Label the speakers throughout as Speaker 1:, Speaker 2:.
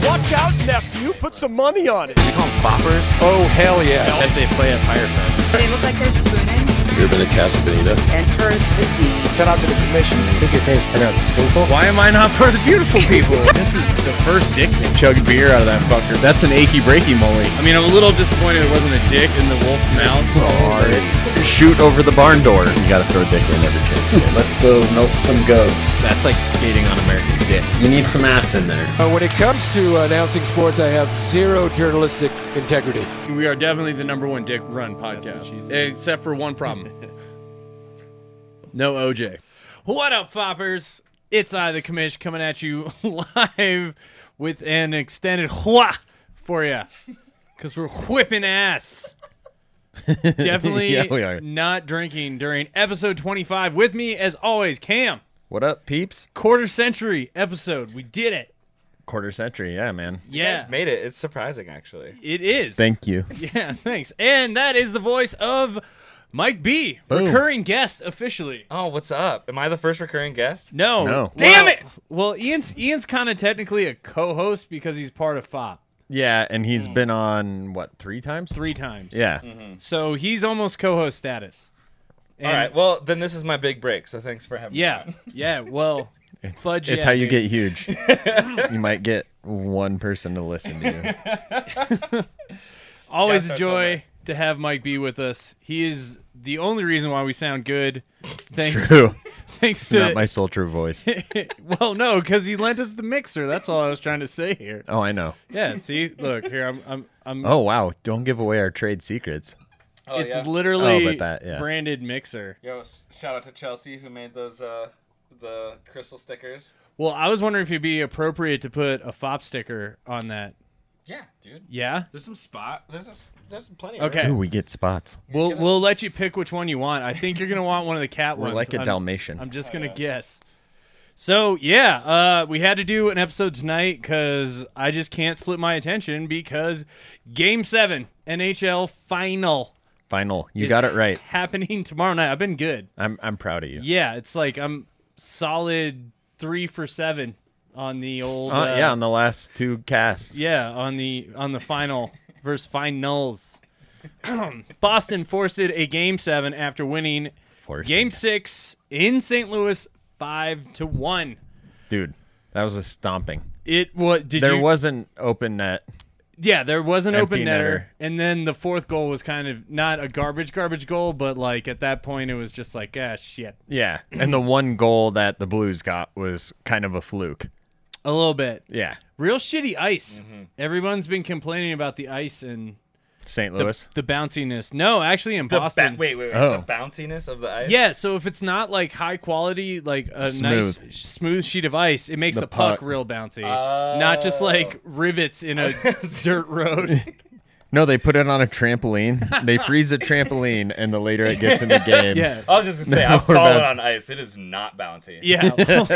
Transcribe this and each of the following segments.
Speaker 1: Watch out, nephew. Put some money on it.
Speaker 2: You call them boppers?
Speaker 1: Oh, hell yeah.
Speaker 2: I bet they play at Firefest.
Speaker 3: They look like they're spooning.
Speaker 4: You ever been to Casa Bonita?
Speaker 3: Enter the D.
Speaker 1: Shout out to the commission.
Speaker 5: I think his name's pronounced Twinkle.
Speaker 2: Why am I not part of the beautiful people? This is the first dick thing.
Speaker 6: Chug beer out of that fucker. That's an achy breaky molly.
Speaker 2: I mean, I'm a little disappointed there wasn't a dick in the wolf's mouth.
Speaker 4: Sorry. Shoot over the barn door. You gotta throw dick in every chance you get.
Speaker 5: Let's go milk some goats.
Speaker 2: That's like skating on America's dick.
Speaker 5: You need some ass in there.
Speaker 1: When it comes to announcing sports, I have zero journalistic integrity.
Speaker 6: We are definitely the #1 dick run podcast. Except for one problem. No OJ.
Speaker 2: What up, Foppers? It's I, the commish, coming at you live with an extended wha for you. Because we're whipping ass. Definitely
Speaker 6: Yeah, we are.
Speaker 2: not drinking during episode 25. With me, as always, Cam.
Speaker 6: What up, peeps?
Speaker 2: Quarter century episode. We did it.
Speaker 6: Quarter century, yeah, man.
Speaker 2: Yeah,
Speaker 7: You guys made it. It's surprising, actually.
Speaker 2: it is.
Speaker 6: Thank you.
Speaker 2: Yeah, thanks. And that is the voice of Mike B,
Speaker 6: Boom.
Speaker 2: recurring guest officially.
Speaker 7: Oh, what's up? Am I the first recurring guest?
Speaker 2: No.
Speaker 6: No.
Speaker 7: Damn it!
Speaker 2: Well, Ian's kind of technically a co-host because he's part of FOP
Speaker 6: Yeah, and he's been on, what, 3 times?
Speaker 2: 3 times.
Speaker 6: Yeah.
Speaker 2: So he's almost co-host status. And
Speaker 7: All right. Well, then this is my big break. So thanks for having me.
Speaker 2: Yeah.
Speaker 7: on.
Speaker 2: Yeah. Well,
Speaker 6: It's
Speaker 2: fudge
Speaker 6: it's
Speaker 2: yeah,
Speaker 6: how you
Speaker 2: dude.
Speaker 6: get huge. You might get one person to listen to you.
Speaker 2: Always
Speaker 7: Yeah,
Speaker 2: a
Speaker 7: so
Speaker 2: joy to have Mike B with us. He is the only reason why we sound good. Thanks,
Speaker 6: True.
Speaker 2: Thanks
Speaker 6: It's
Speaker 2: to
Speaker 6: not my sultry voice.
Speaker 2: well, no, because he lent us the mixer. That's all I was trying to say here.
Speaker 6: Oh, I know.
Speaker 2: Yeah. See, look here. I'm.
Speaker 6: Oh, wow. Don't give away our trade secrets.
Speaker 7: Oh,
Speaker 2: It's
Speaker 7: yeah.
Speaker 2: literally
Speaker 6: Oh, but that, yeah.
Speaker 2: branded mixer.
Speaker 7: Yo, shout out to Chelsea who made those the crystal stickers.
Speaker 2: Well, I was wondering if it'd be appropriate to put a FOP sticker on that.
Speaker 7: Yeah, dude.
Speaker 2: Yeah.
Speaker 7: There's some spot. There's plenty.
Speaker 2: Okay.
Speaker 6: Ooh, we get spots.
Speaker 2: We'll let you pick which one you want. I think you're gonna want one of the cat
Speaker 6: We're
Speaker 2: ones.
Speaker 6: like a Dalmatian.
Speaker 2: I'm just gonna guess. So yeah, we had to do an episode tonight because I just can't split my attention because Game 7 NHL Final
Speaker 6: Final. You
Speaker 2: is
Speaker 6: got it right.
Speaker 2: happening tomorrow night. I've been good.
Speaker 6: I'm proud of you.
Speaker 2: Yeah, it's like I'm solid 3 for 7 on the old.
Speaker 6: Yeah, on the last 2 casts.
Speaker 2: Yeah, on the final versus finals. Boston forced it a Game 7 after winning
Speaker 6: Forced
Speaker 2: Game
Speaker 6: it.
Speaker 2: 6 in St. Louis 5-1.
Speaker 6: Dude, that was a stomping.
Speaker 2: It what did
Speaker 6: There
Speaker 2: you?
Speaker 6: wasn't open net.
Speaker 2: Yeah, there was an
Speaker 6: Empty
Speaker 2: open netter,
Speaker 6: netter.
Speaker 2: and then the 4th goal was kind of not a garbage goal, but like at that point it was just like, ah, shit,
Speaker 6: Yeah, and the one goal that the Blues got was kind of a fluke.
Speaker 2: a little bit.
Speaker 6: Yeah,
Speaker 2: Real shitty ice. Everyone's been complaining about the ice and
Speaker 6: St.
Speaker 2: the,
Speaker 6: Louis.
Speaker 2: the bounciness. No, actually in
Speaker 7: The
Speaker 2: Boston.
Speaker 7: wait.
Speaker 6: Oh.
Speaker 7: The bounciness of the ice.
Speaker 2: Yeah, so if it's not like high quality, like a nice smooth sheet of ice, it makes
Speaker 6: The
Speaker 2: the puck
Speaker 6: puck.
Speaker 2: real bouncy, not just like rivets in a dirt road.
Speaker 6: No, they put it on a trampoline. They freeze a trampoline, and the later it gets in the game,
Speaker 2: Yeah,
Speaker 7: I was just gonna say
Speaker 6: No,
Speaker 7: I've
Speaker 6: we're
Speaker 7: fallen
Speaker 6: bouncing.
Speaker 7: on ice. It is not bouncy.
Speaker 2: yeah,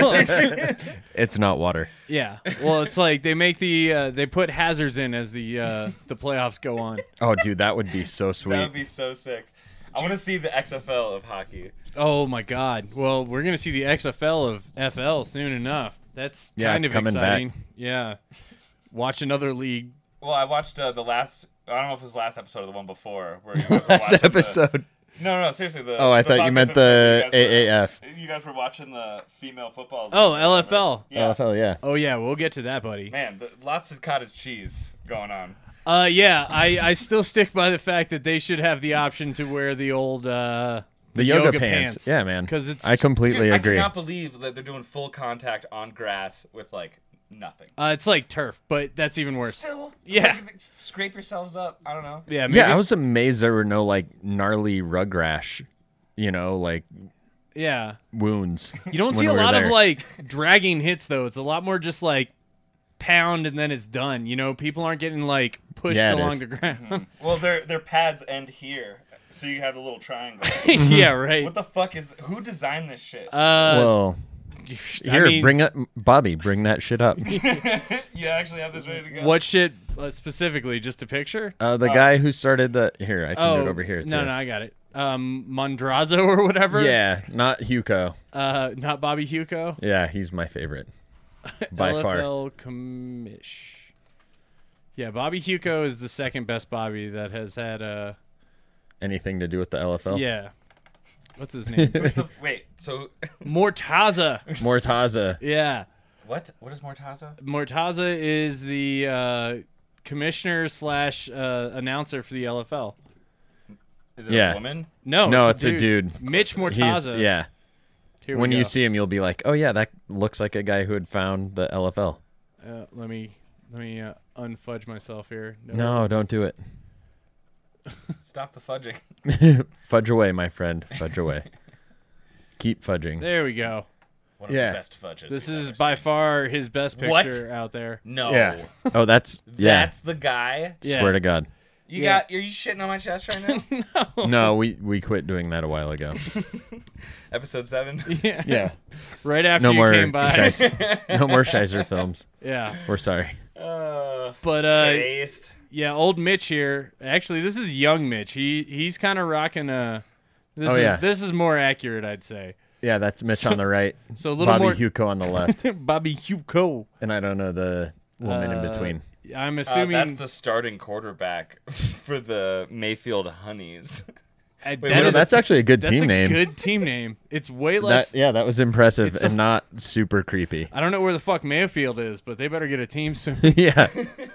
Speaker 6: it's not water.
Speaker 2: yeah. Well, it's like they make they put hazards in as the playoffs go on.
Speaker 6: Oh, dude, that would be so
Speaker 7: That
Speaker 6: sweet.
Speaker 7: would be so sick. I want to see the XFL of hockey.
Speaker 2: Oh my God! Well, we're gonna see the XFL of FL soon enough. That's
Speaker 6: Yeah,
Speaker 2: kind
Speaker 6: it's
Speaker 2: of
Speaker 6: coming back.
Speaker 2: exciting. Yeah, watch another league.
Speaker 7: Well, I watched the last. I don't know if it was the last episode or the one before. Where you guys were
Speaker 6: Last
Speaker 7: watching
Speaker 6: episode.
Speaker 7: No, seriously.
Speaker 6: Oh, I thought you meant the AAF.
Speaker 7: You guys were watching the female football.
Speaker 2: Oh,
Speaker 7: league.
Speaker 2: LFL.
Speaker 7: Yeah.
Speaker 6: LFL, yeah.
Speaker 2: Oh yeah, we'll get to that, buddy.
Speaker 7: Man, lots of cottage cheese going on.
Speaker 2: Yeah, I still stick by the fact that they should have the option to wear the old
Speaker 6: The yoga pants. Yeah, man.
Speaker 2: because it's
Speaker 6: I completely
Speaker 7: Dude,
Speaker 6: agree.
Speaker 7: I cannot believe that they're doing full contact on grass with like nothing.
Speaker 2: it's like turf, but that's even worse.
Speaker 7: Still,
Speaker 2: Yeah.
Speaker 7: like, scrape yourselves up. I don't know.
Speaker 2: Yeah, maybe,
Speaker 6: Yeah, I was amazed there were no like gnarly rug rash, like
Speaker 2: yeah.
Speaker 6: wounds.
Speaker 2: You don't
Speaker 6: when
Speaker 2: see a
Speaker 6: we were
Speaker 2: lot of
Speaker 6: there.
Speaker 2: like dragging hits though. It's a lot more just like pound and then it's done. People aren't getting like pushed
Speaker 6: Yeah, it
Speaker 2: along
Speaker 6: is.
Speaker 2: the ground.
Speaker 7: Well, their pads end here, so you have the little triangle.
Speaker 2: Yeah, right.
Speaker 7: What the fuck is? Who designed this shit?
Speaker 6: Well, here,
Speaker 2: mean-
Speaker 6: bring up Bobby. Bring that shit up.
Speaker 7: You actually have this ready to go.
Speaker 2: What shit specifically? Just a picture?
Speaker 6: The guy who started the here, I can do it over here too.
Speaker 2: No, I got it. Mondrazo or whatever.
Speaker 6: Yeah, not Hugo.
Speaker 2: Not Bobby Hugo.
Speaker 6: Yeah, he's my favorite by far.
Speaker 2: LFL commish. Yeah, Bobby Huco is the second best Bobby that has had
Speaker 4: Anything to do with the LFL?
Speaker 2: yeah. What's his name?
Speaker 7: Wait, so
Speaker 2: Mortaza.
Speaker 4: Mortaza.
Speaker 2: Yeah.
Speaker 7: what? What is Mortaza?
Speaker 2: Mortaza is the commissioner / announcer for the LFL.
Speaker 7: Is it
Speaker 4: Yeah.
Speaker 7: a woman?
Speaker 2: No,
Speaker 4: It's a dude.
Speaker 2: Mitch
Speaker 4: He's,
Speaker 2: Mortaza.
Speaker 4: yeah.
Speaker 2: Here
Speaker 4: When
Speaker 2: we
Speaker 4: you
Speaker 2: go.
Speaker 4: see him, you'll be like, oh, yeah, that looks like a guy who had found the LFL.
Speaker 2: Let me unfudge myself here.
Speaker 4: No, don't do it.
Speaker 7: Stop the fudging.
Speaker 4: Fudge away, my friend. Fudge away. Keep fudging.
Speaker 2: There we go.
Speaker 7: One of
Speaker 4: Yeah.
Speaker 7: the best fudges.
Speaker 2: This
Speaker 7: we've
Speaker 2: is
Speaker 7: ever
Speaker 2: by
Speaker 7: seen.
Speaker 2: far his best
Speaker 7: What?
Speaker 2: picture out there.
Speaker 7: No.
Speaker 4: Yeah. Oh, that's
Speaker 7: That's the guy.
Speaker 2: Yeah.
Speaker 4: Swear to God.
Speaker 7: Are you shitting on my chest right now?
Speaker 4: No, we quit doing that a while ago.
Speaker 7: Episode 7.
Speaker 2: Yeah.
Speaker 4: Yeah.
Speaker 2: Right after
Speaker 4: No
Speaker 2: you
Speaker 4: more
Speaker 2: came by.
Speaker 4: no more Shizer films.
Speaker 2: Yeah.
Speaker 4: We're sorry.
Speaker 2: But
Speaker 7: Based.
Speaker 2: yeah, old Mitch here. Actually, this is young Mitch. He's kind of rocking this is more accurate, I'd say.
Speaker 4: Yeah, that's Mitch on the right.
Speaker 2: So a little
Speaker 4: Bobby
Speaker 2: more
Speaker 4: Huco on the left.
Speaker 2: Bobby Huco.
Speaker 4: And I don't know the woman in between.
Speaker 2: I'm assuming
Speaker 7: That's the starting quarterback for the Mayfield Honeys.
Speaker 2: that
Speaker 4: No,
Speaker 2: is-
Speaker 4: that's actually a good
Speaker 2: that's
Speaker 4: team
Speaker 2: a
Speaker 4: name.
Speaker 2: good team name. It's way less.
Speaker 4: That was impressive
Speaker 2: It's
Speaker 4: and not super creepy.
Speaker 2: I don't know where the fuck Mayfield is, but they better get a team soon.
Speaker 4: Yeah.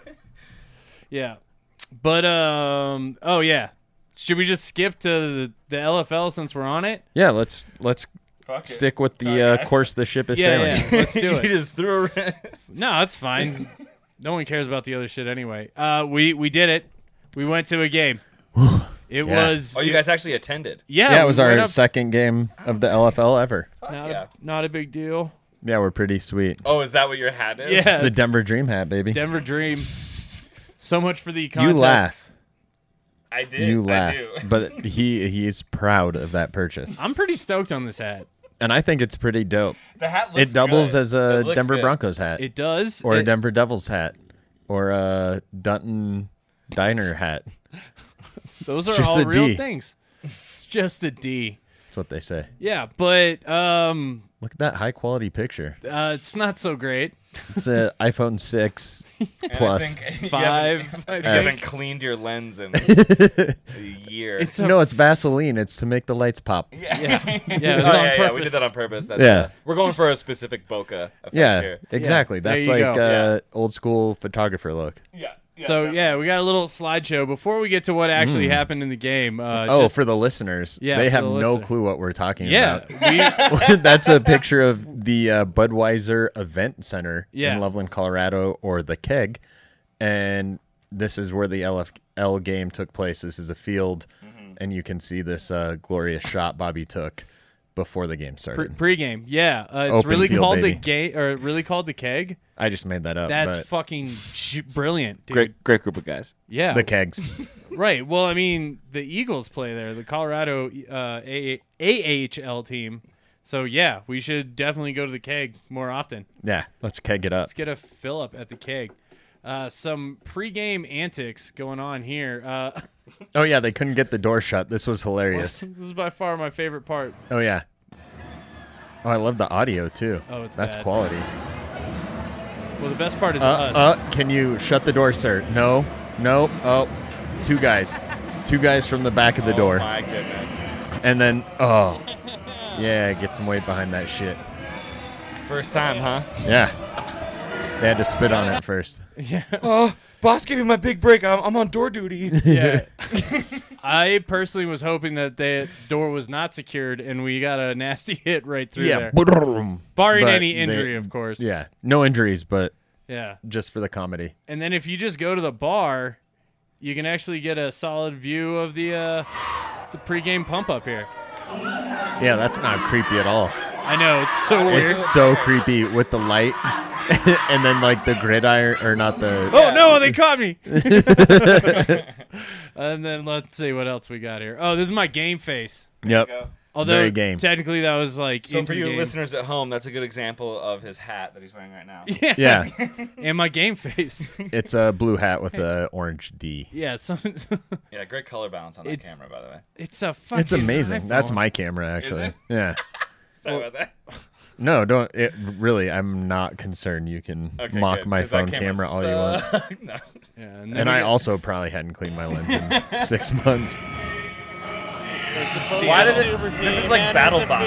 Speaker 2: Yeah. But oh yeah. Should we just skip to the LFL since we're on it?
Speaker 4: Yeah, let's
Speaker 7: Fuck it.
Speaker 4: stick with the
Speaker 7: Sorry, guys.
Speaker 4: course the ship is
Speaker 2: Yeah,
Speaker 4: sailing.
Speaker 2: yeah. Let's do
Speaker 7: You
Speaker 2: it.
Speaker 7: just threw a...
Speaker 2: No, it's fine. No one cares about the other shit anyway. We did it. We went to a game. It
Speaker 4: Yeah.
Speaker 2: was
Speaker 7: Oh, you guys actually attended.
Speaker 2: yeah.
Speaker 4: Yeah, it was
Speaker 2: we went
Speaker 4: our
Speaker 2: up-
Speaker 4: second game of the LFL ever.
Speaker 7: Fuck
Speaker 2: not,
Speaker 7: yeah.
Speaker 2: not a big deal.
Speaker 4: Yeah, we're pretty sweet.
Speaker 7: Oh, is that what your hat is?
Speaker 2: Yeah.
Speaker 4: It's a Denver Dream hat, baby.
Speaker 2: Denver Dream. So much for the
Speaker 4: You
Speaker 2: contest.
Speaker 4: laugh.
Speaker 7: I did.
Speaker 4: You laugh.
Speaker 7: I do.
Speaker 4: But he's proud of that purchase.
Speaker 2: I'm pretty stoked on this hat.
Speaker 4: And I think it's pretty dope.
Speaker 7: The hat looks
Speaker 4: It doubles
Speaker 7: good.
Speaker 4: as a
Speaker 7: It looks
Speaker 4: Denver
Speaker 7: good.
Speaker 4: Broncos hat.
Speaker 2: It does.
Speaker 4: or a
Speaker 2: It-
Speaker 4: Denver Devils hat. Or a Dutton Diner hat.
Speaker 2: Those are
Speaker 4: just
Speaker 2: all
Speaker 4: a
Speaker 2: real
Speaker 4: D.
Speaker 2: things. It's just a D.
Speaker 4: That's what they say.
Speaker 2: Yeah, but
Speaker 4: Look at that high quality picture.
Speaker 2: it's not so great.
Speaker 4: It's an iPhone 6
Speaker 7: And
Speaker 4: Plus.
Speaker 7: I think you
Speaker 2: 5.
Speaker 7: haven't-
Speaker 2: I
Speaker 7: You
Speaker 2: think.
Speaker 7: haven't cleaned your lens in a year.
Speaker 2: It's a
Speaker 4: No, it's Vaseline. It's to make the lights pop.
Speaker 7: yeah.
Speaker 2: yeah.
Speaker 7: Oh,
Speaker 2: It was on
Speaker 7: yeah, we
Speaker 2: purpose.
Speaker 7: did that on purpose. That's,
Speaker 4: Yeah.
Speaker 7: we're going for a specific bokeh effect
Speaker 4: Yeah,
Speaker 7: here.
Speaker 4: exactly.
Speaker 2: there
Speaker 4: That's
Speaker 2: you
Speaker 4: like
Speaker 2: go.
Speaker 4: old school photographer look.
Speaker 7: Yeah.
Speaker 2: So yeah, we got a little slideshow before we get to what actually happened in the game.
Speaker 4: Oh,
Speaker 2: just-
Speaker 4: for the listeners,
Speaker 2: Yeah,
Speaker 4: they
Speaker 2: for
Speaker 4: have
Speaker 2: the
Speaker 4: no
Speaker 2: listener.
Speaker 4: clue what we're talking
Speaker 2: yeah,
Speaker 4: about.
Speaker 2: we
Speaker 4: That's a picture of the Budweiser Event Center
Speaker 2: Yeah.
Speaker 4: in Loveland, Colorado, or the Keg, and this is where the LFL game took place. This is a field, and you can see this glorious shot Bobby took before the game started.
Speaker 2: pregame. Yeah, it's
Speaker 4: Open
Speaker 2: really
Speaker 4: field,
Speaker 2: called
Speaker 4: baby.
Speaker 2: the game, or really called the Keg.
Speaker 4: I just made that up.
Speaker 2: That's
Speaker 4: but
Speaker 2: fucking brilliant, dude.
Speaker 7: Great group of guys.
Speaker 2: Yeah,
Speaker 4: the Kegs.
Speaker 2: right. Well, I mean, the Eagles play there, the Colorado AHL team. So yeah, we should definitely go to the Keg more often.
Speaker 4: Yeah, let's keg it up.
Speaker 2: Let's get a fill up at the Keg. Some pregame antics going on here.
Speaker 4: Oh yeah, they couldn't get the door shut. This was hilarious.
Speaker 2: This is by far my favorite part.
Speaker 4: Oh yeah. Oh, I love the audio too.
Speaker 2: Oh, it's
Speaker 4: That's
Speaker 2: bad.
Speaker 4: quality.
Speaker 2: Well, the best part is us.
Speaker 4: Can you shut the door, sir? No. Oh, two guys from the back of the door,
Speaker 7: Oh my goodness.
Speaker 4: and then yeah, get some weight behind that shit.
Speaker 7: First time, huh?
Speaker 4: Yeah, they had to spit on it first.
Speaker 2: Yeah.
Speaker 7: Oh, boss gave me my big break. I'm on door duty.
Speaker 2: Yeah. I personally was hoping that the door was not secured and we got a nasty hit right through
Speaker 4: Yeah,
Speaker 2: there.
Speaker 4: barring
Speaker 2: Barring any injury, of course.
Speaker 4: Yeah, no injuries, but
Speaker 2: Yeah.
Speaker 4: just for the comedy.
Speaker 2: And then if you just go to the bar, you can actually get a solid view of the pregame pump up here.
Speaker 4: Yeah, that's not creepy at all.
Speaker 2: I know, it's so weird.
Speaker 4: It's so creepy with the light, and then like the gridiron, or not the.
Speaker 2: Oh no, they caught me. And then let's see what else we got here. Oh, this is my game face.
Speaker 4: Yep.
Speaker 2: Although
Speaker 4: Very game.
Speaker 2: technically that was like
Speaker 7: So for you
Speaker 2: inter-game.
Speaker 7: listeners at home, that's a good example of his hat that he's wearing right now.
Speaker 2: Yeah.
Speaker 4: Yeah,
Speaker 2: And my game face.
Speaker 4: it's a blue hat with a orange D.
Speaker 2: Yeah,
Speaker 7: Yeah, great color balance on that
Speaker 2: It's-
Speaker 7: camera, by the way.
Speaker 2: it's a fucking
Speaker 4: It's amazing.
Speaker 2: iPhone.
Speaker 4: That's my camera, actually.
Speaker 7: it?
Speaker 4: Yeah.
Speaker 7: Sorry about that.
Speaker 4: No, don't. Really, I'm not concerned. You can
Speaker 7: Okay,
Speaker 4: mock
Speaker 7: good,
Speaker 4: my
Speaker 7: 'cause that
Speaker 4: phone camera all you want.
Speaker 7: No.
Speaker 2: Yeah,
Speaker 4: And
Speaker 2: then
Speaker 4: I
Speaker 2: we-
Speaker 4: also probably hadn't cleaned my lens in 6 months.
Speaker 7: Why did it? This is like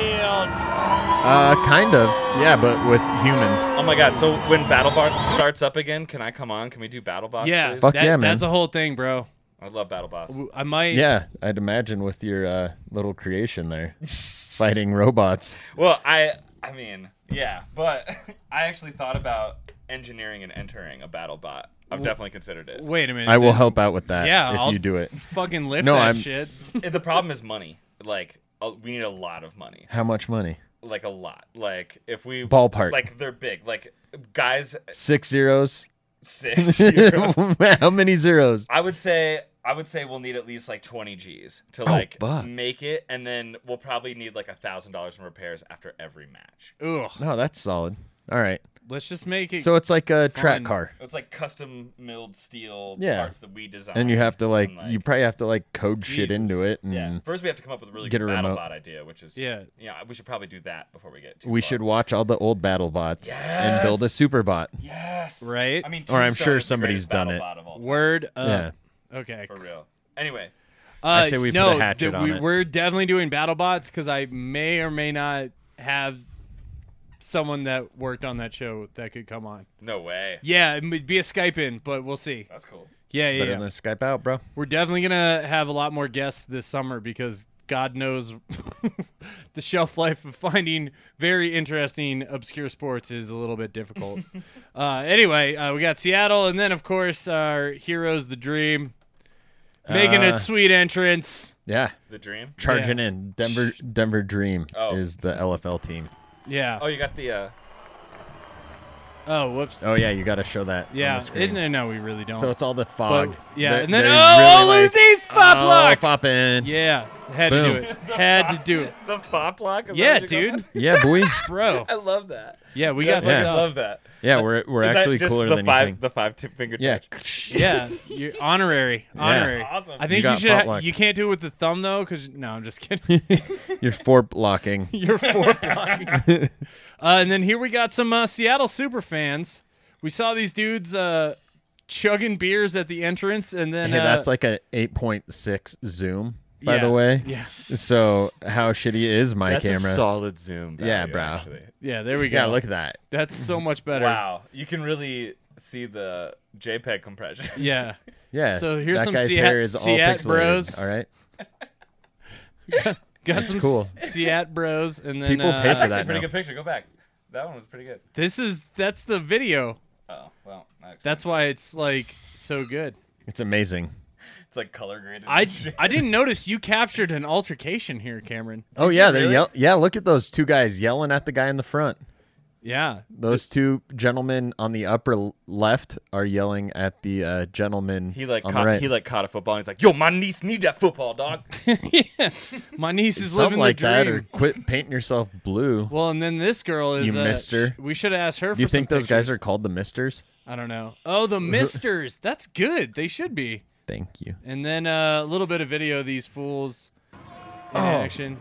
Speaker 7: BattleBots.
Speaker 4: Kind of. Yeah, but with humans.
Speaker 7: Oh my god! So when BattleBots starts up again, can I come on? Can we do BattleBots?
Speaker 2: yeah,
Speaker 7: please?
Speaker 4: Fuck yeah, man.
Speaker 2: That's a whole thing, bro.
Speaker 7: I love BattleBots.
Speaker 2: I might.
Speaker 4: Yeah, I'd imagine with your little creation there, fighting robots.
Speaker 7: Well, I mean, yeah, but I actually thought about engineering and entering a BattleBot. I've definitely considered it.
Speaker 2: Wait a minute.
Speaker 4: I will
Speaker 2: then
Speaker 4: help out with that
Speaker 2: Yeah,
Speaker 4: if
Speaker 2: I'll-
Speaker 4: you do it.
Speaker 2: fucking lift
Speaker 4: No,
Speaker 2: that
Speaker 4: I'm-
Speaker 2: shit.
Speaker 7: The problem is money. Like, we need a lot of money.
Speaker 4: How much money?
Speaker 7: Like a lot. Like if we
Speaker 4: Ballpark.
Speaker 7: Like they're big. Like guys,
Speaker 4: 6 zeros.
Speaker 7: 6 euros.
Speaker 4: How many zeros?
Speaker 7: I would say we'll need at least like 20 G's to like
Speaker 4: fuck.
Speaker 7: make it, and then we'll probably need like $1,000 in repairs after every match.
Speaker 2: Ugh.
Speaker 4: No, that's solid. All right.
Speaker 2: Let's just make it.
Speaker 4: So it's like a track
Speaker 2: Fun.
Speaker 4: car.
Speaker 7: It's like custom milled steel
Speaker 4: Yeah.
Speaker 7: parts that we design.
Speaker 4: And you have to like,
Speaker 7: and,
Speaker 4: you probably have to like code shit
Speaker 2: Jesus.
Speaker 4: into it. And
Speaker 7: yeah. First, we have to come up with a really
Speaker 4: Get
Speaker 7: good
Speaker 4: a remote.
Speaker 7: BattleBot idea, which is
Speaker 2: Yeah.
Speaker 7: we should probably do that before we get too
Speaker 4: we
Speaker 7: far.
Speaker 4: should watch all the old battle bots and build a
Speaker 7: Yes.
Speaker 4: super bot.
Speaker 7: Yes.
Speaker 2: Right?
Speaker 7: I mean,
Speaker 4: Or I'm
Speaker 7: Tombstone
Speaker 4: sure
Speaker 7: is the
Speaker 4: somebody's
Speaker 7: greatest
Speaker 4: done it.
Speaker 7: BattleBot of all time,
Speaker 2: Word up.
Speaker 4: Yeah.
Speaker 2: Okay.
Speaker 7: for real. Anyway,
Speaker 4: I say we put a hatchet on it.
Speaker 2: We're definitely doing BattleBots because I may or may not have someone that worked on that show that could come on.
Speaker 7: no way.
Speaker 2: Yeah, it would be a Skype in, but we'll see.
Speaker 7: That's cool.
Speaker 2: Yeah, yeah,
Speaker 4: Better
Speaker 2: yeah.
Speaker 4: than Skype out, bro.
Speaker 2: We're definitely gonna have a lot more guests this summer because God knows the shelf life of finding very interesting obscure sports is a little bit difficult. Anyway, we got Seattle, and then of course our heroes, the Dream, making a sweet entrance.
Speaker 4: Yeah.
Speaker 7: The Dream.
Speaker 4: Charging in. Denver Dream
Speaker 7: Oh.
Speaker 4: is the LFL team.
Speaker 2: Yeah.
Speaker 7: Oh, you got the.
Speaker 2: Oh, whoops.
Speaker 4: Oh, yeah. You got to show that on
Speaker 2: yeah.
Speaker 4: the screen.
Speaker 2: No, we really don't.
Speaker 4: So it's all the fog.
Speaker 2: yeah,
Speaker 4: They-
Speaker 2: and then
Speaker 4: they
Speaker 2: lose these pop lock.
Speaker 4: Fopping.
Speaker 2: Yeah, had to
Speaker 4: Boom.
Speaker 2: do it. Had to do it.
Speaker 7: The pop lock. Is
Speaker 2: Yeah,
Speaker 7: that what you call
Speaker 2: dude,
Speaker 4: Yeah, boy.
Speaker 2: bro.
Speaker 7: that? I love that.
Speaker 2: Yeah, we got
Speaker 7: Yes, I
Speaker 2: stuff.
Speaker 7: love that.
Speaker 4: Yeah, we're
Speaker 7: Is that
Speaker 4: actually
Speaker 7: just
Speaker 4: cooler
Speaker 7: the
Speaker 4: than
Speaker 7: five,
Speaker 4: you think.
Speaker 7: The five finger
Speaker 4: Yeah.
Speaker 7: touch.
Speaker 2: Yeah, you're honorary. Honorary.
Speaker 7: Awesome.
Speaker 2: I think you,
Speaker 4: got
Speaker 2: should.
Speaker 4: pop lock.
Speaker 2: You can't do it with the thumb though, because no, I'm just kidding.
Speaker 4: You're fork locking.
Speaker 2: You're four blocking. And then here we got some Seattle super fans. We saw these dudes chugging beers at the entrance, and then
Speaker 4: Hey, that's like a 8.6 zoom, by
Speaker 2: yeah,
Speaker 4: the way.
Speaker 2: Yeah,
Speaker 4: So how shitty is my
Speaker 7: That's
Speaker 4: camera?
Speaker 7: a solid zoom.
Speaker 4: Yeah,
Speaker 7: value,
Speaker 4: bro.
Speaker 7: Actually.
Speaker 2: yeah. There we go.
Speaker 4: Yeah, look at that.
Speaker 2: That's so much better.
Speaker 7: Wow, you can really see the JPEG compression.
Speaker 2: Yeah.
Speaker 4: Yeah.
Speaker 2: So here's
Speaker 4: that
Speaker 2: some
Speaker 4: guy's
Speaker 2: Seat-
Speaker 4: hair is all
Speaker 2: Seat
Speaker 4: pixelated.
Speaker 2: bros.
Speaker 4: All right.
Speaker 2: Got some
Speaker 4: cool.
Speaker 2: Seat bros, and then
Speaker 4: People pay
Speaker 7: That's
Speaker 4: for
Speaker 7: actually
Speaker 4: that
Speaker 7: a pretty
Speaker 4: now.
Speaker 7: good picture. Go back. That one was pretty good.
Speaker 2: that's the video.
Speaker 7: Oh well,
Speaker 2: That's why it's like so good.
Speaker 4: It's amazing.
Speaker 7: it's like color graded.
Speaker 2: I didn't notice you captured an altercation here, Cameron.
Speaker 4: Oh yeah,
Speaker 7: you
Speaker 4: they're
Speaker 7: really?
Speaker 4: yeah. Look at those two guys yelling at the guy in the front.
Speaker 2: Yeah.
Speaker 4: Those two gentlemen on the upper left are yelling at the gentleman
Speaker 7: He like
Speaker 4: on
Speaker 7: caught,
Speaker 4: the right.
Speaker 7: he like caught a football. And he's like, "Yo, my niece need that football, dog."
Speaker 2: Yeah. My niece is
Speaker 4: Something
Speaker 2: living
Speaker 4: like
Speaker 2: the
Speaker 4: that,
Speaker 2: dream.
Speaker 4: or quit painting yourself blue.
Speaker 2: Well, and then this girl is
Speaker 4: You missed her.
Speaker 2: We should have asked her.
Speaker 4: Do you
Speaker 2: for some
Speaker 4: think those guys
Speaker 2: pictures.
Speaker 4: are called the Misters?
Speaker 2: I don't know. Oh, the Misters. That's good. They should be.
Speaker 4: Thank you.
Speaker 2: And then a little bit of video of these fools in action.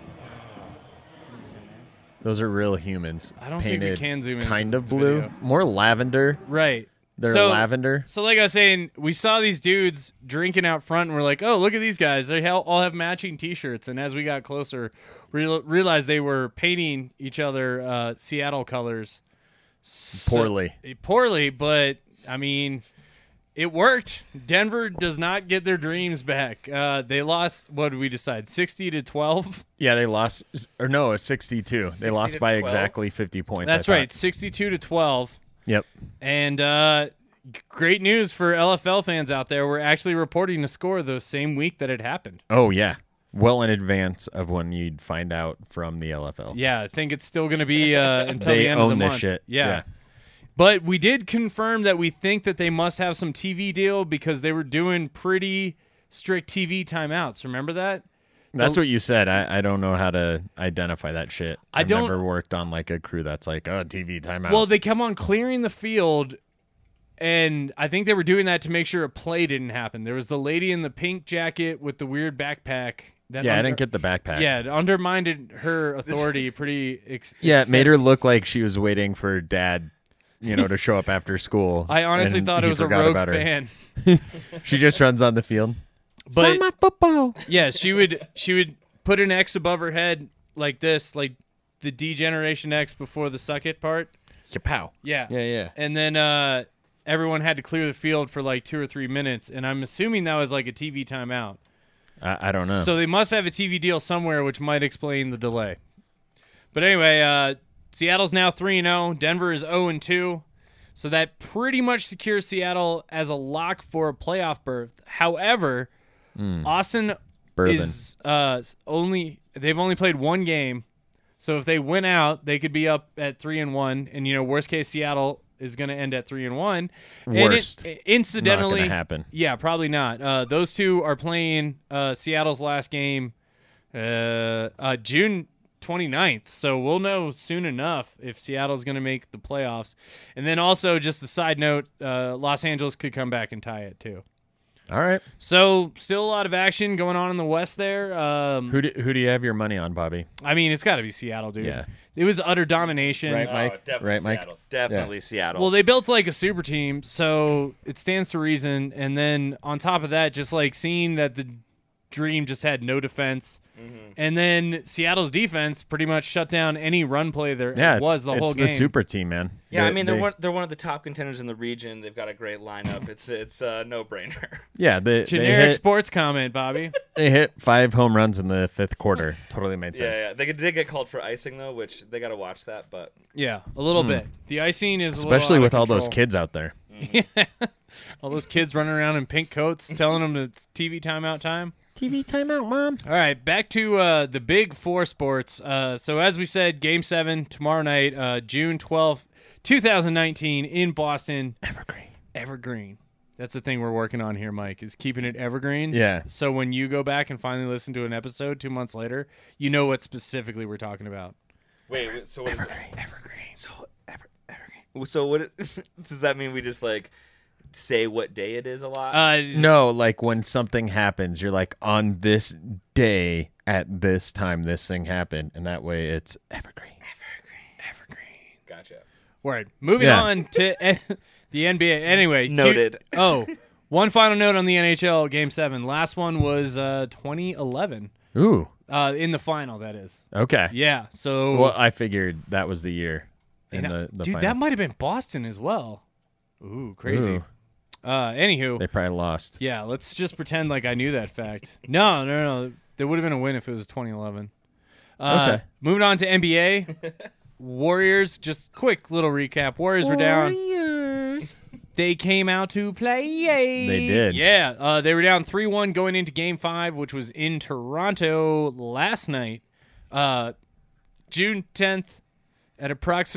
Speaker 4: Those are real humans.
Speaker 2: I don't think we
Speaker 4: painted
Speaker 2: can zoom in
Speaker 4: kind
Speaker 2: this
Speaker 4: of blue,
Speaker 2: video.
Speaker 4: more lavender.
Speaker 2: Right.
Speaker 4: They're
Speaker 2: So-
Speaker 4: lavender.
Speaker 2: So, like I was saying, we saw these dudes drinking out front, and we're like, "Oh, look at these guys! They all have matching T-shirts." And as we got closer, we realized they were painting each other Seattle colors.
Speaker 4: Poorly.
Speaker 2: Poorly, but I mean, it worked. Denver does not get their dreams back. They lost. What did we decide? 60-12.
Speaker 4: Yeah, they lost. Or no, a 62. They
Speaker 7: 60
Speaker 4: lost
Speaker 7: to
Speaker 4: by
Speaker 7: 12?
Speaker 4: exactly 50 points.
Speaker 2: That's
Speaker 4: I
Speaker 2: right,
Speaker 4: thought.
Speaker 2: 62-12.
Speaker 4: Yep.
Speaker 2: And great news for LFL fans out there. We're actually reporting the score the same week that it happened.
Speaker 4: Oh yeah. Well in advance of when you'd find out from the LFL.
Speaker 2: Yeah, I think it's still going to be until
Speaker 4: They
Speaker 2: the end of
Speaker 4: own
Speaker 2: the
Speaker 4: this
Speaker 2: month.
Speaker 4: shit.
Speaker 2: Yeah.
Speaker 4: Yeah.
Speaker 2: But we did confirm that we think that they must have some TV deal because they were doing pretty strict TV timeouts. Remember that?
Speaker 4: That's what you said. I don't know how to identify that shit.
Speaker 2: I
Speaker 4: I've
Speaker 2: don't-
Speaker 4: never worked on like a crew that's like, oh, TV timeout.
Speaker 2: Well, they come on clearing the field, and I think they were doing that to make sure a play didn't happen. There was the lady in the pink jacket with the weird backpack that
Speaker 4: Yeah, I didn't get the backpack.
Speaker 2: Yeah, it undermined her authority pretty.
Speaker 4: Yeah, it made her look like she was waiting for Dad, to show up after school.
Speaker 2: I honestly
Speaker 4: and
Speaker 2: thought it
Speaker 4: he
Speaker 2: was a
Speaker 4: forgot
Speaker 2: rogue
Speaker 4: about her.
Speaker 2: fan.
Speaker 4: She just runs on the field.
Speaker 2: But
Speaker 4: Sign my football.
Speaker 2: yeah, she would put an X above her head like this, like the D-Generation X before the suck it part.
Speaker 4: Kapow.
Speaker 2: Yeah.
Speaker 4: Yeah.
Speaker 2: And then everyone had to clear the field for like 2 or 3 minutes, and I'm assuming that was like a TV timeout.
Speaker 4: I don't know.
Speaker 2: So they must have a TV deal somewhere, which might explain the delay. But anyway, Seattle's now 3-0. Denver is 0-2. So that pretty much secures Seattle as a lock for a playoff berth. However, Austin is they've only played one game. So if they win out, they could be up at 3-1, and worst case Seattle is going to end at 3-1.
Speaker 4: Worst.
Speaker 2: And incidentally,
Speaker 4: Not gonna happen.
Speaker 2: Yeah, probably not. Those two are playing Seattle's last game June 29th. So we'll know soon enough if Seattle's going to make the playoffs. And then also, just a side note, Los Angeles could come back and tie it too.
Speaker 4: All right.
Speaker 2: So still a lot of action going on in the West there.
Speaker 4: Who do you have your money on, Bobby?
Speaker 2: I mean, it's got to be Seattle, dude.
Speaker 4: Yeah.
Speaker 2: It was utter domination.
Speaker 4: Right,
Speaker 7: Oh,
Speaker 4: Mike?
Speaker 7: definitely
Speaker 4: Right, Mike?
Speaker 7: Seattle. Definitely Seattle.
Speaker 2: Well, they built like a super team, so it stands to reason. And then on top of that, just like seeing that the Dream just had no defense. And then Seattle's defense pretty much shut down any run play there was the whole
Speaker 4: it's
Speaker 2: game.
Speaker 4: the super team, man.
Speaker 7: yeah, I mean
Speaker 4: They-
Speaker 7: they're one of the top contenders in the region. They've got a great lineup. It's a no-brainer.
Speaker 4: Yeah, they
Speaker 2: Generic sports comment, Bobby.
Speaker 4: they hit 5 home runs in the 5th quarter. Totally made sense.
Speaker 7: Yeah. They did get called for icing though, which they got to watch that. But
Speaker 2: Yeah, a little bit. The icing is
Speaker 4: Especially
Speaker 2: a little
Speaker 4: with
Speaker 2: out
Speaker 4: all
Speaker 2: of
Speaker 4: those
Speaker 2: control.
Speaker 4: kids out there.
Speaker 2: All those kids running around in pink coats telling them it's TV timeout time.
Speaker 4: TV timeout, Mom.
Speaker 2: All right, back to the big four sports. So as we said, Game 7 tomorrow night, June 12th, 2019 in Boston. Evergreen. That's the thing we're working on here, Mike, is keeping it evergreen.
Speaker 4: Yeah.
Speaker 2: So when you go back and finally listen to an episode 2 months later, you know what specifically we're talking about.
Speaker 7: wait, so what is
Speaker 2: Evergreen.
Speaker 7: evergreen? So what does that mean? We just like say what day it is a lot?
Speaker 4: No, like when something happens, you're like, on this day at this time, this thing happened. And that way it's evergreen.
Speaker 7: Gotcha.
Speaker 2: Word. Moving
Speaker 4: Yeah.
Speaker 2: on to the NBA. Anyway.
Speaker 7: Noted.
Speaker 2: One final note on the NHL Game 7. Last one was 2011.
Speaker 4: Ooh.
Speaker 2: In the final, that is.
Speaker 4: Okay.
Speaker 2: Yeah. So.
Speaker 4: Well, I figured that was the year in
Speaker 2: and,
Speaker 4: the
Speaker 2: dude,
Speaker 4: final.
Speaker 2: that might have been Boston as well. Ooh, crazy.
Speaker 4: Ooh.
Speaker 2: Anywho.
Speaker 4: They probably lost.
Speaker 2: Yeah, let's just pretend like I knew that fact. No. There would have been a win if it was 2011.
Speaker 4: Okay.
Speaker 2: Moving on to NBA. Warriors, just quick little recap. Warriors were down. They came out to play.
Speaker 4: They did.
Speaker 2: Yeah. They were down 3-1 going into Game 5, which was in Toronto last night. June 10th at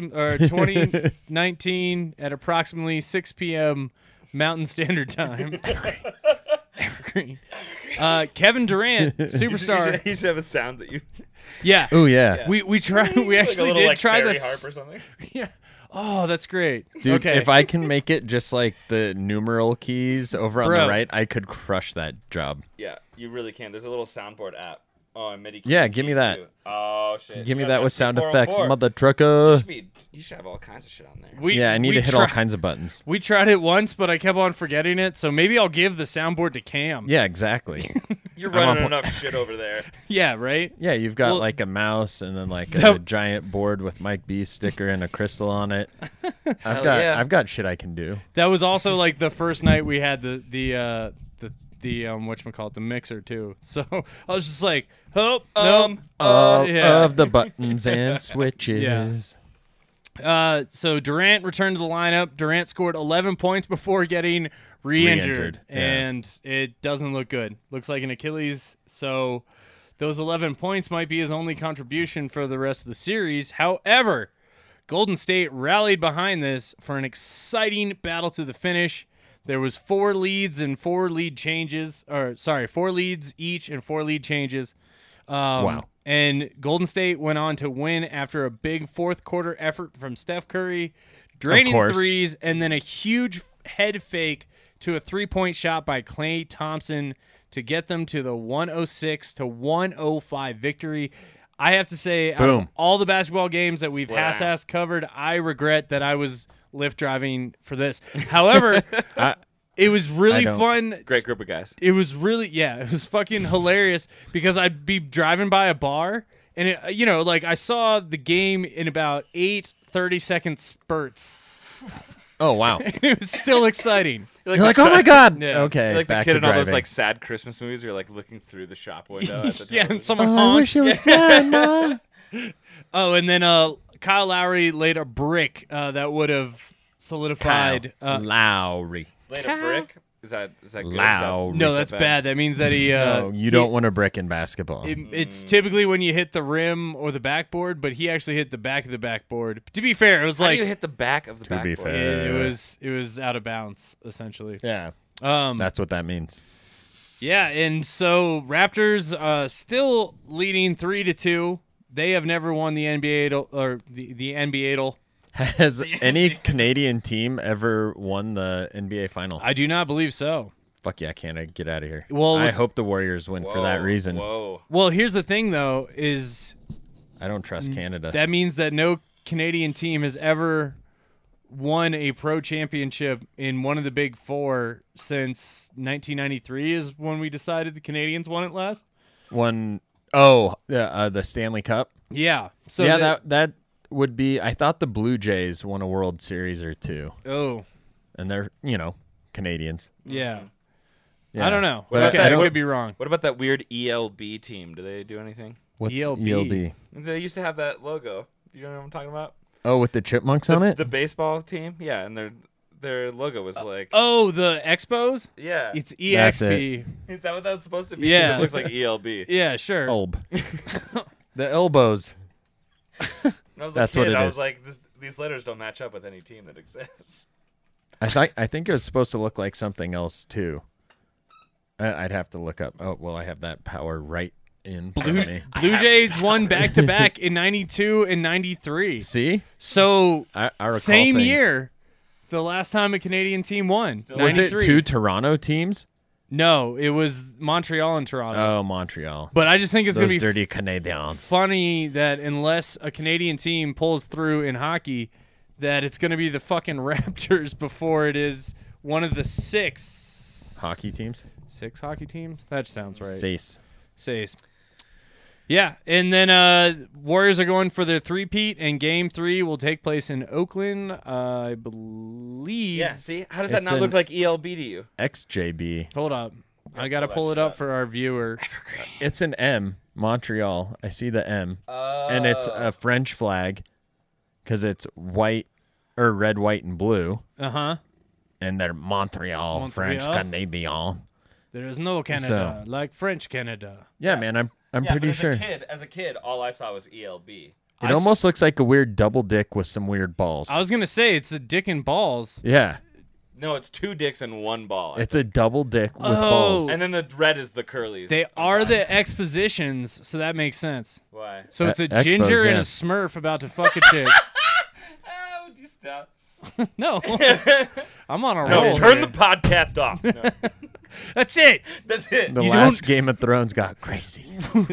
Speaker 2: 2019 at approximately 6 p.m. Mountain Standard Time. Evergreen. Kevin Durant, superstar.
Speaker 7: You should have a sound that you.
Speaker 2: Yeah.
Speaker 4: Oh, yeah.
Speaker 2: We tried. We
Speaker 7: like a
Speaker 2: actually
Speaker 7: little,
Speaker 2: did
Speaker 7: like,
Speaker 2: try
Speaker 7: fairy
Speaker 2: this.
Speaker 7: harp or something.
Speaker 2: Yeah. Oh, that's great.
Speaker 4: Dude,
Speaker 2: okay.
Speaker 4: if I can make it just like the numeral keys over on
Speaker 2: Bro.
Speaker 4: the right, I could crush that job.
Speaker 7: Yeah, you really can. There's a little soundboard app. Oh, and MIDI.
Speaker 4: Yeah,
Speaker 7: key
Speaker 4: give me
Speaker 7: too.
Speaker 4: that.
Speaker 7: Oh shit.
Speaker 4: Give me
Speaker 7: You
Speaker 4: that
Speaker 7: got
Speaker 4: with
Speaker 7: this
Speaker 4: sound
Speaker 7: 404.
Speaker 4: effects, mother trucker.
Speaker 7: You should have all kinds of shit on there.
Speaker 4: Yeah, I need
Speaker 2: we
Speaker 4: to hit all
Speaker 2: tri-
Speaker 4: kinds of buttons.
Speaker 2: We tried it once, but I kept on forgetting it. So maybe I'll give the soundboard to Cam.
Speaker 4: Yeah, exactly.
Speaker 7: You're
Speaker 4: I'm on
Speaker 7: running
Speaker 4: point.
Speaker 7: enough shit over there.
Speaker 2: Yeah, right?
Speaker 4: Yeah, you've got
Speaker 2: Well-
Speaker 4: like a mouse and then like
Speaker 2: That-
Speaker 4: a giant board with Mike B sticker and a crystal on it.
Speaker 7: Hell yeah.
Speaker 4: I've got shit I can do.
Speaker 2: That was also like the first night we had the whatchamacallit, the mixer too. So I was just like, nope.
Speaker 4: All
Speaker 2: yeah.
Speaker 4: of the buttons and switches.
Speaker 2: So Durant returned to the lineup. Durant scored 11 points before getting re-injured,
Speaker 4: Re-injured, yeah.
Speaker 2: and it doesn't look good. Looks like an Achilles. So those 11 points might be his only contribution for the rest of the series. However, Golden State rallied behind this for an exciting battle to the finish. There was 4 leads and 4 lead changes, 4 leads each and 4 lead changes.
Speaker 4: Wow.
Speaker 2: And Golden State went on to win after a big fourth quarter effort from Steph Curry, draining
Speaker 4: course.
Speaker 2: threes, and then a huge head fake to a 3-point shot by Klay Thompson to get them to the 106-105 victory. I have to say, out
Speaker 4: Boom.
Speaker 2: of all the basketball games that we've
Speaker 7: Split
Speaker 2: half-assed covered, I regret that I was Lyft driving for this. However, it was really
Speaker 4: don't.
Speaker 2: fun.
Speaker 7: Great group of guys.
Speaker 2: It was really, it was fucking hilarious because I'd be driving by a bar and, I saw the game in about 8 30-second spurts.
Speaker 4: Oh, wow.
Speaker 2: It was still exciting.
Speaker 4: You're like, oh, my God.
Speaker 2: Yeah.
Speaker 4: Okay,
Speaker 7: You're like the
Speaker 4: back
Speaker 7: kid
Speaker 4: to
Speaker 7: in all those
Speaker 4: driving.
Speaker 7: like sad Christmas movies where you're like looking through the shop window at the
Speaker 2: Yeah, and
Speaker 7: television.
Speaker 2: someone
Speaker 4: I
Speaker 2: honks.
Speaker 4: wish it was Grandma.
Speaker 2: Oh, and then Kyle Lowry laid a brick that would have solidified.
Speaker 4: Lowry.
Speaker 7: Laid a brick? Is that good?
Speaker 4: Lowry.
Speaker 2: No, that's bad. That means that he.
Speaker 4: No, you don't want a brick in basketball.
Speaker 2: It's typically when you hit the rim or the backboard, but he actually hit the back of the backboard. To be fair, it was
Speaker 7: How
Speaker 2: like
Speaker 7: do you hit the back of the
Speaker 4: To be
Speaker 7: backboard?
Speaker 4: fair.
Speaker 2: it was out of bounds essentially.
Speaker 4: Yeah,
Speaker 2: Um,
Speaker 4: that's what that means.
Speaker 2: yeah, and so Raptors still leading 3-2. They have never won the NBA or the NBA.
Speaker 4: Has any Canadian team ever won the NBA final?
Speaker 2: I do not believe so.
Speaker 4: Fuck yeah, Canada, get out of here.
Speaker 2: Well,
Speaker 4: I
Speaker 2: what's-
Speaker 4: hope the Warriors win for that reason.
Speaker 7: Whoa.
Speaker 2: Well, here's the thing though: is
Speaker 4: I don't trust Canada.
Speaker 2: that means that no Canadian team has ever won a pro championship in one of the big four since 1993 is when we decided the Canadians won it last.
Speaker 4: The Stanley Cup.
Speaker 2: Yeah. So
Speaker 4: Yeah, that would be. I thought the Blue Jays won a World Series or two,
Speaker 2: Oh,
Speaker 4: and they're Canadians.
Speaker 2: yeah.
Speaker 4: Yeah.
Speaker 2: I don't know.
Speaker 7: What about
Speaker 2: Okay,
Speaker 7: that-
Speaker 2: I
Speaker 7: what-
Speaker 2: could be wrong.
Speaker 7: What about that weird ELB team? Do they do anything?
Speaker 4: What's
Speaker 2: ELB?
Speaker 4: ELB?
Speaker 7: They used to have that logo. You know what I'm talking about?
Speaker 4: Oh, with the chipmunks on it.
Speaker 7: The baseball team? Yeah, and their logo was like
Speaker 2: Oh, the Expos?
Speaker 7: yeah.
Speaker 2: It's
Speaker 4: That's
Speaker 2: EXP.
Speaker 7: Is that what that's supposed to be? 'Cause
Speaker 2: Yeah.
Speaker 7: It looks like ELB.
Speaker 2: Yeah, sure.
Speaker 4: Elb. The elbows.
Speaker 7: When I was a
Speaker 4: That's
Speaker 7: kid,
Speaker 4: what it
Speaker 7: I
Speaker 4: is.
Speaker 7: was like, these letters don't match up with any team that exists.
Speaker 4: I think it was supposed to look like something else too. I'd have to look up. Oh well, I have that power right in front of me.
Speaker 2: Blue Jays won back to back in 92 and 93.
Speaker 4: See,
Speaker 2: So
Speaker 4: I recall
Speaker 2: same
Speaker 4: things.
Speaker 2: year, the last time a Canadian team won.
Speaker 4: Was it
Speaker 2: 93.
Speaker 4: 2 Toronto teams?
Speaker 2: No, it was Montreal and Toronto.
Speaker 4: Oh, Montreal.
Speaker 2: But I just think it's
Speaker 4: Those
Speaker 2: gonna be
Speaker 4: dirty Canadians.
Speaker 2: funny that unless a Canadian team pulls through in hockey, that it's gonna be the fucking Raptors before it is one of the six
Speaker 4: Hockey teams.
Speaker 2: hockey teams. That sounds right.
Speaker 4: Sace.
Speaker 2: Says. Yeah, and then Warriors are going for their three-peat, and Game 3 will take place in Oakland, I believe.
Speaker 7: Yeah, see? How does that
Speaker 4: It's
Speaker 7: not look
Speaker 4: an-
Speaker 7: like ELB to you?
Speaker 4: XJB.
Speaker 2: Hold up. I got to pull it up for our viewer.
Speaker 4: It's an M. Montreal. I see the M. And it's a French flag because it's white or red, white, and blue.
Speaker 2: Uh-huh.
Speaker 4: And they're Montreal, French
Speaker 2: Montreal.
Speaker 4: Canadian.
Speaker 2: There is no Canada like French Canada.
Speaker 4: Yeah, man, I'm
Speaker 7: Yeah,
Speaker 4: pretty
Speaker 7: but
Speaker 4: sure.
Speaker 7: As a kid, all I saw was ELB.
Speaker 4: It almost looks like a weird double dick with some weird balls.
Speaker 2: I was going to say it's a dick and balls.
Speaker 4: Yeah,
Speaker 7: No, it's 2 dicks and 1 ball.
Speaker 4: it's a double dick with
Speaker 2: Oh.
Speaker 4: balls.
Speaker 7: And then the red is the curlies.
Speaker 2: They
Speaker 7: on
Speaker 2: are
Speaker 7: top.
Speaker 2: the expositions, so that makes sense.
Speaker 7: Why?
Speaker 2: So it's a
Speaker 4: Expos,
Speaker 2: ginger and
Speaker 4: yeah.
Speaker 2: a smurf about to fuck a chick.
Speaker 7: Oh, would you stop?
Speaker 2: No. I'm on a
Speaker 7: No,
Speaker 2: roll.
Speaker 7: turn
Speaker 2: here.
Speaker 7: the podcast off. No,
Speaker 2: That's it.
Speaker 7: that's it.
Speaker 4: The
Speaker 2: You
Speaker 4: last
Speaker 2: don't-
Speaker 4: Game of Thrones got crazy.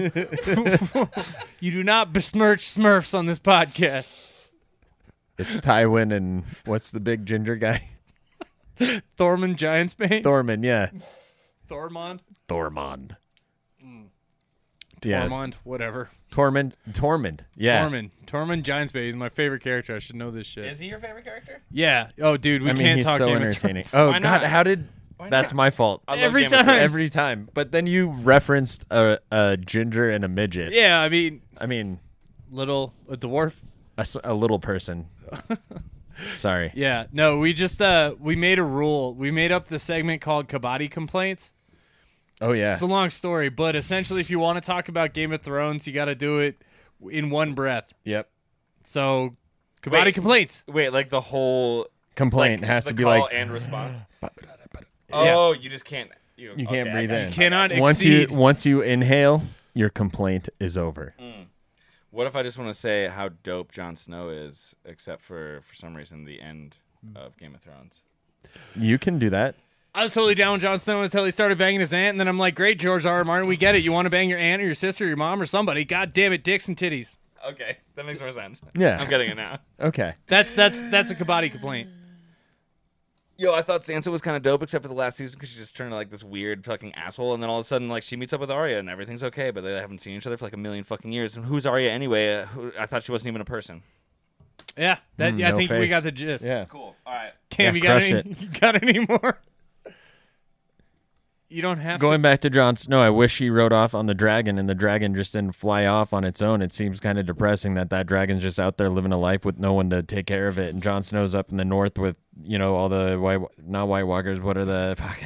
Speaker 2: You do not besmirch smurfs on this podcast.
Speaker 4: It's Tywin and what's the big ginger guy?
Speaker 2: Thormund Giantsbane?
Speaker 4: Thormund, yeah.
Speaker 2: Thormund?
Speaker 4: Thormund. Yeah,
Speaker 2: Tormund, whatever.
Speaker 4: Tormund, yeah.
Speaker 2: Tormund Giantsbane is my favorite character. I should know this shit.
Speaker 7: Is he your favorite character?
Speaker 2: Yeah. Oh, dude, we
Speaker 4: I mean,
Speaker 2: can't
Speaker 4: he's
Speaker 2: talk
Speaker 4: so
Speaker 2: Game of
Speaker 4: entertaining.
Speaker 2: Thrones.
Speaker 4: Oh
Speaker 7: Why
Speaker 4: God,
Speaker 7: not?
Speaker 4: how did?
Speaker 7: Why
Speaker 4: That's
Speaker 7: not?
Speaker 4: my fault.
Speaker 7: I love
Speaker 2: Every
Speaker 7: Game of
Speaker 2: time.
Speaker 7: Thrones.
Speaker 4: Every time, but then you referenced a ginger and a midget.
Speaker 2: Yeah, I mean,
Speaker 4: I mean,
Speaker 2: a dwarf.
Speaker 4: a little person. Sorry.
Speaker 2: Yeah. No, we just we made a rule. We made up the segment called Kabaddi Complaints.
Speaker 4: Oh yeah.
Speaker 2: It's a long story, but essentially, if you want to talk about Game of Thrones, you got to do it in one breath.
Speaker 4: Yep.
Speaker 2: So, Kabaddi
Speaker 7: Wait.
Speaker 2: Complaints.
Speaker 7: Wait, like the whole
Speaker 4: Complaint
Speaker 7: like,
Speaker 4: has
Speaker 7: the
Speaker 4: to be
Speaker 7: call
Speaker 4: like
Speaker 7: and response. Oh, you just can't.
Speaker 4: you can't
Speaker 7: okay,
Speaker 4: breathe
Speaker 7: I got
Speaker 4: in.
Speaker 7: you.
Speaker 2: Cannot
Speaker 4: once
Speaker 2: exceed.
Speaker 4: you inhale, your complaint is over.
Speaker 7: What if I just want to say how dope Jon Snow is, except for some reason the end of Game of Thrones?
Speaker 4: You can do that.
Speaker 2: I was totally down with Jon Snow until he started banging his aunt, and then I'm like, great, George R. R. Martin, we get it. You want to bang your aunt or your sister or your mom or somebody. God damn it, dicks and titties.
Speaker 7: Okay, that makes more sense.
Speaker 4: Yeah.
Speaker 7: I'm getting it now.
Speaker 4: Okay.
Speaker 2: That's a Kabaddi complaint.
Speaker 7: Yo, I thought Sansa was kind of dope, except for the last season, because she just turned into like this weird fucking asshole, and then all of a sudden, like, she meets up with Arya, and everything's okay, but they haven't seen each other for like a million fucking years. And who's Arya anyway? I thought she wasn't even a person.
Speaker 2: Yeah, I
Speaker 4: no
Speaker 2: think we
Speaker 4: face.
Speaker 2: got the gist.
Speaker 4: Yeah.
Speaker 7: Cool. All right.
Speaker 2: Cam,
Speaker 4: Yeah,
Speaker 2: you got
Speaker 4: crush
Speaker 2: any? You got any more? You don't have
Speaker 4: Going
Speaker 2: to.
Speaker 4: back to Jon Snow, I wish he rode off on the dragon and the dragon just didn't fly off on its own. It seems kind of depressing that dragon's just out there living a life with no one to take care of it. And Jon Snow's up in the north with, all the not White Walkers. What are the fuck?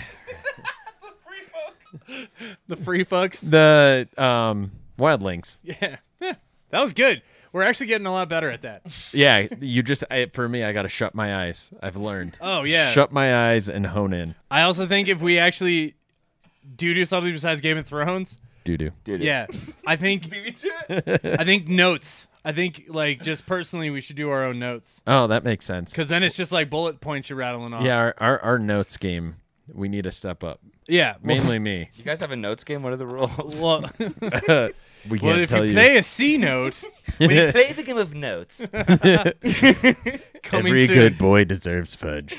Speaker 2: The free fucks.
Speaker 4: The wildlings.
Speaker 2: Yeah. That was good. We're actually getting a lot better at that.
Speaker 4: Yeah, for me, I got to shut my eyes. I've learned.
Speaker 2: Oh, yeah.
Speaker 4: Shut my eyes and hone in.
Speaker 2: I also think if we actually do something besides Game of Thrones,
Speaker 4: Doo-doo.
Speaker 2: yeah, I think
Speaker 7: Beat me to it.
Speaker 2: I think notes. I think like just personally we should do our own notes
Speaker 4: Oh, that makes sense.
Speaker 2: because then it's just like bullet points you're rattling off.
Speaker 4: Yeah, our notes game, we need to step up.
Speaker 2: Yeah.
Speaker 4: Mainly me.
Speaker 7: You guys have a notes game? What are the rules?
Speaker 2: Well,
Speaker 4: We
Speaker 2: well,
Speaker 4: can't
Speaker 2: if
Speaker 4: tell
Speaker 2: you
Speaker 4: you.
Speaker 2: play a C note,
Speaker 7: When you play the game of notes.
Speaker 2: coming
Speaker 4: Every
Speaker 2: soon.
Speaker 4: good boy deserves fudge.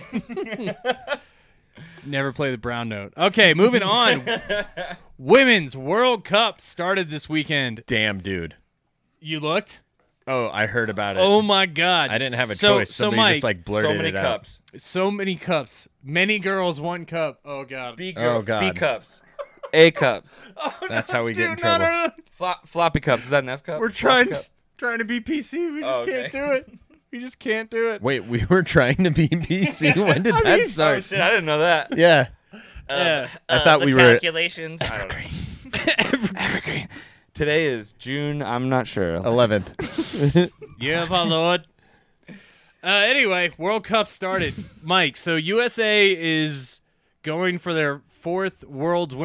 Speaker 2: Never play the brown note. Okay, moving on. Women's World Cup started this weekend.
Speaker 4: Damn, dude.
Speaker 2: You looked?
Speaker 4: Oh, I heard about it.
Speaker 2: Oh my God!
Speaker 4: I didn't have a
Speaker 2: So-
Speaker 4: choice.
Speaker 2: So
Speaker 4: Somebody
Speaker 2: Mike,
Speaker 4: just like blurted
Speaker 7: So many
Speaker 4: it out.
Speaker 7: cups.
Speaker 2: so many cups, many girls, one cup. Oh God!
Speaker 7: B,
Speaker 4: Oh, God.
Speaker 7: B cups. A cups.
Speaker 4: That's how we get in
Speaker 2: Dude, no,
Speaker 4: trouble.
Speaker 2: no, no.
Speaker 7: Floppy cups. Is that an F cup?
Speaker 2: We're
Speaker 7: Floppy
Speaker 2: trying
Speaker 7: cup?
Speaker 2: to be PC. We just
Speaker 7: Oh, okay.
Speaker 2: can't do it. We just can't do it.
Speaker 4: Wait, we were trying to be PC. When did that
Speaker 2: mean-
Speaker 7: Oh
Speaker 4: start?
Speaker 7: shit! I didn't know that.
Speaker 4: Yeah.
Speaker 2: Yeah.
Speaker 4: I thought
Speaker 7: the
Speaker 4: we were-
Speaker 7: calculations. I don't know. Evergreen. Today is June. I'm not sure.
Speaker 4: 11th.
Speaker 2: Yeah, my lord. Anyway, World Cup started. Mike, so USA is going for their fourth Women's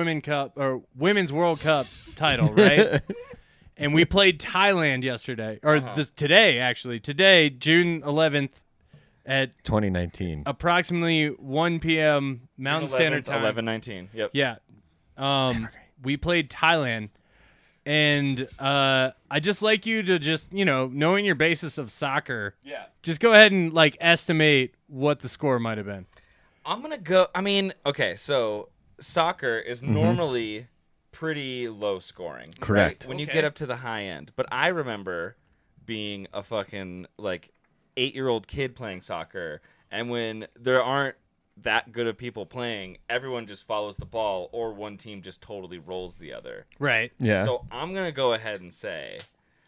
Speaker 2: World Cup title, right? And we played Thailand yesterday, or today, actually. Today, June 11th, at
Speaker 4: 2019.
Speaker 2: approximately 1 p.m. Mountain Standard Time.
Speaker 7: 11:19. Yep.
Speaker 2: Yeah. We played Thailand. And I just like you to just, knowing your basis of soccer,
Speaker 7: Yeah.
Speaker 2: just go ahead and like estimate what the score might have been.
Speaker 7: I'm gonna go. I mean, okay, so soccer is normally pretty low scoring.
Speaker 4: Correct.
Speaker 7: Right? When you
Speaker 2: Okay.
Speaker 7: get up to the high end. But I remember being a fucking like 8-year-old kid playing soccer, and when there aren't that good of people playing, everyone just follows the ball, or one team just totally rolls the other.
Speaker 2: Right.
Speaker 4: Yeah.
Speaker 7: So I'm gonna go ahead and say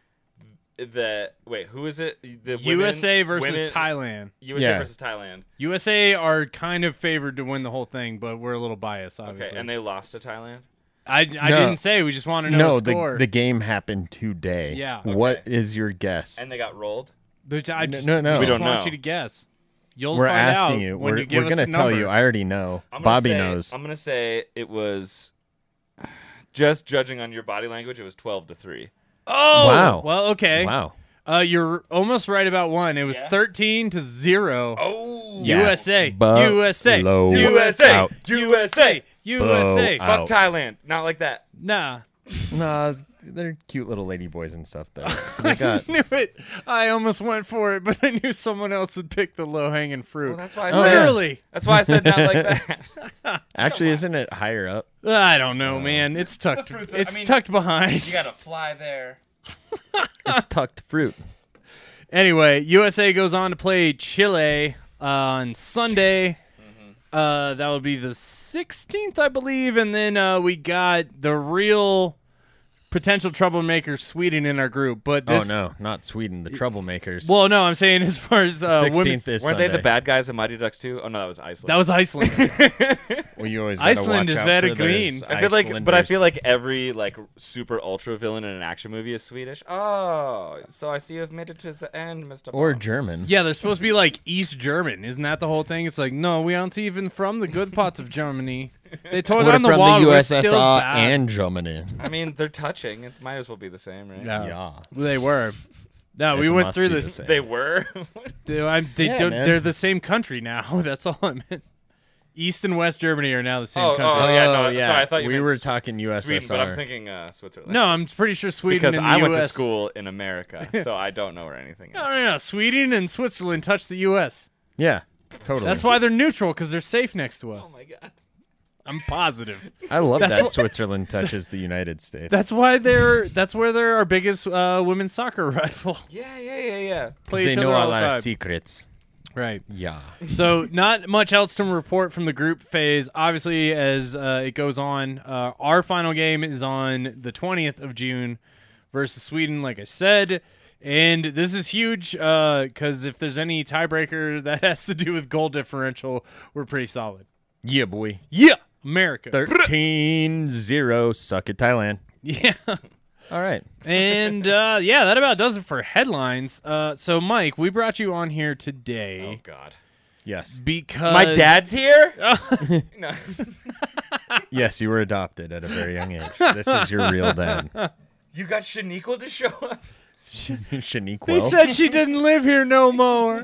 Speaker 7: that. Wait, who is it? The
Speaker 2: USA versus
Speaker 7: women-
Speaker 2: Thailand.
Speaker 7: USA
Speaker 4: Yeah.
Speaker 7: versus Thailand.
Speaker 2: USA are kind of favored to win the whole thing, but we're a little biased, obviously.
Speaker 7: Okay, and they lost to Thailand.
Speaker 2: I
Speaker 4: No.
Speaker 2: didn't say. We just want to know
Speaker 4: No,
Speaker 2: the score.
Speaker 4: the game happened today.
Speaker 2: Yeah.
Speaker 4: What is your guess?
Speaker 7: And they got rolled.
Speaker 2: Which I just,
Speaker 4: no.
Speaker 2: we
Speaker 4: We
Speaker 2: just
Speaker 7: don't
Speaker 2: want
Speaker 7: know.
Speaker 2: you to guess. You'll
Speaker 4: We're
Speaker 2: find
Speaker 4: asking
Speaker 2: out
Speaker 4: you.
Speaker 2: when
Speaker 4: We're,
Speaker 2: you give
Speaker 4: we're
Speaker 2: us
Speaker 4: gonna
Speaker 2: a
Speaker 4: tell
Speaker 2: number.
Speaker 4: you. I already know.
Speaker 7: I'm gonna
Speaker 4: Bobby
Speaker 7: say,
Speaker 4: knows.
Speaker 7: I'm gonna say it was. Just judging on your body language, it was 12-3.
Speaker 2: Oh,
Speaker 4: Wow.
Speaker 2: Well, okay.
Speaker 4: Wow.
Speaker 2: You're almost right about one. It was
Speaker 7: Yeah?
Speaker 2: 13-0.
Speaker 7: Oh,
Speaker 4: Yeah.
Speaker 2: USA.
Speaker 4: But
Speaker 2: USA.
Speaker 4: low
Speaker 2: USA.
Speaker 4: out.
Speaker 2: USA. USA.
Speaker 4: Blow
Speaker 7: Fuck
Speaker 4: out.
Speaker 7: Thailand. Not like that.
Speaker 2: Nah.
Speaker 4: Nah, they're cute little lady boys and stuff though. They got.
Speaker 2: Knew it. I almost went for it, but I knew someone else would pick the low-hanging fruit.
Speaker 7: Well, that's why I
Speaker 4: Oh,
Speaker 7: said.
Speaker 4: yeah.
Speaker 2: Really?
Speaker 7: That's why I said not like that.
Speaker 4: Actually, isn't it higher up?
Speaker 2: I don't know, man. It's tucked.
Speaker 7: fruits-
Speaker 2: It's
Speaker 7: I mean-
Speaker 2: tucked behind.
Speaker 7: You gotta fly there.
Speaker 4: It's tucked fruit.
Speaker 2: Anyway, USA goes on to play Chile on Sunday. That would be the 16th, I believe, and then we got the real potential troublemaker Sweden in our group. But this,
Speaker 4: Oh no, not Sweden. The troublemakers.
Speaker 2: well, no, I'm saying as far as
Speaker 4: 16th
Speaker 2: women's,
Speaker 4: is
Speaker 7: Weren't
Speaker 4: Sunday.
Speaker 7: they the bad guys in Mighty Ducks 2? Oh no, that was Iceland.
Speaker 2: that was Iceland.
Speaker 4: Well, you always gotta
Speaker 2: Iceland
Speaker 4: watch
Speaker 2: is
Speaker 4: out
Speaker 2: very
Speaker 4: for those
Speaker 2: green.
Speaker 7: I feel like, but I
Speaker 4: Icelanders.
Speaker 7: feel like every like super ultra villain in an action movie is Swedish. Oh, so I see you've made it to the end, Mr.
Speaker 4: or
Speaker 7: Bond.
Speaker 4: German.
Speaker 2: Yeah, they're supposed to be like East German. Isn't that the whole thing? It's like, no, we aren't even from the good parts of Germany. They tore
Speaker 4: We're
Speaker 2: down the
Speaker 4: from
Speaker 2: wall.
Speaker 4: the
Speaker 2: We're still
Speaker 4: USSR
Speaker 2: bad.
Speaker 4: and Germany.
Speaker 7: I mean, they're touching. It might as well be the same, right?
Speaker 2: Yeah.
Speaker 4: Yeah.
Speaker 2: They were. No, we
Speaker 4: It
Speaker 2: went
Speaker 4: must
Speaker 2: through
Speaker 4: be the
Speaker 2: this.
Speaker 4: same.
Speaker 7: They were.
Speaker 2: They
Speaker 4: Yeah, man.
Speaker 2: they're the same country now. That's all I meant. East and West Germany are now the same
Speaker 7: Oh,
Speaker 2: country.
Speaker 7: yeah, no, sorry, I thought you
Speaker 4: we
Speaker 7: meant
Speaker 4: were talking USSR.
Speaker 7: Sweden, but I'm thinking Switzerland.
Speaker 2: No, I'm pretty sure Sweden
Speaker 7: because
Speaker 2: and the
Speaker 7: I
Speaker 2: US.
Speaker 7: went to school in America, so I don't know where anything is.
Speaker 2: No. Sweden and Switzerland touch the U.S.
Speaker 4: Yeah, totally.
Speaker 2: That's why they're neutral, because they're safe next to us.
Speaker 7: Oh my god.
Speaker 2: I'm positive.
Speaker 4: I love
Speaker 2: That's
Speaker 4: that
Speaker 2: what-
Speaker 4: Switzerland touches the United States.
Speaker 2: That's why that's where they're our biggest women's soccer rival.
Speaker 7: Yeah.
Speaker 2: Play
Speaker 4: they
Speaker 2: each
Speaker 4: know
Speaker 2: other
Speaker 4: a
Speaker 2: all the
Speaker 4: lot of
Speaker 2: time.
Speaker 4: secrets.
Speaker 2: Right.
Speaker 4: Yeah.
Speaker 2: So not much else to report from the group phase. Obviously, as it goes on, our final game is on the 20th of June versus Sweden, like I said. And this is huge because if there's any tiebreaker that has to do with goal differential, we're pretty solid.
Speaker 4: Yeah, boy.
Speaker 2: Yeah, America.
Speaker 4: 13-0. Suck it, Thailand.
Speaker 2: Yeah.
Speaker 4: All right.
Speaker 2: And yeah, that about does it for headlines. So, Mike, we brought you on here today
Speaker 7: Oh god.
Speaker 4: Yes.
Speaker 2: because
Speaker 7: My dad's here? No.
Speaker 4: Yes, you were adopted at a very young age. This is your real dad.
Speaker 7: You got Shaniqua to show up?
Speaker 4: Shaniqua.
Speaker 2: He said she didn't live here no more.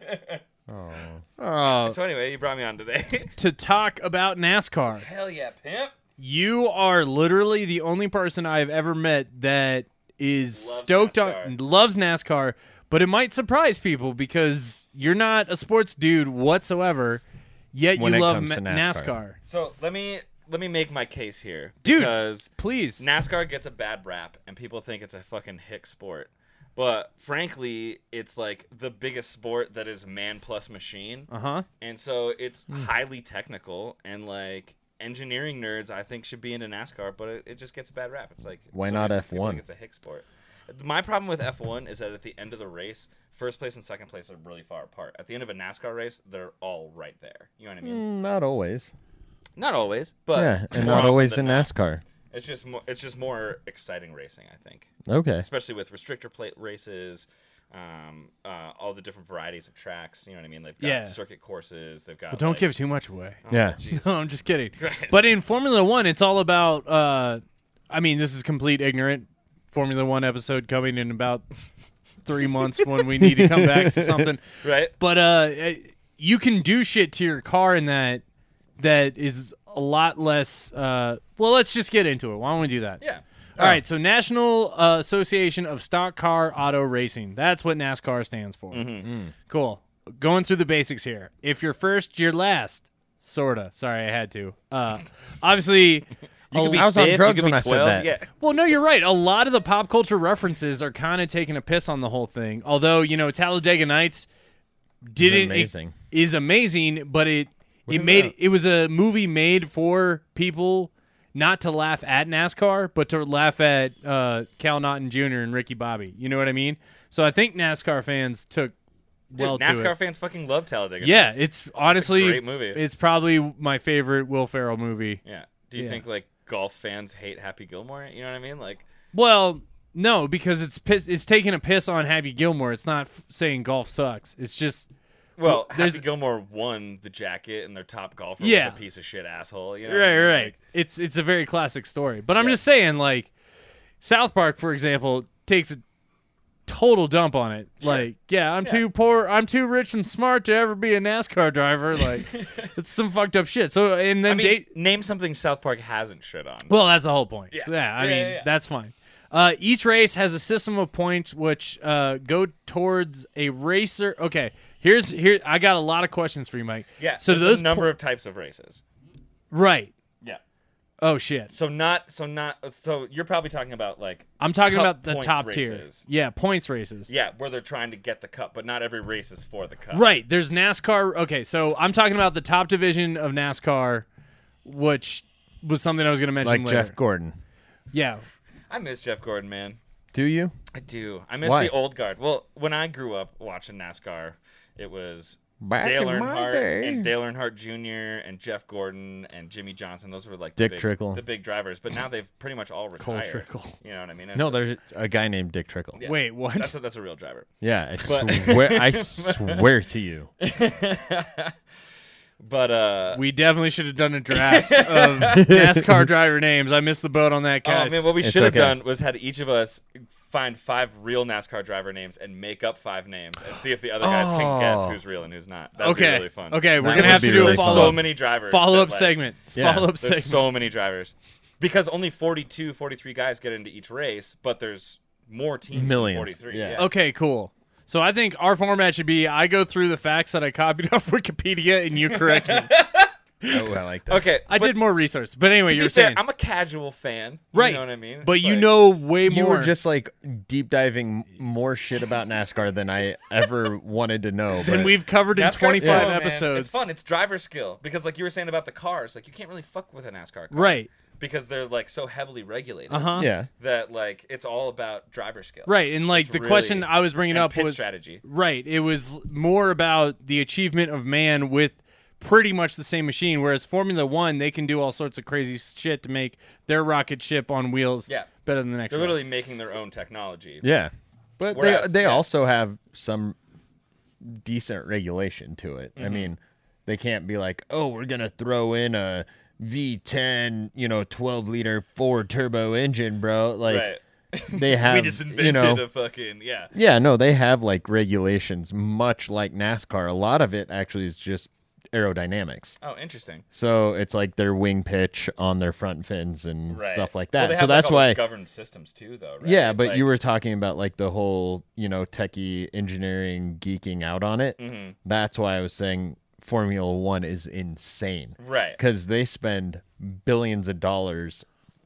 Speaker 2: Oh.
Speaker 7: So anyway, you brought me on today.
Speaker 2: To talk about NASCAR.
Speaker 7: Hell yeah, pimp.
Speaker 2: You are literally the only person I've ever met that is
Speaker 7: Loves
Speaker 2: stoked
Speaker 7: NASCAR.
Speaker 2: on, loves NASCAR, but it might surprise people because you're not a sports dude whatsoever, yet
Speaker 4: When
Speaker 2: you
Speaker 4: it
Speaker 2: love
Speaker 4: comes to NASCAR.
Speaker 7: So let me make my case here.
Speaker 2: Dude.
Speaker 7: Because
Speaker 2: Please.
Speaker 7: NASCAR gets a bad rap and people think it's a fucking hick sport. But frankly, it's like the biggest sport that is man plus machine.
Speaker 2: Uh-huh.
Speaker 7: And so it's highly technical and like engineering nerds I think should be into NASCAR, but it just gets a bad rap. It's like
Speaker 4: Why
Speaker 7: for some
Speaker 4: not
Speaker 7: reason, people
Speaker 4: F1?
Speaker 7: think it's a hick sport. My problem with F1 is that at the end of the race, first place and second place are really far apart. At the end of a NASCAR race, they're all right there. You know what I mean?
Speaker 4: Not always.
Speaker 7: Not always, but
Speaker 4: Yeah, and
Speaker 7: more
Speaker 4: not
Speaker 7: often
Speaker 4: always
Speaker 7: than
Speaker 4: in
Speaker 7: not.
Speaker 4: NASCAR.
Speaker 7: It's just more exciting racing, I think,
Speaker 4: Okay.
Speaker 7: especially with restrictor plate races, all the different varieties of tracks. You know what I mean? They've got
Speaker 2: Yeah.
Speaker 7: circuit courses. They've got.
Speaker 2: But don't
Speaker 7: like,
Speaker 2: give too much away.
Speaker 4: Yeah.
Speaker 7: jeez.
Speaker 2: No, I'm just kidding.
Speaker 7: Christ.
Speaker 2: But in Formula One, it's all about. I mean, this is complete ignorant. Formula One episode coming in about 3 months when we need to come back to something.
Speaker 7: Right.
Speaker 2: But you can do shit to your car in that is a lot less. Well, let's just get into it. Why don't we do that?
Speaker 7: Yeah.
Speaker 2: All right. So National Association of Stock Car Auto Racing. That's what NASCAR stands for. Cool. Going through the basics here. If you're first, you're last. Sorta. Sorry, I had to. Obviously.
Speaker 7: You could be
Speaker 4: I was on
Speaker 7: fifth,
Speaker 4: drugs
Speaker 7: you could
Speaker 4: when
Speaker 7: be
Speaker 4: I said
Speaker 7: 12,
Speaker 4: that.
Speaker 7: Yeah.
Speaker 2: Well, no, you're right. A lot of the pop culture references are kind of taking a piss on the whole thing. Although, Talladega Nights
Speaker 4: amazing.
Speaker 2: is amazing, but it
Speaker 4: about-
Speaker 2: was a movie made for people not to laugh at NASCAR, but to laugh at Cal Naughton Jr. and Ricky Bobby. You know what I mean? So I think NASCAR fans took
Speaker 7: Dude,
Speaker 2: well to
Speaker 7: NASCAR
Speaker 2: it.
Speaker 7: fans fucking love Talladega.
Speaker 2: Yeah,
Speaker 7: Nights.
Speaker 2: it's honestly
Speaker 7: great movie.
Speaker 2: It's probably my favorite Will Ferrell movie.
Speaker 7: Yeah. Do you
Speaker 2: Yeah.
Speaker 7: think like golf fans hate Happy Gilmore? You know what I mean? Like,
Speaker 2: Well, no, because it's taking a piss on Happy Gilmore. It's not saying golf sucks. It's just
Speaker 7: well,
Speaker 2: there's-
Speaker 7: Happy Gilmore won the jacket, and their top golfer
Speaker 2: Yeah.
Speaker 7: was a piece of shit asshole. You know what I mean?
Speaker 2: right.
Speaker 7: Like,
Speaker 2: It's a very classic story. But I'm
Speaker 7: Yeah.
Speaker 2: just saying, like, South Park, for example, takes a total dump on it.
Speaker 7: Sure.
Speaker 2: Like, yeah, I'm too poor, I'm too rich and smart to ever be a NASCAR driver. Like, it's some fucked up shit. So, and then
Speaker 7: I mean, name something South Park hasn't shit on.
Speaker 2: well, that's the whole point.
Speaker 7: Yeah.
Speaker 2: I
Speaker 7: Yeah,
Speaker 2: mean,
Speaker 7: yeah, yeah.
Speaker 2: that's fine. Each race has a system of points which go towards a racer. Okay, here. I got a lot of questions for you, Mike.
Speaker 7: yeah.
Speaker 2: So
Speaker 7: there's
Speaker 2: those
Speaker 7: a number of types of races.
Speaker 2: right.
Speaker 7: Yeah.
Speaker 2: Oh shit.
Speaker 7: So you're probably talking about like
Speaker 2: I'm talking
Speaker 7: cup
Speaker 2: about the
Speaker 7: points
Speaker 2: top
Speaker 7: races.
Speaker 2: tier. Yeah, points races.
Speaker 7: Yeah, where they're trying to get the cup, but not every race is for the cup.
Speaker 2: Right. There's NASCAR. Okay, so I'm talking about the top division of NASCAR, which was something I was going to mention
Speaker 4: Like
Speaker 2: later.
Speaker 4: Jeff Gordon.
Speaker 2: Yeah.
Speaker 7: I miss Jeff Gordon, man.
Speaker 4: Do you?
Speaker 7: I do. I miss
Speaker 4: Why?
Speaker 7: the old guard. Well, when I grew up watching NASCAR, it was
Speaker 4: Back
Speaker 7: Dale
Speaker 4: in my
Speaker 7: Earnhardt
Speaker 4: day.
Speaker 7: and Dale Earnhardt Jr. and Jeff Gordon and Jimmy Johnson. Those were like
Speaker 4: Dick
Speaker 7: the big,
Speaker 4: Trickle.
Speaker 7: the big drivers. But now they've pretty much all
Speaker 2: Cole
Speaker 7: retired.
Speaker 2: Trickle.
Speaker 7: You know what I mean?
Speaker 4: No,
Speaker 7: It's-
Speaker 4: there's a guy named Dick Trickle.
Speaker 7: yeah,
Speaker 2: Wait, what?
Speaker 7: That's a real driver.
Speaker 4: Yeah, I
Speaker 7: But-
Speaker 4: swear, I swear to you.
Speaker 7: But
Speaker 2: We definitely should have done a draft of NASCAR driver names. I missed the boat on that,
Speaker 7: oh
Speaker 2: guys.
Speaker 7: man, what we
Speaker 4: It's
Speaker 7: should have
Speaker 4: okay.
Speaker 7: done was had each of us find 5 real NASCAR driver names and make up 5 names and see if the other guys can guess who's real and who's not. That'd be
Speaker 2: okay.
Speaker 7: really fun.
Speaker 2: Okay, we're
Speaker 4: That
Speaker 2: gonna
Speaker 4: would
Speaker 2: have
Speaker 4: be
Speaker 2: to do
Speaker 4: really
Speaker 2: a
Speaker 4: fun.
Speaker 7: so
Speaker 2: follow-up
Speaker 7: many drivers.
Speaker 2: follow-up
Speaker 7: that, like,
Speaker 2: segment.
Speaker 4: Yeah.
Speaker 2: Follow-up
Speaker 7: There's
Speaker 2: segment.
Speaker 7: so many drivers. Because only 42, 43 guys get into each race, but there's more teams
Speaker 4: Millions,
Speaker 7: than 43.
Speaker 4: yeah.
Speaker 2: Okay, cool. So I think our format should be: I go through the facts that I copied off Wikipedia, and you correct me.
Speaker 4: Oh, I like that.
Speaker 7: Okay.
Speaker 2: I did more research, but anyway,
Speaker 7: To
Speaker 2: you're
Speaker 7: be fair,
Speaker 2: saying
Speaker 7: I'm a casual fan.
Speaker 2: right.
Speaker 7: You know what I mean?
Speaker 2: But
Speaker 7: It's
Speaker 2: you
Speaker 7: like-
Speaker 2: know way
Speaker 4: You
Speaker 2: more.
Speaker 4: were just like deep diving more shit about NASCAR than I ever wanted to know.
Speaker 2: than
Speaker 4: but-
Speaker 2: we've covered in
Speaker 7: NASCAR's
Speaker 2: 25
Speaker 7: fun, man.
Speaker 2: episodes.
Speaker 7: It's fun. It's driver skill because, like you were saying about the cars, like you can't really fuck with a NASCAR car,
Speaker 2: Right.
Speaker 7: Because they're like so heavily regulated.
Speaker 2: Uh-huh.
Speaker 4: Yeah.
Speaker 7: That like it's all about driver skill.
Speaker 2: Right, and like
Speaker 7: It's
Speaker 2: the
Speaker 7: really-
Speaker 2: question I was bringing
Speaker 7: and
Speaker 2: up
Speaker 7: pit
Speaker 2: was
Speaker 7: strategy.
Speaker 2: right. It was more about the achievement of man with pretty much the same machine. Whereas Formula One, they can do all sorts of crazy shit to make their rocket ship on wheels
Speaker 7: Yeah.
Speaker 2: better than the next
Speaker 7: They're
Speaker 2: one.
Speaker 7: literally making their own technology.
Speaker 4: Yeah. But
Speaker 7: Whereas-
Speaker 4: they
Speaker 7: yeah.
Speaker 4: also have some decent regulation to it. I mean, they can't be like, oh, we're going to throw in a V10, 12-liter Ford turbo engine, bro. Like,
Speaker 7: Right.
Speaker 4: they have,
Speaker 7: We just invented a fucking
Speaker 4: Yeah, no, they have like regulations much like NASCAR. A lot of it actually is just aerodynamics.
Speaker 7: Oh, interesting.
Speaker 4: So it's like their wing pitch on their front fins and
Speaker 7: Right.
Speaker 4: stuff like
Speaker 7: Well,
Speaker 4: that.
Speaker 7: they
Speaker 4: So
Speaker 7: have, like,
Speaker 4: that's
Speaker 7: all those
Speaker 4: why
Speaker 7: governed systems too, though. Right?
Speaker 4: yeah, but
Speaker 7: Like-
Speaker 4: you were talking about like the whole, techie engineering geeking out on it.
Speaker 7: Mhm.
Speaker 4: That's why I was saying Formula 1 is insane.
Speaker 7: Right.
Speaker 4: Cuz they spend billions of dollars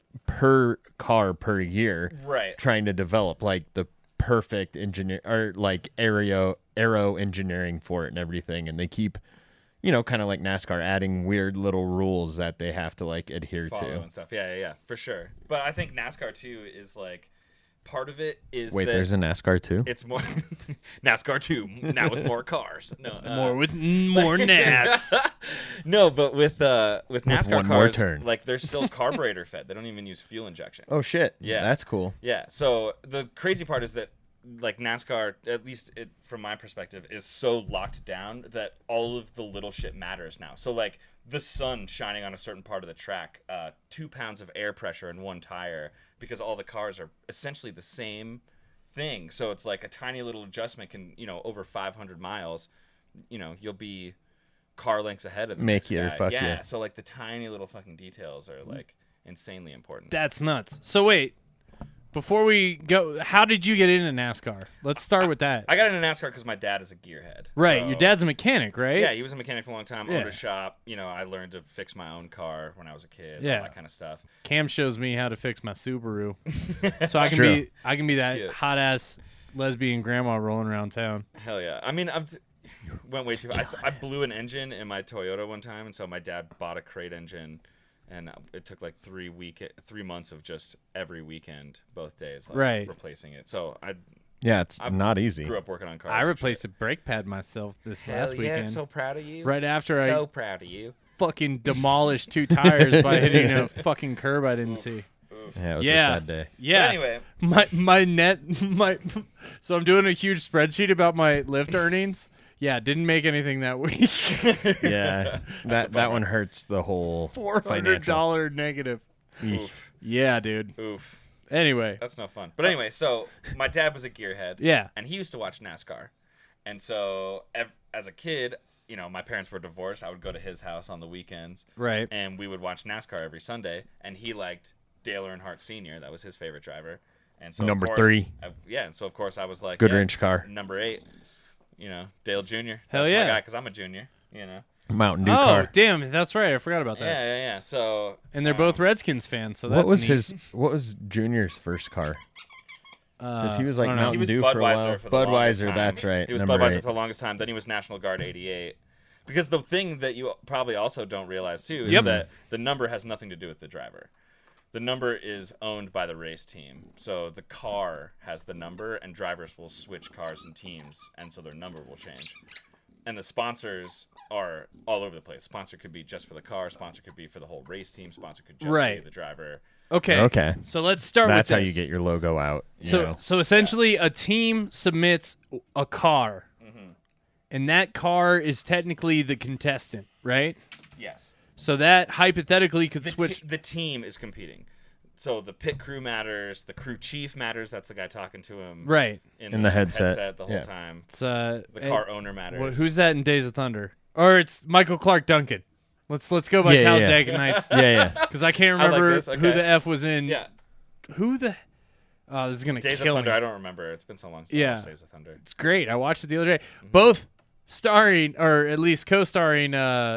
Speaker 4: per car per year
Speaker 7: Right.
Speaker 4: trying to develop like the perfect engineer or like aero engineering for it and everything, and they keep kind of like NASCAR adding weird little rules that they have to like adhere
Speaker 7: Follow
Speaker 4: to.
Speaker 7: and stuff. Yeah, for sure. But I think NASCAR too is like part of it is
Speaker 4: Wait,
Speaker 7: that
Speaker 4: there's a NASCAR too?
Speaker 7: it's more NASCAR too now with more cars. No,
Speaker 2: more with more NAS.
Speaker 7: no, but with NASCAR
Speaker 4: one more
Speaker 7: cars,
Speaker 4: turn.
Speaker 7: like they're still carburetor fed. They don't even use fuel injection.
Speaker 4: Oh shit.
Speaker 7: Yeah.
Speaker 4: That's cool.
Speaker 7: Yeah. So the crazy part is that like NASCAR, at least from my perspective, is so locked down that all of the little shit matters now. So like the sun shining on a certain part of the track, 2 pounds of air pressure in one tire, because all the cars are essentially the same thing. So it's like a tiny little adjustment can, over 500 miles, you'll be car lengths ahead of the
Speaker 4: Make
Speaker 7: next
Speaker 4: you or
Speaker 7: guy.
Speaker 4: fuck
Speaker 7: yeah.
Speaker 4: you.
Speaker 7: So like the tiny little fucking details are like insanely important.
Speaker 2: That's nuts. So wait, before we go, how did you get into NASCAR? Let's start with that.
Speaker 7: I got into NASCAR because my dad is a gearhead.
Speaker 2: Right,
Speaker 7: So-
Speaker 2: your dad's a mechanic, right?
Speaker 7: Yeah, he was a mechanic for a long time, owned
Speaker 2: Yeah.
Speaker 7: a shop. I learned to fix my own car when I was a kid,
Speaker 2: Yeah.
Speaker 7: all that kind of stuff.
Speaker 2: Cam shows me how to fix my Subaru, so I can
Speaker 4: True.
Speaker 2: be that
Speaker 7: cute.
Speaker 2: hot ass lesbian grandma rolling around town.
Speaker 7: Hell yeah. I mean, went way too far. I blew an engine in my Toyota one time, and so my dad bought a crate engine, and it took like 3 months of just every weekend, both days, like,
Speaker 2: Right.
Speaker 7: replacing it. So I
Speaker 4: Yeah, it's not easy.
Speaker 7: grew up working on cars.
Speaker 2: I
Speaker 7: and
Speaker 2: replaced
Speaker 7: shit.
Speaker 2: a brake pad myself this
Speaker 7: Hell
Speaker 2: last
Speaker 7: yeah,
Speaker 2: weekend.
Speaker 7: so proud of you.
Speaker 2: Right after
Speaker 7: so
Speaker 2: I
Speaker 7: proud of you.
Speaker 2: fucking demolished 2 tires by hitting a fucking curb I didn't see.
Speaker 4: Yeah, it was
Speaker 2: Yeah.
Speaker 4: a sad day.
Speaker 2: Yeah.
Speaker 7: But anyway,
Speaker 2: so I'm doing a huge spreadsheet about my Lyft earnings. Yeah, didn't make anything that week.
Speaker 4: Yeah, that one hurts the whole financial.
Speaker 2: $400 negative.
Speaker 7: oof,
Speaker 2: Yeah, dude.
Speaker 7: oof.
Speaker 2: Anyway,
Speaker 7: That's no fun. But anyway, so my dad was a gearhead.
Speaker 2: yeah.
Speaker 7: And he used to watch NASCAR. And so as a kid, my parents were divorced. I would go to his house on the weekends.
Speaker 2: Right.
Speaker 7: And we would watch NASCAR every Sunday. And he liked Dale Earnhardt Sr. That was his favorite driver. And so of
Speaker 4: Number
Speaker 7: course,
Speaker 4: 3.
Speaker 7: yeah. And so, of course, I was like,
Speaker 4: Goodrich car.
Speaker 7: Number 8. Dale Jr.
Speaker 2: Hell
Speaker 7: That's
Speaker 2: yeah.
Speaker 7: my guy because I'm a junior,
Speaker 4: Mountain Dew
Speaker 2: Oh,
Speaker 4: car.
Speaker 2: damn. That's right. I forgot about that.
Speaker 7: Yeah. So.
Speaker 2: And they're both Redskins fans, so that's
Speaker 4: What was
Speaker 2: neat.
Speaker 4: what was Junior's first car? Because he was
Speaker 2: I
Speaker 4: like
Speaker 2: don't know.
Speaker 7: He
Speaker 4: Mountain
Speaker 7: was
Speaker 4: Dew
Speaker 7: Budweiser
Speaker 4: for a while.
Speaker 7: for the longest
Speaker 4: Budweiser,
Speaker 7: time.
Speaker 4: that's right.
Speaker 7: He was
Speaker 4: number
Speaker 7: Budweiser
Speaker 4: 8.
Speaker 7: for the longest time. Then he was National Guard 88. Because the thing that you probably also don't realize too is
Speaker 2: Yep.
Speaker 7: that the number has nothing to do with the driver. The number is owned by the race team. So the car has the number, and drivers will switch cars and teams, and so their number will change. And the sponsors are all over the place. Sponsor could be just for the car. Sponsor could be for the whole race team. Sponsor could just
Speaker 2: Right.
Speaker 7: be the driver.
Speaker 2: Okay.
Speaker 4: Okay.
Speaker 2: So let's start
Speaker 4: That's
Speaker 2: with
Speaker 4: how
Speaker 2: this.
Speaker 4: you get your logo out. You
Speaker 2: So
Speaker 4: know?
Speaker 2: so essentially, a team submits a car,
Speaker 7: Mm-hmm.
Speaker 2: and that car is technically the contestant, right?
Speaker 7: Yes.
Speaker 2: So that hypothetically could switch.
Speaker 7: The team is competing. So the pit crew matters. The crew chief matters. That's the guy talking to him.
Speaker 2: Right.
Speaker 4: In the headset.
Speaker 7: the whole time.
Speaker 2: It's
Speaker 7: The car owner matters.
Speaker 2: who's that in Days of Thunder? Or it's Michael Clark Duncan. Let's go by
Speaker 4: Yeah, yeah,
Speaker 2: Talladega Nights.
Speaker 4: Yeah.
Speaker 2: Because I can't
Speaker 7: I like
Speaker 2: remember
Speaker 7: this,
Speaker 2: who
Speaker 7: okay.
Speaker 2: the F was in.
Speaker 7: Yeah.
Speaker 2: Who the? Oh, this is gonna
Speaker 7: Days of
Speaker 2: kill
Speaker 7: Thunder.
Speaker 2: me.
Speaker 7: I don't remember. It's been so long since I
Speaker 2: Yeah.
Speaker 7: watched Days of Thunder.
Speaker 2: It's great. I watched it the other day. Both starring, or at least co-starring,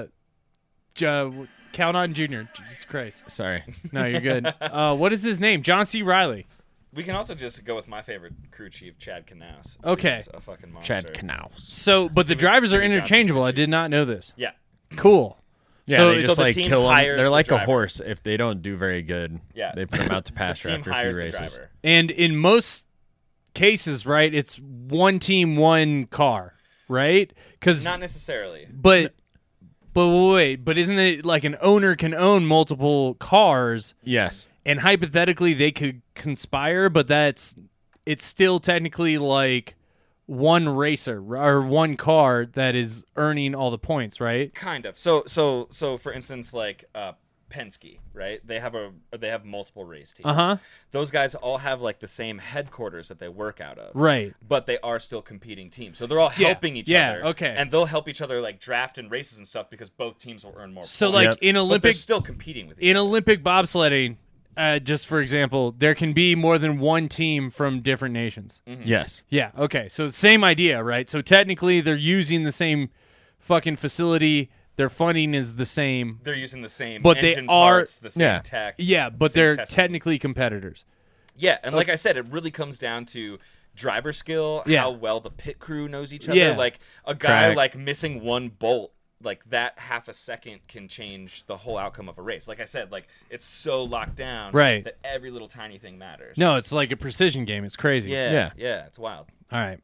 Speaker 2: Cal Naughton Jr. Jesus Christ.
Speaker 4: Sorry.
Speaker 2: No, you're good. What is his name? John C. Reilly.
Speaker 7: We can also just go with my favorite crew chief, Chad Knaus.
Speaker 2: Okay.
Speaker 7: He's a fucking monster.
Speaker 4: Chad Knaus.
Speaker 2: So, but the
Speaker 7: Jimmy-
Speaker 2: drivers are
Speaker 7: Jimmy Johnson's
Speaker 2: interchangeable. I
Speaker 7: crazy.
Speaker 2: did not know this.
Speaker 7: Yeah.
Speaker 2: Cool.
Speaker 4: Yeah,
Speaker 2: So-
Speaker 4: they just
Speaker 7: so the
Speaker 4: like
Speaker 7: team
Speaker 4: kill them.
Speaker 7: hires
Speaker 4: They're
Speaker 7: the
Speaker 4: like a
Speaker 7: driver.
Speaker 4: horse. If they don't do very good,
Speaker 7: Yeah.
Speaker 4: they put them out to
Speaker 7: The
Speaker 4: pasture
Speaker 7: team
Speaker 4: after a
Speaker 7: hires
Speaker 4: few
Speaker 7: the
Speaker 4: races.
Speaker 7: driver.
Speaker 2: And in most cases, right, it's one team, one car, right? Because
Speaker 7: Not necessarily.
Speaker 2: but wait, but isn't it like an owner can own multiple cars,
Speaker 4: Yes.
Speaker 2: and hypothetically they could conspire, but it's still technically like one racer or one car that is earning all the points, right?
Speaker 7: Kind of. So for instance, like Penske, right? They have multiple race teams.
Speaker 2: Uh-huh.
Speaker 7: Those guys all have like the same headquarters that they work out of.
Speaker 2: Right.
Speaker 7: But they are still competing teams. So they're all
Speaker 2: Yeah.
Speaker 7: helping each
Speaker 2: Yeah,
Speaker 7: other.
Speaker 2: okay.
Speaker 7: And they'll help each other like draft in races and stuff because both teams will earn more
Speaker 2: So
Speaker 7: points.
Speaker 2: like
Speaker 4: Yep.
Speaker 2: in
Speaker 7: But they're
Speaker 2: Olympic
Speaker 7: still competing with each
Speaker 2: in
Speaker 7: other.
Speaker 2: Olympic bobsledding, just for example, there can be more than one team from different nations.
Speaker 4: Yes.
Speaker 2: Yeah, okay. So same idea, right? So technically they're using the same fucking facility. Their funding is the same.
Speaker 7: They're using the same
Speaker 2: But they
Speaker 7: engine
Speaker 2: are-
Speaker 7: parts, the same
Speaker 4: Yeah.
Speaker 7: tech.
Speaker 2: Yeah, but
Speaker 7: same
Speaker 2: they're
Speaker 7: testing.
Speaker 2: technically competitors.
Speaker 7: Yeah, and like I said, it really comes down to driver skill,
Speaker 2: Yeah.
Speaker 7: how well the pit crew knows each other.
Speaker 2: Yeah.
Speaker 7: Like a guy
Speaker 4: Track.
Speaker 7: like missing one bolt, like that half a second can change the whole outcome of a race. Like I said, like it's so locked down
Speaker 2: Right.
Speaker 7: that every little tiny thing matters.
Speaker 2: No, it's like a precision game. It's crazy.
Speaker 7: Yeah,
Speaker 4: Yeah.
Speaker 7: it's wild.
Speaker 2: All right.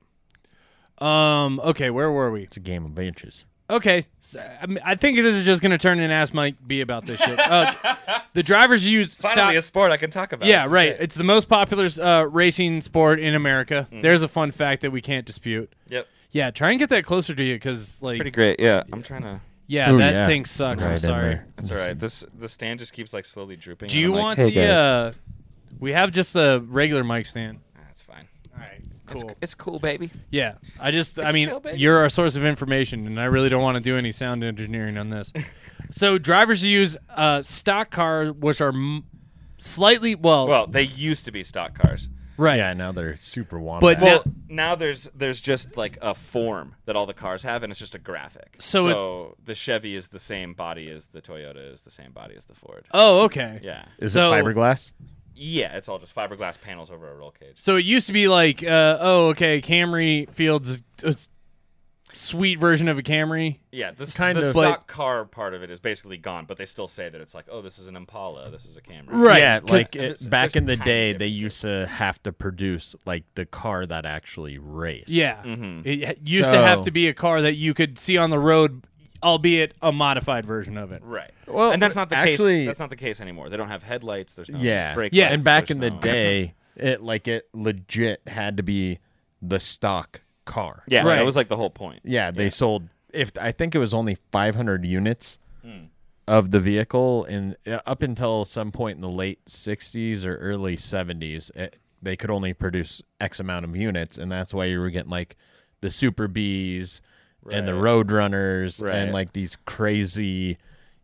Speaker 2: Okay, where were we?
Speaker 4: It's a game of inches.
Speaker 2: Okay, so, I think this is just going to turn into Ask Mike B about this shit. The drivers use
Speaker 7: Finally,
Speaker 2: stock.
Speaker 7: a sport I can talk about.
Speaker 2: Yeah,
Speaker 7: This is
Speaker 2: right.
Speaker 7: great.
Speaker 2: It's the most popular racing sport in America. There's a fun fact that we can't dispute.
Speaker 7: Yep.
Speaker 2: Yeah, try and get that closer to you because, like,
Speaker 7: Pretty great. Yeah, I'm trying to.
Speaker 2: yeah,
Speaker 4: Ooh,
Speaker 2: that
Speaker 4: yeah.
Speaker 2: thing sucks. I'm
Speaker 4: Right in
Speaker 2: sorry.
Speaker 4: there.
Speaker 7: That's all right. The stand just keeps like slowly drooping.
Speaker 2: Do
Speaker 7: and
Speaker 2: you
Speaker 7: I'm like,
Speaker 2: want
Speaker 7: hey,
Speaker 2: the?
Speaker 7: guys.
Speaker 2: We have just a regular mic stand.
Speaker 7: That's fine.
Speaker 2: All right, cool.
Speaker 7: It's cool, baby.
Speaker 2: Yeah, I
Speaker 7: It's
Speaker 2: mean,
Speaker 7: chill, baby.
Speaker 2: you're our source of information, and I really don't want to do any sound engineering on this. So drivers use stock cars, which are slightly
Speaker 7: Well, they used to be stock cars.
Speaker 2: right.
Speaker 4: Yeah, now they're super wombat.
Speaker 2: But
Speaker 7: Well, now there's just like a form that all the cars have, and it's just a graphic.
Speaker 2: So
Speaker 7: the Chevy is the same body as the Toyota, is the same body as the Ford.
Speaker 2: Oh, okay.
Speaker 7: Yeah,
Speaker 4: is
Speaker 2: so-
Speaker 4: it fiberglass?
Speaker 7: yeah, it's all just fiberglass panels over a roll cage.
Speaker 2: So it used to be like, Camry Field's a sweet version of a Camry.
Speaker 7: Yeah, this
Speaker 4: Kind
Speaker 7: the
Speaker 4: of.
Speaker 7: stock car part of it is basically gone, but they still say that it's like, oh, this is an Impala, this is a Camry.
Speaker 2: Right.
Speaker 4: Yeah,
Speaker 2: 'cause
Speaker 4: like
Speaker 7: there's
Speaker 4: back in the
Speaker 7: tiny
Speaker 4: day, they
Speaker 7: differences.
Speaker 4: used to have to produce like the car that actually raced.
Speaker 2: Yeah.
Speaker 7: Mhm.
Speaker 2: It used to have
Speaker 4: So-
Speaker 2: to be a car that you could see on the road, albeit a modified version of it.
Speaker 7: Right.
Speaker 4: Well,
Speaker 7: and that's not the
Speaker 4: actually-
Speaker 7: case. That's not the case anymore. They don't have headlights. There's no
Speaker 4: Yeah.
Speaker 7: brake
Speaker 2: Yeah.
Speaker 7: lights,
Speaker 4: And back
Speaker 7: there's
Speaker 4: in the
Speaker 7: no-
Speaker 4: day, it legit had to be the stock car.
Speaker 7: Yeah,
Speaker 2: Right.
Speaker 7: that was like the whole point.
Speaker 4: Yeah, they sold I think it was only 500 units of the vehicle, and up until some point in the late 60s or early 70s, they could only produce X amount of units, and that's why you were getting like the Super Bs and the
Speaker 7: Right.
Speaker 4: Road Runners
Speaker 7: Right.
Speaker 4: and like these crazy,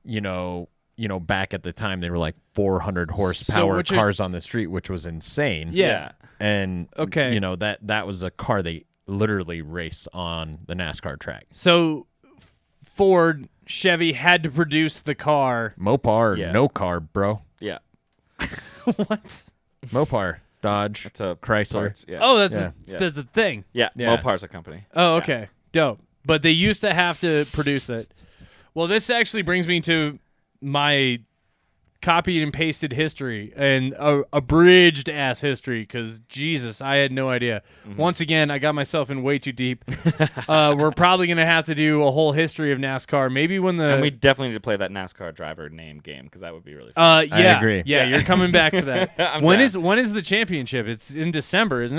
Speaker 4: back at the time they were like 400 horsepower
Speaker 2: what you're-
Speaker 4: cars on the street, which was insane.
Speaker 2: Yeah.
Speaker 4: And
Speaker 2: Okay.
Speaker 4: that was a car they literally race on the NASCAR track.
Speaker 2: So Ford, Chevy had to produce the car.
Speaker 4: Mopar,
Speaker 7: Yeah.
Speaker 4: no car, bro.
Speaker 7: Yeah.
Speaker 2: What?
Speaker 4: Mopar, Dodge,
Speaker 7: It's a
Speaker 4: Chrysler.
Speaker 7: parts, Yeah.
Speaker 2: Oh, that's
Speaker 4: Yeah.
Speaker 2: that's a thing.
Speaker 7: yeah.
Speaker 4: Yeah.
Speaker 7: Mopar's a company.
Speaker 2: Oh, okay. Dope. But they used to have to produce it. Well, this actually brings me to my copied and pasted history and abridged ass history because Jesus, I had no idea. Once again, I got myself in way too deep. We're probably gonna have to do a whole history of NASCAR. Maybe when the
Speaker 7: And we definitely need to play that NASCAR driver name game because that would be really fun.
Speaker 2: yeah,
Speaker 4: agree.
Speaker 2: Yeah, you're coming back for that.
Speaker 7: I'm
Speaker 2: When
Speaker 7: down.
Speaker 2: is the championship? It's in December, isn't it?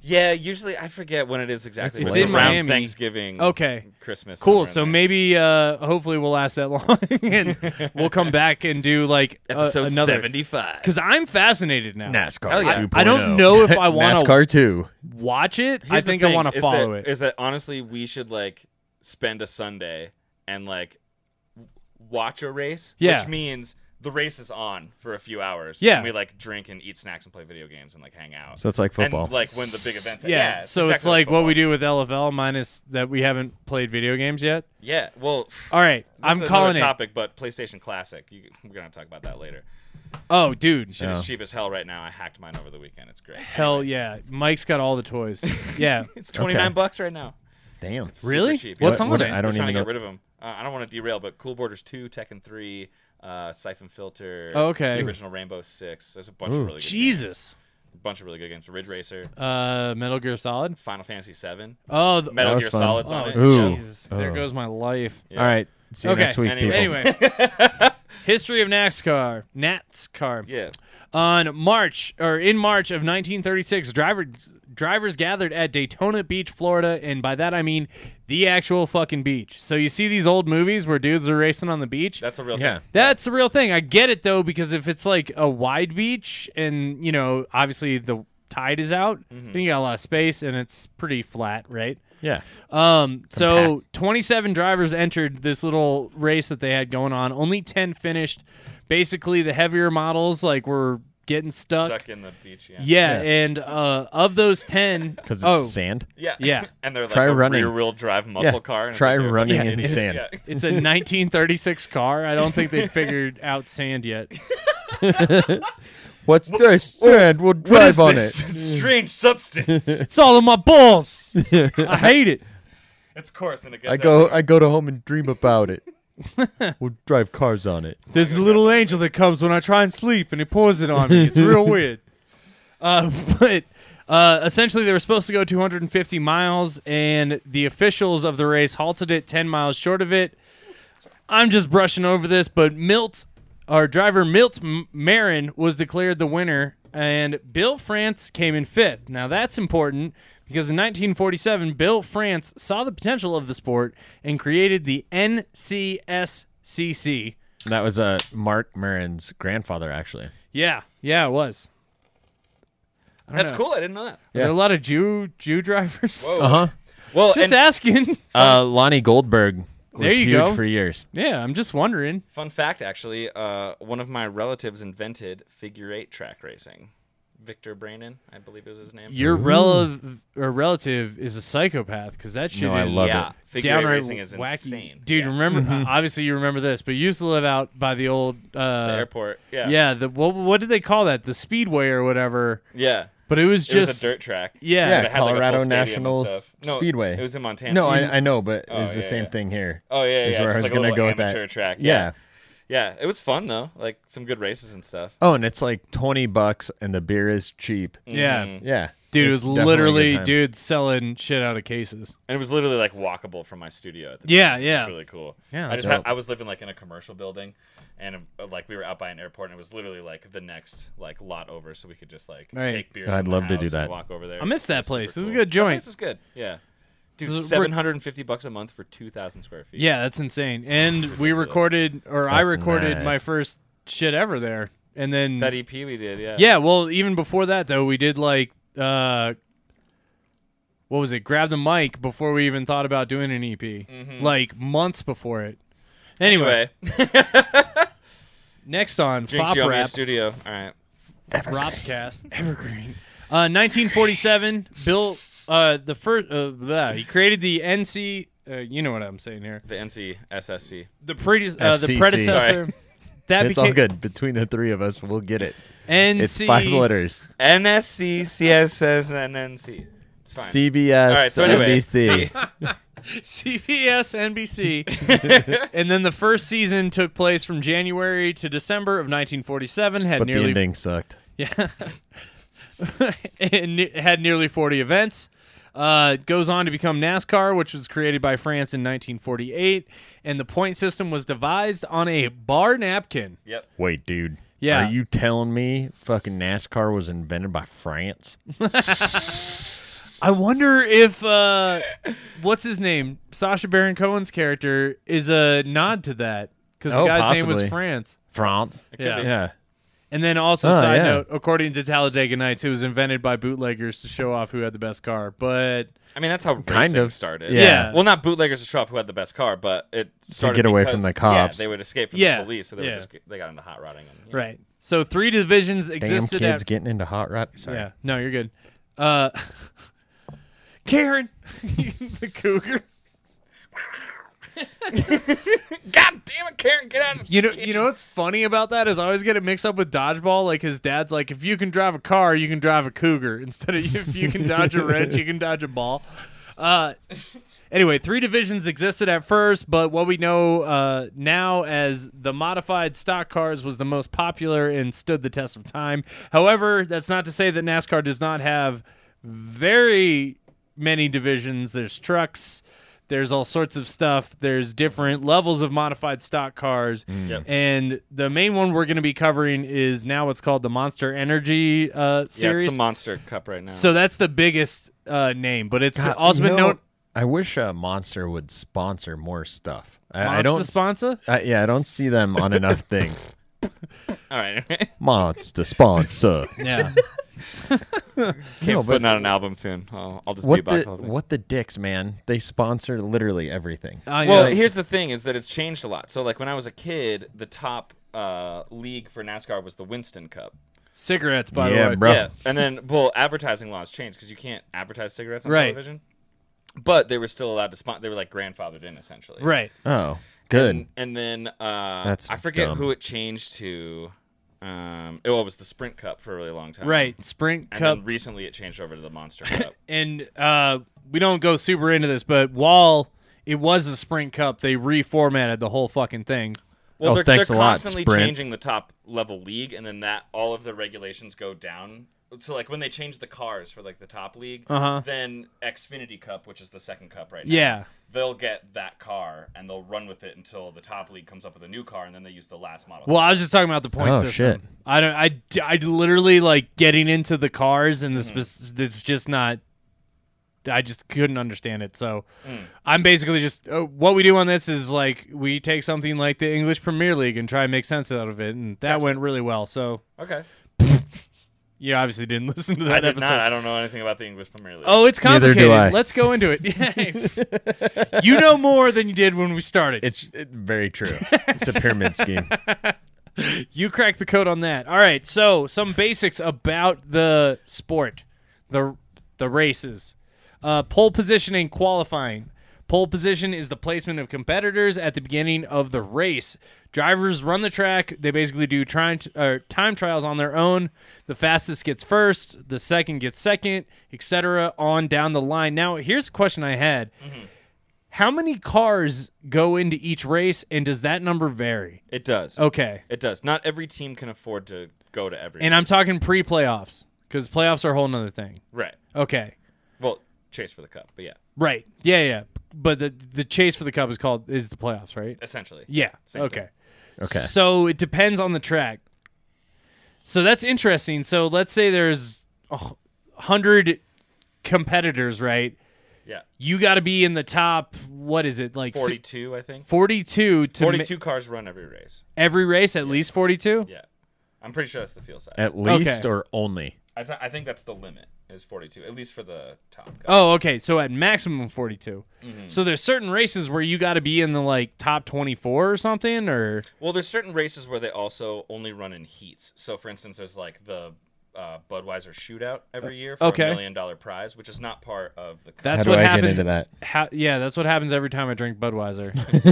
Speaker 7: Yeah, usually I forget when it is exactly.
Speaker 4: It's
Speaker 7: It's
Speaker 2: in
Speaker 7: around
Speaker 2: Miami.
Speaker 7: Thanksgiving.
Speaker 2: Okay.
Speaker 7: Christmas.
Speaker 2: Cool.
Speaker 7: somewhere in
Speaker 2: So
Speaker 7: there.
Speaker 2: maybe, hopefully, we'll last that long, and we'll come back and do like
Speaker 7: episode
Speaker 2: another.
Speaker 7: 75.
Speaker 2: Because I'm fascinated now.
Speaker 4: NASCAR
Speaker 7: Hell yeah.
Speaker 4: 2.0.
Speaker 2: I don't know if I want to
Speaker 4: NASCAR 2.
Speaker 2: watch it.
Speaker 7: Here's
Speaker 2: I think
Speaker 7: the
Speaker 2: I
Speaker 7: thing,
Speaker 2: want to
Speaker 7: is
Speaker 2: follow
Speaker 7: that,
Speaker 2: it.
Speaker 7: Is that honestly we should like spend a Sunday and like watch a race,
Speaker 2: Yeah.
Speaker 7: which means the race is on for a few hours.
Speaker 2: Yeah.
Speaker 7: And we like drink and eat snacks and play video games and like hang out.
Speaker 4: So it's like football.
Speaker 7: And like when the big events.
Speaker 2: Yeah. So it's
Speaker 7: exactly
Speaker 2: like what we
Speaker 7: football.
Speaker 2: do with LFL, minus that we haven't played video games yet.
Speaker 7: Yeah. Well,
Speaker 2: All right.
Speaker 7: this
Speaker 2: I'm
Speaker 7: is another
Speaker 2: calling it.
Speaker 7: topic, but PlayStation Classic. We're gonna talk about that later.
Speaker 2: Oh, dude.
Speaker 7: Shit
Speaker 4: Yeah.
Speaker 7: is cheap as hell right now. I hacked mine over the weekend. It's great.
Speaker 2: Hell
Speaker 7: Anyway,
Speaker 2: yeah. Mike's got all the toys. Yeah.
Speaker 7: It's $29 right now.
Speaker 4: Damn.
Speaker 7: Super
Speaker 2: Really?
Speaker 7: cheap.
Speaker 2: What's
Speaker 7: Yeah.
Speaker 2: on it?
Speaker 4: I don't
Speaker 7: We're trying to
Speaker 4: even know.
Speaker 7: get rid of them. I don't want to derail, but Cool Borders 2, Tekken 3, Siphon Filter,
Speaker 2: Oh, okay.
Speaker 7: the original Rainbow Six. There's a bunch of
Speaker 4: Ooh.
Speaker 7: really good games.
Speaker 2: Jesus.
Speaker 7: A bunch of really good games. Ridge Racer,
Speaker 2: Metal Gear Solid.
Speaker 7: Final Fantasy 7,
Speaker 2: Oh,
Speaker 7: Metal
Speaker 4: was
Speaker 7: Gear
Speaker 4: fun.
Speaker 7: Solid's
Speaker 2: oh
Speaker 7: on it.
Speaker 4: Ooh.
Speaker 2: Jesus. There
Speaker 4: Oh.
Speaker 2: goes my life.
Speaker 7: Yeah.
Speaker 4: All right. See you
Speaker 2: Okay.
Speaker 4: next week,
Speaker 7: Anyway.
Speaker 4: people.
Speaker 2: Anyway. History of NASCAR.
Speaker 7: Yeah.
Speaker 2: In March of 1936, drivers gathered at Daytona Beach, Florida, and by that I mean the actual fucking beach. So you see these old movies where dudes are racing on the beach?
Speaker 7: That's a real
Speaker 4: Yeah.
Speaker 7: thing.
Speaker 2: That's the real thing. I get it though, because if it's like a wide beach and, you know, obviously the tide is out, then you got a lot of space and it's pretty flat, right?
Speaker 4: Yeah.
Speaker 2: So 27 drivers entered this little race that they had going on. Only 10 finished. Basically, the heavier models like were getting stuck.
Speaker 7: in the beach, yeah.
Speaker 2: Yeah,
Speaker 4: Yeah.
Speaker 2: and of those 10,
Speaker 4: Because
Speaker 2: oh,
Speaker 4: it's sand.
Speaker 7: Yeah.
Speaker 2: Yeah.
Speaker 7: And they're like
Speaker 4: Try
Speaker 7: a
Speaker 4: running.
Speaker 7: rear-wheel drive muscle
Speaker 4: Yeah.
Speaker 7: car. And it's
Speaker 4: Try
Speaker 7: like,
Speaker 4: running
Speaker 2: Yeah,
Speaker 4: in
Speaker 2: it's-
Speaker 4: sand.
Speaker 7: Yeah.
Speaker 2: it's a 1936 car. I don't think they figured out sand yet.
Speaker 4: What's this sand? We'll
Speaker 7: What is
Speaker 4: drive on
Speaker 7: this
Speaker 4: it.
Speaker 7: strange substance?
Speaker 2: It's all in my balls. I hate it.
Speaker 7: It's coarse and it gets
Speaker 4: I go to home and dream about it. We'll drive cars on it.
Speaker 2: There's a little angel that comes when I try and sleep, and he pours it on me. It's real weird. But essentially, they were supposed to go 250 miles, and the officials of the race halted it 10 miles short of it. I'm just brushing over this, but driver Milt Marin was declared the winner, and Bill France came in fifth. Now, that's important because in 1947, Bill France saw the potential of the sport and created the NCSCC.
Speaker 4: That was Mark Marin's grandfather, actually.
Speaker 2: Yeah, it was. I don't
Speaker 7: That's
Speaker 2: know.
Speaker 7: cool. I didn't know that.
Speaker 2: Are there a lot of Jew drivers?
Speaker 7: Whoa.
Speaker 4: Uh
Speaker 7: Well,
Speaker 2: Just
Speaker 7: and
Speaker 2: asking.
Speaker 4: huh. Lonnie Goldberg was
Speaker 2: There you
Speaker 4: huge
Speaker 2: go.
Speaker 4: for years.
Speaker 2: Yeah, I'm just wondering.
Speaker 7: fun fact, actually, one of my relatives invented figure eight track racing. Victor Brainin, I believe is his name.
Speaker 2: Your relative is a psychopath because that shit
Speaker 4: No, I
Speaker 2: is
Speaker 4: love
Speaker 7: yeah,
Speaker 4: it.
Speaker 7: figure eight
Speaker 2: downright
Speaker 7: racing is
Speaker 2: wacky.
Speaker 7: insane.
Speaker 2: Dude,
Speaker 7: Yeah.
Speaker 2: remember? Obviously, you remember this, but you used to live out by the old.
Speaker 7: The airport. Yeah.
Speaker 2: Yeah. What did they call that? The speedway or whatever.
Speaker 7: Yeah.
Speaker 2: But it was
Speaker 7: It
Speaker 2: just
Speaker 7: was a dirt track.
Speaker 2: Yeah.
Speaker 4: Yeah,
Speaker 7: It had, like, a full
Speaker 4: Colorado
Speaker 7: stadium and
Speaker 4: National
Speaker 7: stuff. No,
Speaker 4: Speedway.
Speaker 7: It was in Montana.
Speaker 4: No, I know, but
Speaker 7: Oh,
Speaker 4: it's the
Speaker 7: yeah,
Speaker 4: same
Speaker 7: yeah.
Speaker 4: thing here.
Speaker 7: Oh yeah,
Speaker 4: is
Speaker 7: yeah.
Speaker 4: where
Speaker 7: Just
Speaker 4: I was
Speaker 7: like a
Speaker 4: gonna
Speaker 7: little
Speaker 4: go with
Speaker 7: amateur
Speaker 4: that.
Speaker 7: track.
Speaker 4: Yeah.
Speaker 7: Yeah, it was fun though. Like some good races and stuff.
Speaker 4: Oh, and it's like $20 and the beer is cheap.
Speaker 2: Yeah.
Speaker 4: Yeah.
Speaker 2: Dude, it
Speaker 4: It's
Speaker 2: was
Speaker 4: definitely a good
Speaker 2: literally
Speaker 4: time.
Speaker 2: dudes selling shit out of cases.
Speaker 7: And it was literally like walkable from my studio at the
Speaker 2: Yeah,
Speaker 7: time.
Speaker 2: yeah.
Speaker 7: It was really cool.
Speaker 2: Yeah,
Speaker 7: I
Speaker 2: that's
Speaker 7: just
Speaker 4: dope.
Speaker 7: I was living like in a commercial building, and like we were out by an airport, and it was literally like the next like lot over, so we could just like
Speaker 2: Right.
Speaker 7: take beers.
Speaker 4: I'd
Speaker 7: from the
Speaker 4: love to do
Speaker 7: house and
Speaker 4: that.
Speaker 7: Walk over there.
Speaker 2: I miss that
Speaker 7: was super
Speaker 2: place. It was a
Speaker 7: cool.
Speaker 2: good joint.
Speaker 7: That place was good. Yeah. Dude,
Speaker 2: This is-
Speaker 7: $750 a month for 2,000 square feet.
Speaker 2: Yeah, that's insane. And we
Speaker 7: Ridiculous.
Speaker 2: recorded, or I
Speaker 4: That's
Speaker 2: recorded
Speaker 4: nice.
Speaker 2: my first shit ever there. And then
Speaker 7: That EP we did. Yeah.
Speaker 2: yeah, well, even before that though, we did like what was it? Grab the mic before we even thought about doing an EP. Like months before it. Anyway, next on
Speaker 7: Drink
Speaker 2: Fop
Speaker 7: Yomi
Speaker 2: Rap,
Speaker 7: Studio. All right.
Speaker 2: Ropcast, Evergreen. 1947, Bill the first he created the NC you know what I'm saying here.
Speaker 7: The NCSSC.
Speaker 2: The
Speaker 4: SCC.
Speaker 2: predecessor that
Speaker 4: It's
Speaker 2: became
Speaker 4: all good. Between the three of us, we'll get it.
Speaker 2: NC
Speaker 4: It's 5 letters.
Speaker 7: NSC, CSS, and NC. It's fine.
Speaker 4: CBS,
Speaker 7: All right, so anyway.
Speaker 4: NBC.
Speaker 2: CBS, NBC, and then the first season took place from January to December of 1947. Had
Speaker 4: But the
Speaker 2: nearly
Speaker 4: ending sucked.
Speaker 2: yeah, and it had nearly 40 events. Goes on to become NASCAR, which was created by France in 1948, and the point system was devised on a bar napkin.
Speaker 7: Yep.
Speaker 4: Wait, dude.
Speaker 2: Yeah.
Speaker 4: Are you telling me fucking NASCAR was invented by France?
Speaker 2: I wonder if what's his name, Sacha Baron Cohen's character, is a nod to that because the
Speaker 4: Oh,
Speaker 2: guy's name
Speaker 4: possibly.
Speaker 2: was France.
Speaker 4: France.
Speaker 2: Yeah.
Speaker 4: Yeah.
Speaker 2: And then also,
Speaker 4: Oh,
Speaker 2: side
Speaker 4: yeah.
Speaker 2: note, according to Talladega Nights, it was invented by bootleggers to show off who had the best car. But
Speaker 7: I mean, that's how
Speaker 4: Kind
Speaker 7: racing
Speaker 4: of.
Speaker 7: started.
Speaker 4: Yeah.
Speaker 7: Well, not bootleggers to show off who had the best car, but it started
Speaker 4: get away
Speaker 7: because,
Speaker 4: from the cops.
Speaker 7: Yeah, they would escape from
Speaker 2: Yeah,
Speaker 7: the police, so they
Speaker 2: yeah.
Speaker 7: would just they got into hot rodding. And, you know.
Speaker 2: right. So 3 divisions
Speaker 4: Damn
Speaker 2: existed
Speaker 4: kids
Speaker 2: at.
Speaker 4: getting into hot rod. Sorry.
Speaker 2: Yeah. No, you're good. Karen, the cougar.
Speaker 7: God damn it, Karen, get out of
Speaker 2: You know what's funny about that is I always get it mixed up with dodgeball. Like his dad's like, if you can drive a car, you can drive a cougar. Instead of if you can dodge a wrench, you can dodge a ball. Anyway, 3 divisions existed at first, but what we know now as the modified stock cars was the most popular and stood the test of time. However, that's not to say that NASCAR does not have very many divisions. There's trucks. There's all sorts of stuff. There's different levels of modified stock cars.
Speaker 7: Yep.
Speaker 2: And the main one we're going to be covering is now what's called the Monster Energy series.
Speaker 7: Yeah, it's the Monster Cup right now.
Speaker 2: So that's the biggest name, but it's
Speaker 4: God,
Speaker 2: also been known.
Speaker 4: I wish Monster would sponsor more stuff. I
Speaker 2: Monster
Speaker 4: don't.
Speaker 2: sponsor?
Speaker 4: Yeah, I don't see them on enough things.
Speaker 7: All right.
Speaker 4: Monster sponsor.
Speaker 2: Yeah.
Speaker 7: Kane's putting out an album soon. I'll just
Speaker 4: What
Speaker 7: beatbox
Speaker 4: the
Speaker 7: all thing.
Speaker 4: what the dicks, man? They sponsor literally everything.
Speaker 7: Well, here's the thing: is that it's changed a lot. So, like when I was a kid, the top league for NASCAR was the Winston Cup.
Speaker 2: cigarettes, by
Speaker 4: Yeah,
Speaker 2: the way.
Speaker 4: bro.
Speaker 7: Yeah, and then advertising laws changed because you can't advertise cigarettes on
Speaker 2: Right.
Speaker 7: television. But they were still allowed to sponsor. They were like grandfathered in essentially.
Speaker 2: Right.
Speaker 4: Oh, good.
Speaker 7: And then
Speaker 4: That's
Speaker 7: I forget
Speaker 4: dumb.
Speaker 7: who it changed to. It was the Sprint Cup for a really long time.
Speaker 2: Right. Sprint
Speaker 7: And
Speaker 2: Cup.
Speaker 7: then recently it changed over to the Monster Cup.
Speaker 2: And we don't go super into this, but while it was the Sprint Cup, they reformatted the whole fucking thing.
Speaker 7: Well,
Speaker 4: Oh,
Speaker 7: they're
Speaker 4: thanks a lot,
Speaker 7: constantly
Speaker 4: Sprint.
Speaker 7: changing the top level league, and then that all of the regulations go down. So, like when they change the cars for like the top league,
Speaker 2: Uh-huh.
Speaker 7: then Xfinity Cup, which is the second cup right now,
Speaker 2: Yeah.
Speaker 7: they'll get that car and they'll run with it until the top league comes up with a new car, and then they use the last model.
Speaker 2: Well, I was just talking about the point
Speaker 4: Oh,
Speaker 2: system.
Speaker 4: shit.
Speaker 2: I literally like getting into the cars and it's just not. I just couldn't understand it. So I'm basically just what we do on this is like we take something like the English Premier League and try and make sense out of it, and that went really well. So
Speaker 7: Okay,
Speaker 2: you obviously didn't listen to
Speaker 7: I
Speaker 2: that
Speaker 7: did
Speaker 2: episode.
Speaker 7: not. I don't know anything about the English Premier League.
Speaker 2: Oh, it's
Speaker 4: Neither
Speaker 2: complicated.
Speaker 4: do I.
Speaker 2: Let's go into it. You know more than you did when we started.
Speaker 4: It's very true. It's a pyramid scheme.
Speaker 2: You cracked the code on that. All right, so some basics about the sport, the races. Pole position and qualifying. Pole position is the placement of competitors at the beginning of the race. Drivers run the track. They basically do time trials on their own. The fastest gets first. The second gets second, etc. on down the line. Now, here's a question I had. How many cars go into each race, and does that number vary?
Speaker 7: It does.
Speaker 2: Okay.
Speaker 7: It does. Not every team can afford to go to every.
Speaker 2: And I'm
Speaker 7: race.
Speaker 2: talking pre-playoffs, because playoffs are a whole nother thing.
Speaker 7: Right.
Speaker 2: Okay.
Speaker 7: Well, chase for the cup, but yeah,
Speaker 2: Right. Yeah. But the chase for the cup is the playoffs, right?
Speaker 7: essentially.
Speaker 2: Yeah.
Speaker 7: Same
Speaker 2: Okay.
Speaker 4: Okay.
Speaker 2: So it depends on the track. So that's interesting. So let's say there's 100 competitors, right?
Speaker 7: Yeah.
Speaker 2: You got to be in the top. What is it like?
Speaker 7: 42, I think.
Speaker 2: 42 to
Speaker 7: 42 cars run every race.
Speaker 2: every race, at least 42.
Speaker 7: Yeah. I'm pretty sure that's the field size.
Speaker 4: At least
Speaker 2: Okay.
Speaker 4: or only?
Speaker 7: I think that's the limit is 42, at least for the top guys.
Speaker 2: Oh, okay. So at maximum 42. So there's certain races where you got to be in the like top 24 or something, or
Speaker 7: Well, there's certain races where they also only run in heats. So, for instance, there's like the Budweiser shootout every year for
Speaker 2: Okay.
Speaker 7: $1 million prize, which is not part of the cup.
Speaker 2: that's
Speaker 4: How do
Speaker 2: what
Speaker 4: I get
Speaker 2: happens.
Speaker 4: into that?
Speaker 2: Yeah, that's what happens every time I drink Budweiser.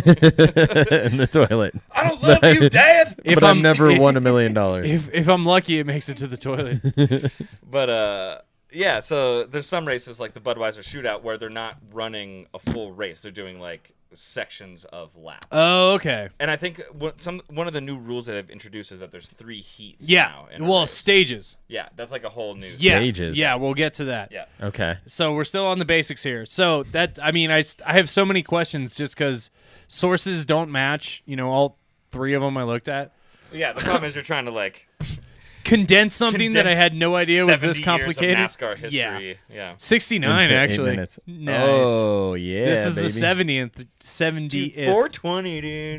Speaker 4: In the toilet.
Speaker 7: I don't love you, Dad!
Speaker 2: If
Speaker 4: But I've
Speaker 2: I'm-
Speaker 4: never
Speaker 2: if-
Speaker 4: won $1 million.
Speaker 2: If I'm lucky, it makes it to the toilet.
Speaker 7: But, yeah, so there's some races like the Budweiser shootout where they're not running a full race. They're doing like sections of laps.
Speaker 2: Oh, okay.
Speaker 7: And I think one of the new rules that they've introduced is that there's 3 heats
Speaker 2: Yeah.
Speaker 7: now. In a
Speaker 2: Well,
Speaker 7: race.
Speaker 2: stages.
Speaker 7: Yeah, that's like a whole new.
Speaker 2: Yeah.
Speaker 4: Stages.
Speaker 2: Yeah, we'll get to that.
Speaker 7: Yeah.
Speaker 4: Okay.
Speaker 2: So we're still on the basics here. So that, I mean, I have so many questions just because sources don't match. You know, all 3 of them I looked at.
Speaker 7: Yeah, the problem is you're trying to like
Speaker 2: condense something that I
Speaker 7: Condensed
Speaker 2: had no idea was this
Speaker 7: 70 years of
Speaker 2: complicated.
Speaker 7: NASCAR history. Yeah.
Speaker 2: 69
Speaker 4: Into 8
Speaker 2: actually.
Speaker 4: minutes.
Speaker 2: Nice.
Speaker 4: Oh yeah,
Speaker 2: this is
Speaker 4: baby.
Speaker 2: the 70th. 70th.
Speaker 7: 420,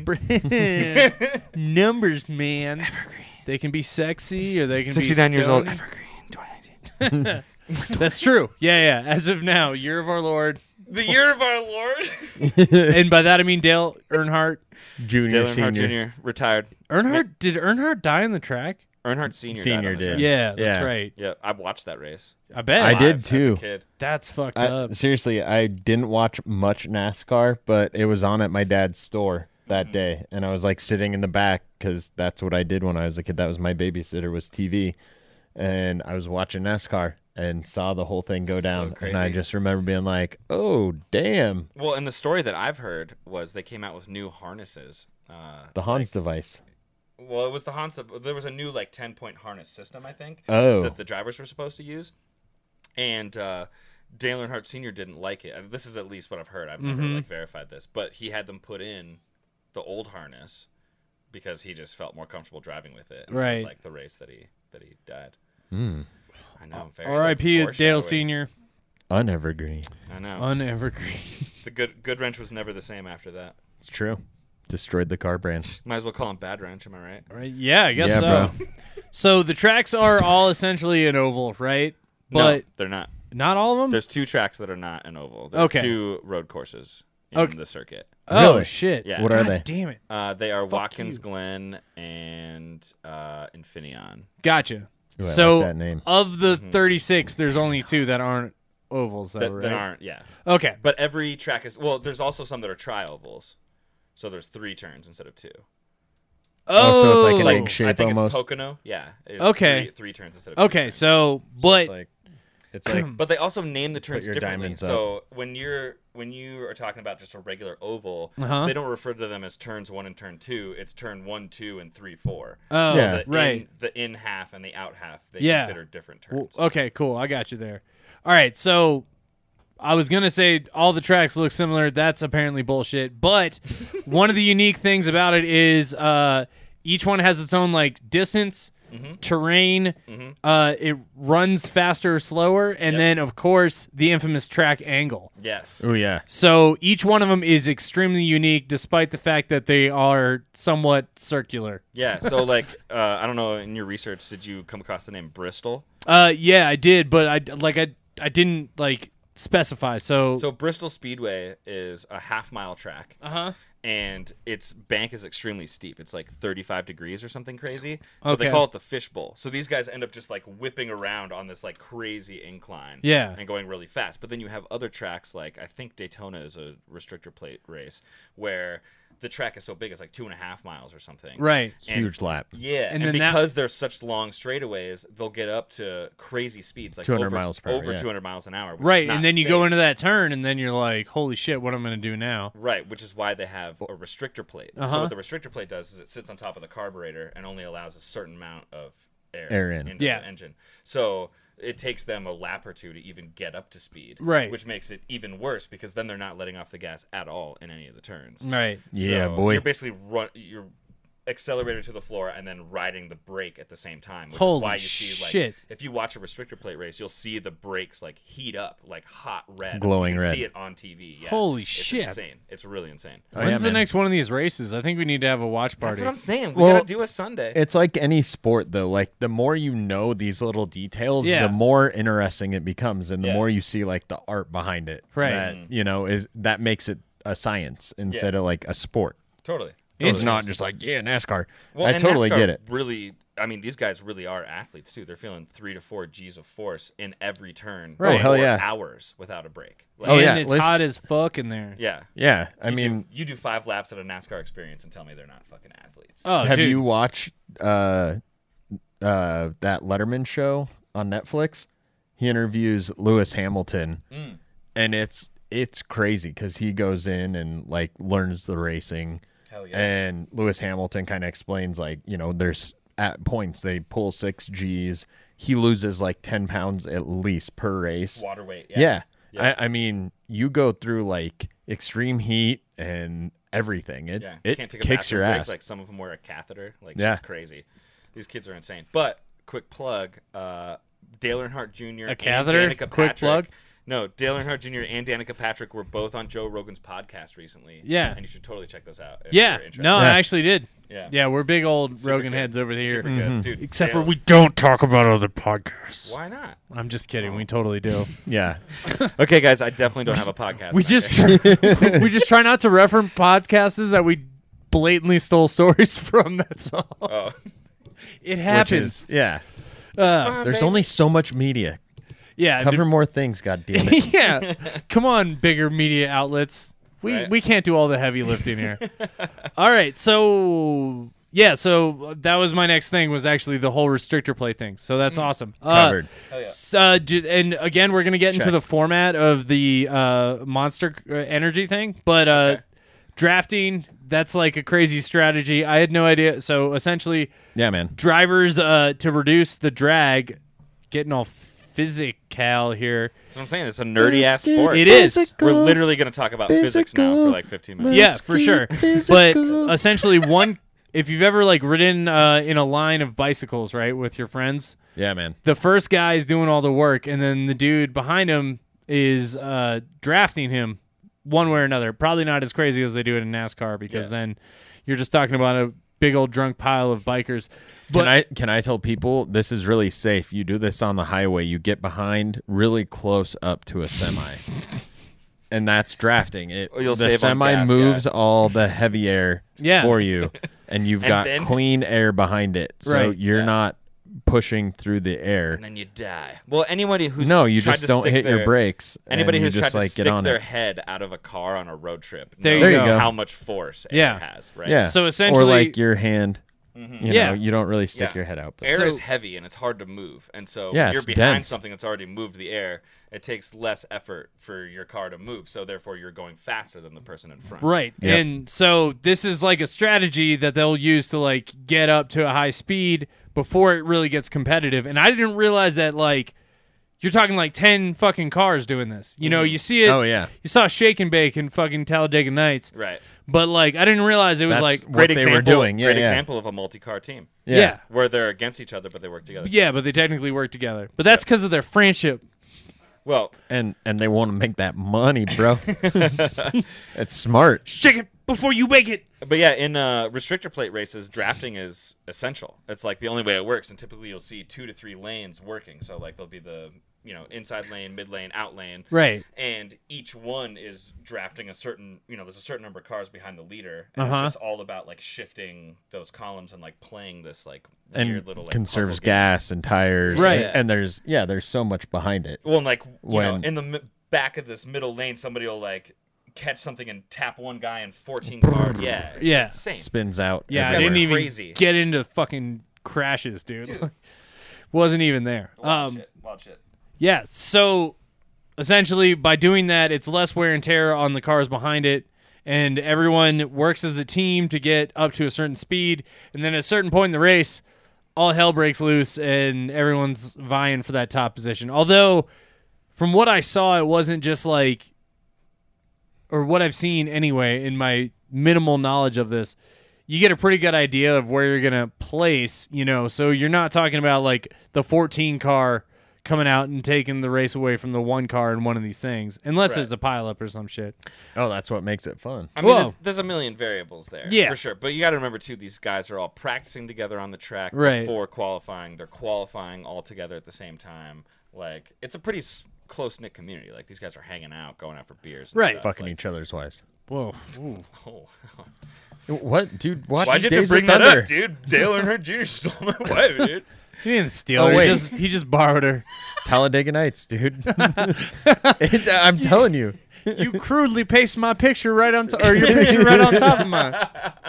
Speaker 7: dude.
Speaker 2: Numbers, man. Evergreen. They can be sexy or they can
Speaker 7: 69
Speaker 2: be
Speaker 7: years old.
Speaker 2: stony.
Speaker 7: Evergreen, 2019.
Speaker 2: That's true. Yeah. As of now, year of our Lord.
Speaker 7: The year of our Lord.
Speaker 2: And by that I mean Dale Earnhardt.
Speaker 4: Junior,
Speaker 7: Dale Earnhardt
Speaker 4: senior.
Speaker 7: Jr. retired.
Speaker 2: Did Earnhardt die on the track?
Speaker 7: Earnhardt Sr.
Speaker 4: Senior
Speaker 7: died on the
Speaker 4: did.
Speaker 7: track.
Speaker 2: Yeah, that's
Speaker 4: Yeah.
Speaker 2: right.
Speaker 7: Yeah, I watched that race.
Speaker 2: I bet.
Speaker 4: I did
Speaker 7: Live
Speaker 4: too.
Speaker 7: As a kid.
Speaker 2: That's fucked up.
Speaker 4: Seriously, I didn't watch much NASCAR, but it was on at my dad's store that day, and I was like sitting in the back because that's what I did when I was a kid. That was my babysitter, was TV, and I was watching NASCAR and saw the whole thing go down, and I
Speaker 7: crazy.
Speaker 4: just remember being like, "Oh, damn!"
Speaker 7: Well, and the story that I've heard was they came out with new harnesses.
Speaker 4: The Hans device.
Speaker 7: Well, it was the Hans. There was a new 10-point harness system, I think,
Speaker 4: Oh.
Speaker 7: that the drivers were supposed to use, and Dale Earnhardt Sr. didn't like it. This is at least what I've heard. I've never verified this, but he had them put in the old harness because he just felt more comfortable driving with it. And It
Speaker 2: Right.
Speaker 7: was like the race that he died. I know. I'm very
Speaker 2: R.I.P. Dale
Speaker 7: foreshadowing.
Speaker 2: Senior.
Speaker 4: Unevergreen.
Speaker 7: I know.
Speaker 2: Unevergreen.
Speaker 7: The good wrench was never the same after that.
Speaker 4: It's true. Destroyed the car brand.
Speaker 7: Might as well call him Bad Wrench. Am I right?
Speaker 2: Right? Yeah, I guess
Speaker 4: Yeah,
Speaker 2: so.
Speaker 4: bro.
Speaker 2: So the tracks are all essentially an oval, right? But
Speaker 7: No, they're not.
Speaker 2: not all of them.
Speaker 7: There's 2 tracks that are not an oval. There
Speaker 2: Okay.
Speaker 7: are 2 road courses in
Speaker 2: Okay.
Speaker 7: the circuit.
Speaker 2: Oh
Speaker 4: Really?
Speaker 2: shit!
Speaker 7: Yeah.
Speaker 4: What are
Speaker 2: God
Speaker 4: they?
Speaker 2: Damn it!
Speaker 7: They are
Speaker 2: Fuck
Speaker 7: Watkins
Speaker 2: you.
Speaker 7: Glen and Infineon.
Speaker 2: Gotcha.
Speaker 4: Ooh, I
Speaker 2: So
Speaker 4: like that name.
Speaker 2: of the 36, there's only 2 that aren't ovals, though,
Speaker 7: That,
Speaker 2: right?
Speaker 7: that aren't, yeah.
Speaker 2: Okay.
Speaker 7: But every track is, well, there's also some that are tri-ovals. So there's 3 turns instead of 2.
Speaker 4: Oh, so it's like an
Speaker 2: Oh.
Speaker 4: egg shape
Speaker 7: I think
Speaker 4: almost.
Speaker 7: it's Pocono. Yeah. It's
Speaker 2: Okay.
Speaker 7: Three turns instead of 2
Speaker 2: Okay,
Speaker 7: turns.
Speaker 2: so but
Speaker 4: It's like
Speaker 7: But they also name the turns
Speaker 4: your
Speaker 7: differently.
Speaker 4: diamonds
Speaker 7: So when you are talking about just a regular oval,
Speaker 2: Uh-huh.
Speaker 7: they don't refer to them as turns 1 and turn 2. It's turn 1, 2, and 3, 4.
Speaker 2: Oh,
Speaker 7: so
Speaker 4: Yeah.
Speaker 2: right.
Speaker 7: The in half and the out half they
Speaker 2: Yeah.
Speaker 7: consider different
Speaker 2: Well,
Speaker 7: turns.
Speaker 2: okay, cool. I got you there. All right, so I was gonna say all the tracks look similar. That's apparently bullshit. But one of the unique things about it is each one has its own distance, terrain. It runs faster or slower, and
Speaker 7: Yep.
Speaker 2: then of course the infamous track angle.
Speaker 7: Yes.
Speaker 4: oh yeah.
Speaker 2: So each one of them is extremely unique, despite the fact that they are somewhat circular.
Speaker 7: Yeah. So I don't know. In your research, did you come across the name Bristol?
Speaker 2: Yeah, I did, but I didn't specify. So
Speaker 7: Bristol Speedway is a half-mile track.
Speaker 2: uh-huh.
Speaker 7: And its bank is extremely steep. It's 35 degrees or something crazy. So
Speaker 2: Okay.
Speaker 7: they call it the fishbowl. So these guys end up just whipping around on this crazy incline.
Speaker 2: Yeah.
Speaker 7: And going really fast. But then you have other tracks I think Daytona is a restrictor plate race where the track is so big it's 2.5 miles or something.
Speaker 2: Right.
Speaker 7: And-
Speaker 4: Huge lap.
Speaker 7: Yeah,
Speaker 2: And
Speaker 7: and,
Speaker 2: then that-
Speaker 7: because they're such long straightaways, they'll get up to crazy speeds,
Speaker 4: 200
Speaker 7: over,
Speaker 4: miles per hour,
Speaker 7: over
Speaker 4: yeah.
Speaker 7: 200 miles an hour. Which
Speaker 2: Right,
Speaker 7: is not
Speaker 2: and then you go
Speaker 7: safe.
Speaker 2: into that turn, and then you're like, "Holy shit, what am I gonna do now?"
Speaker 7: Right, which is why they have a restrictor plate. So
Speaker 2: Uh-huh.
Speaker 7: what the restrictor plate does is it sits on top of the carburetor and only allows a certain amount of
Speaker 4: Air in.
Speaker 7: into
Speaker 2: Yeah.
Speaker 7: the engine. So it takes them a lap or 2 to even get up to speed.
Speaker 2: Right.
Speaker 7: Which makes it even worse because then they're not letting off the gas at all in any of the turns.
Speaker 2: Right.
Speaker 4: Yeah,
Speaker 7: So
Speaker 4: boy.
Speaker 7: You're basically you're accelerator to the floor and then riding the brake at the same time, which
Speaker 2: Holy
Speaker 7: is why you see
Speaker 2: shit.
Speaker 7: if you watch a restrictor plate race, you'll see the brakes heat up hot red,
Speaker 4: Glowing
Speaker 7: you can
Speaker 4: red.
Speaker 7: See it on TV. Yeah.
Speaker 2: Holy
Speaker 7: it's
Speaker 2: shit.
Speaker 7: Insane. It's really insane.
Speaker 4: Oh,
Speaker 2: When's
Speaker 4: yeah,
Speaker 2: the
Speaker 4: man.
Speaker 2: next one of these races? I think we need to have a watch party.
Speaker 7: That's what I'm saying. We
Speaker 4: Well,
Speaker 7: gotta do a Sunday.
Speaker 4: It's like any sport, though. The more you know these little details,
Speaker 2: Yeah.
Speaker 4: the more interesting it becomes, and the
Speaker 7: Yeah.
Speaker 4: more you see the art behind it.
Speaker 2: Right.
Speaker 4: That that makes it a science instead of a sport.
Speaker 7: Totally.
Speaker 4: It's not just NASCAR.
Speaker 7: Well,
Speaker 4: I
Speaker 7: and
Speaker 4: totally
Speaker 7: NASCAR
Speaker 4: get it.
Speaker 7: Really, I mean, these guys really are athletes too. They're feeling 3 to 4 G's of force in every turn.
Speaker 2: Right. Oh,
Speaker 4: hell
Speaker 7: for
Speaker 4: yeah.
Speaker 7: Hours without a break.
Speaker 2: and
Speaker 4: yeah,
Speaker 2: it's
Speaker 4: listen-
Speaker 2: hot as fuck in there.
Speaker 7: Yeah.
Speaker 4: Yeah, I mean,
Speaker 7: You do 5 laps at a NASCAR experience and tell me they're not fucking athletes.
Speaker 2: Oh,
Speaker 4: have
Speaker 2: dude.
Speaker 4: you watched that Letterman show on Netflix? He interviews Lewis Hamilton, and it's crazy because he goes in and learns the racing.
Speaker 7: Hell yeah.
Speaker 4: And Lewis Hamilton kind of explains there's at points they pull 6 G's. He loses 10 pounds at least per race.
Speaker 7: Water weight.
Speaker 4: Yeah.
Speaker 7: Yeah.
Speaker 4: I mean, you go through extreme heat and everything.
Speaker 7: Yeah.
Speaker 4: It
Speaker 7: Can't take a
Speaker 4: kicks your
Speaker 7: bathroom
Speaker 4: ass.
Speaker 7: break. Some of them wear a catheter.
Speaker 4: Yeah.
Speaker 7: Shit's crazy. These kids are insane. But quick plug. Dale Earnhardt Jr.
Speaker 2: A catheter?
Speaker 7: and Danica
Speaker 2: Quick
Speaker 7: Patrick.
Speaker 2: plug?
Speaker 7: No, Dale Earnhardt Jr. and Danica Patrick were both on Joe Rogan's podcast recently.
Speaker 2: Yeah.
Speaker 7: And you should totally check those out. If
Speaker 2: Yeah.
Speaker 7: you're interested.
Speaker 2: No, I actually did.
Speaker 7: Yeah.
Speaker 2: Yeah, we're big old
Speaker 7: Super
Speaker 2: Rogan
Speaker 7: good.
Speaker 2: heads over here.
Speaker 7: Super good. Dude,
Speaker 2: Except for
Speaker 7: Dale-
Speaker 2: we don't talk about other podcasts.
Speaker 7: Why not?
Speaker 2: I'm just kidding. We totally do.
Speaker 4: Yeah.
Speaker 7: Okay, guys, I definitely don't have a podcast.
Speaker 2: we just try not to reference podcasts that we blatantly stole stories from. That's all.
Speaker 7: Oh.
Speaker 2: It
Speaker 4: Which
Speaker 2: happens.
Speaker 4: is, yeah.
Speaker 2: Uh,
Speaker 4: There's only so much media.
Speaker 2: yeah.
Speaker 4: Cover more things, goddammit.
Speaker 2: yeah. Come on, bigger media outlets.
Speaker 7: Right.
Speaker 2: We can't do all the heavy lifting here. All right. So yeah. So that was my next thing. Was actually the whole restrictor plate thing. So that's awesome.
Speaker 4: Covered.
Speaker 2: And again, we're gonna get into
Speaker 4: Check.
Speaker 2: the format of the Monster Energy thing, but drafting. That's like a crazy strategy. I had no idea. So essentially,
Speaker 4: Yeah, man.
Speaker 2: drivers to reduce the drag, getting all physical here.
Speaker 7: That's what I'm saying. It's a nerdy ass sport.
Speaker 2: It is.
Speaker 7: We're literally going to talk about physics now for like 15 minutes.
Speaker 2: Yeah, for sure. But essentially, if you've ever like ridden in a line of bicycles, right, with your friends,
Speaker 4: Yeah, man.
Speaker 2: the first guy is doing all the work, and then the dude behind him is drafting him one way or another. Probably not as crazy as they do it in NASCAR, because then you're just talking about a big old drunk pile of bikers. But
Speaker 4: Can I tell people this is really safe? You do this on the highway. You get behind really close up to a semi. And that's drafting.
Speaker 7: You'll
Speaker 4: the
Speaker 7: save on
Speaker 4: semi
Speaker 7: gas,
Speaker 4: moves all the heavy air
Speaker 2: Yeah.
Speaker 4: for you, and you've
Speaker 7: And
Speaker 4: got
Speaker 7: then-
Speaker 4: clean air behind it, so
Speaker 2: Right.
Speaker 4: you're not pushing through the air.
Speaker 7: And then you die. Well, anybody who's
Speaker 4: No, you
Speaker 7: tried
Speaker 4: just
Speaker 7: to
Speaker 4: don't
Speaker 7: stick
Speaker 4: hit your
Speaker 7: their-
Speaker 4: brakes.
Speaker 7: Anybody
Speaker 4: and you
Speaker 7: who's tried
Speaker 4: just
Speaker 7: to
Speaker 4: like
Speaker 7: stick
Speaker 4: get on
Speaker 7: their
Speaker 4: it.
Speaker 7: head out of a car on a road trip
Speaker 2: There
Speaker 7: knows
Speaker 2: you
Speaker 4: go.
Speaker 7: how much force air
Speaker 2: Yeah.
Speaker 7: has, right?
Speaker 4: Yeah.
Speaker 2: So essentially-
Speaker 4: or like your hand. You
Speaker 2: Yeah.
Speaker 4: know, you don't really stick
Speaker 7: Yeah.
Speaker 4: your head out. But
Speaker 7: Air
Speaker 2: So-
Speaker 7: is heavy and it's hard to move, and so
Speaker 4: Yeah,
Speaker 7: when you're
Speaker 4: it's
Speaker 7: behind
Speaker 4: dense.
Speaker 7: something that's already moved the air. It takes less effort for your car to move, so therefore you're going faster than the person in front.
Speaker 2: Right.
Speaker 4: Yep.
Speaker 2: And so this is like a strategy that they'll use to like get up to a high speed before it really gets competitive. And I didn't realize that like you're talking like 10 fucking cars doing this. You know, you see it.
Speaker 4: Oh, yeah.
Speaker 2: You saw Shake and Bake in fucking Talladega Nights.
Speaker 7: Right.
Speaker 2: But like I didn't realize it was
Speaker 4: That's
Speaker 2: like
Speaker 4: what
Speaker 7: Great
Speaker 4: they
Speaker 7: example.
Speaker 4: were doing. Yeah,
Speaker 7: great
Speaker 4: yeah.
Speaker 7: example of a multi-car team
Speaker 2: yeah.
Speaker 7: where they're against each other but they work together.
Speaker 2: Yeah, but they technically work together. But that's because of their friendship.
Speaker 7: Well,
Speaker 4: And they want to make that money, bro. It's smart.
Speaker 2: Shake it before you bake it.
Speaker 7: but yeah, in restrictor plate races, drafting is essential. It's like the only way it works, and typically you'll see 2 to 3 lanes working. So like there'll be the inside lane, mid lane, out lane,
Speaker 2: Right.
Speaker 7: and each one is drafting a certain there's a certain number of cars behind the leader, and
Speaker 2: Uh-huh.
Speaker 7: it's just all about like shifting those columns and like playing this like
Speaker 4: And
Speaker 7: weird little like
Speaker 4: conserves
Speaker 7: puzzle game.
Speaker 4: gas and tires.
Speaker 2: Right.
Speaker 4: And there's so much behind it.
Speaker 7: Well, and like
Speaker 4: When-
Speaker 7: in the back of this middle lane, somebody will like catch something and tap one guy in 14 cars. Yeah, it's
Speaker 2: Yeah.
Speaker 7: insane.
Speaker 4: Spins out.
Speaker 2: Yeah,
Speaker 7: Those
Speaker 2: I
Speaker 7: guys
Speaker 2: didn't
Speaker 7: are
Speaker 2: even
Speaker 7: crazy.
Speaker 2: get into fucking crashes, dude. Wasn't even there.
Speaker 7: Wild shit.
Speaker 2: Yeah, so essentially by doing that, it's less wear and tear on the cars behind it, and everyone works as a team to get up to a certain speed, and then at a certain point in the race, all hell breaks loose and everyone's vying for that top position. Although, from what I saw, it wasn't just like, or what I've seen anyway in my minimal knowledge of this, you get a pretty good idea of where you're going to place, so you're not talking about like the 14 car coming out and taking the race away from the 1 car in one of these things, unless
Speaker 7: Right.
Speaker 2: there's a pileup or some shit.
Speaker 4: Oh, that's what makes it fun.
Speaker 7: I mean,
Speaker 2: Whoa.
Speaker 7: there's a million variables there,
Speaker 2: Yeah.
Speaker 7: for sure. But you got to remember too, these guys are all practicing together on the track
Speaker 2: Right.
Speaker 7: before qualifying. They're qualifying all together at the same time. Like, it's a pretty close knit community. Like, these guys are hanging out, going out for beers, and
Speaker 2: Right.
Speaker 7: stuff.
Speaker 4: Fucking
Speaker 7: like,
Speaker 4: each other's wives.
Speaker 2: Whoa.
Speaker 7: Oh.
Speaker 4: What, dude? Watch
Speaker 7: Why'd you have
Speaker 4: Days
Speaker 7: to bring
Speaker 4: of
Speaker 7: that
Speaker 4: Thunder.
Speaker 7: up, dude? Dale Earnhardt Jr. stole my wife, dude.
Speaker 2: He didn't steal
Speaker 4: Oh,
Speaker 2: her.
Speaker 4: wait.
Speaker 2: He just borrowed her.
Speaker 4: Talladega Nights, dude. I'm telling you.
Speaker 2: You crudely pasted my picture right on or your picture right on top of mine.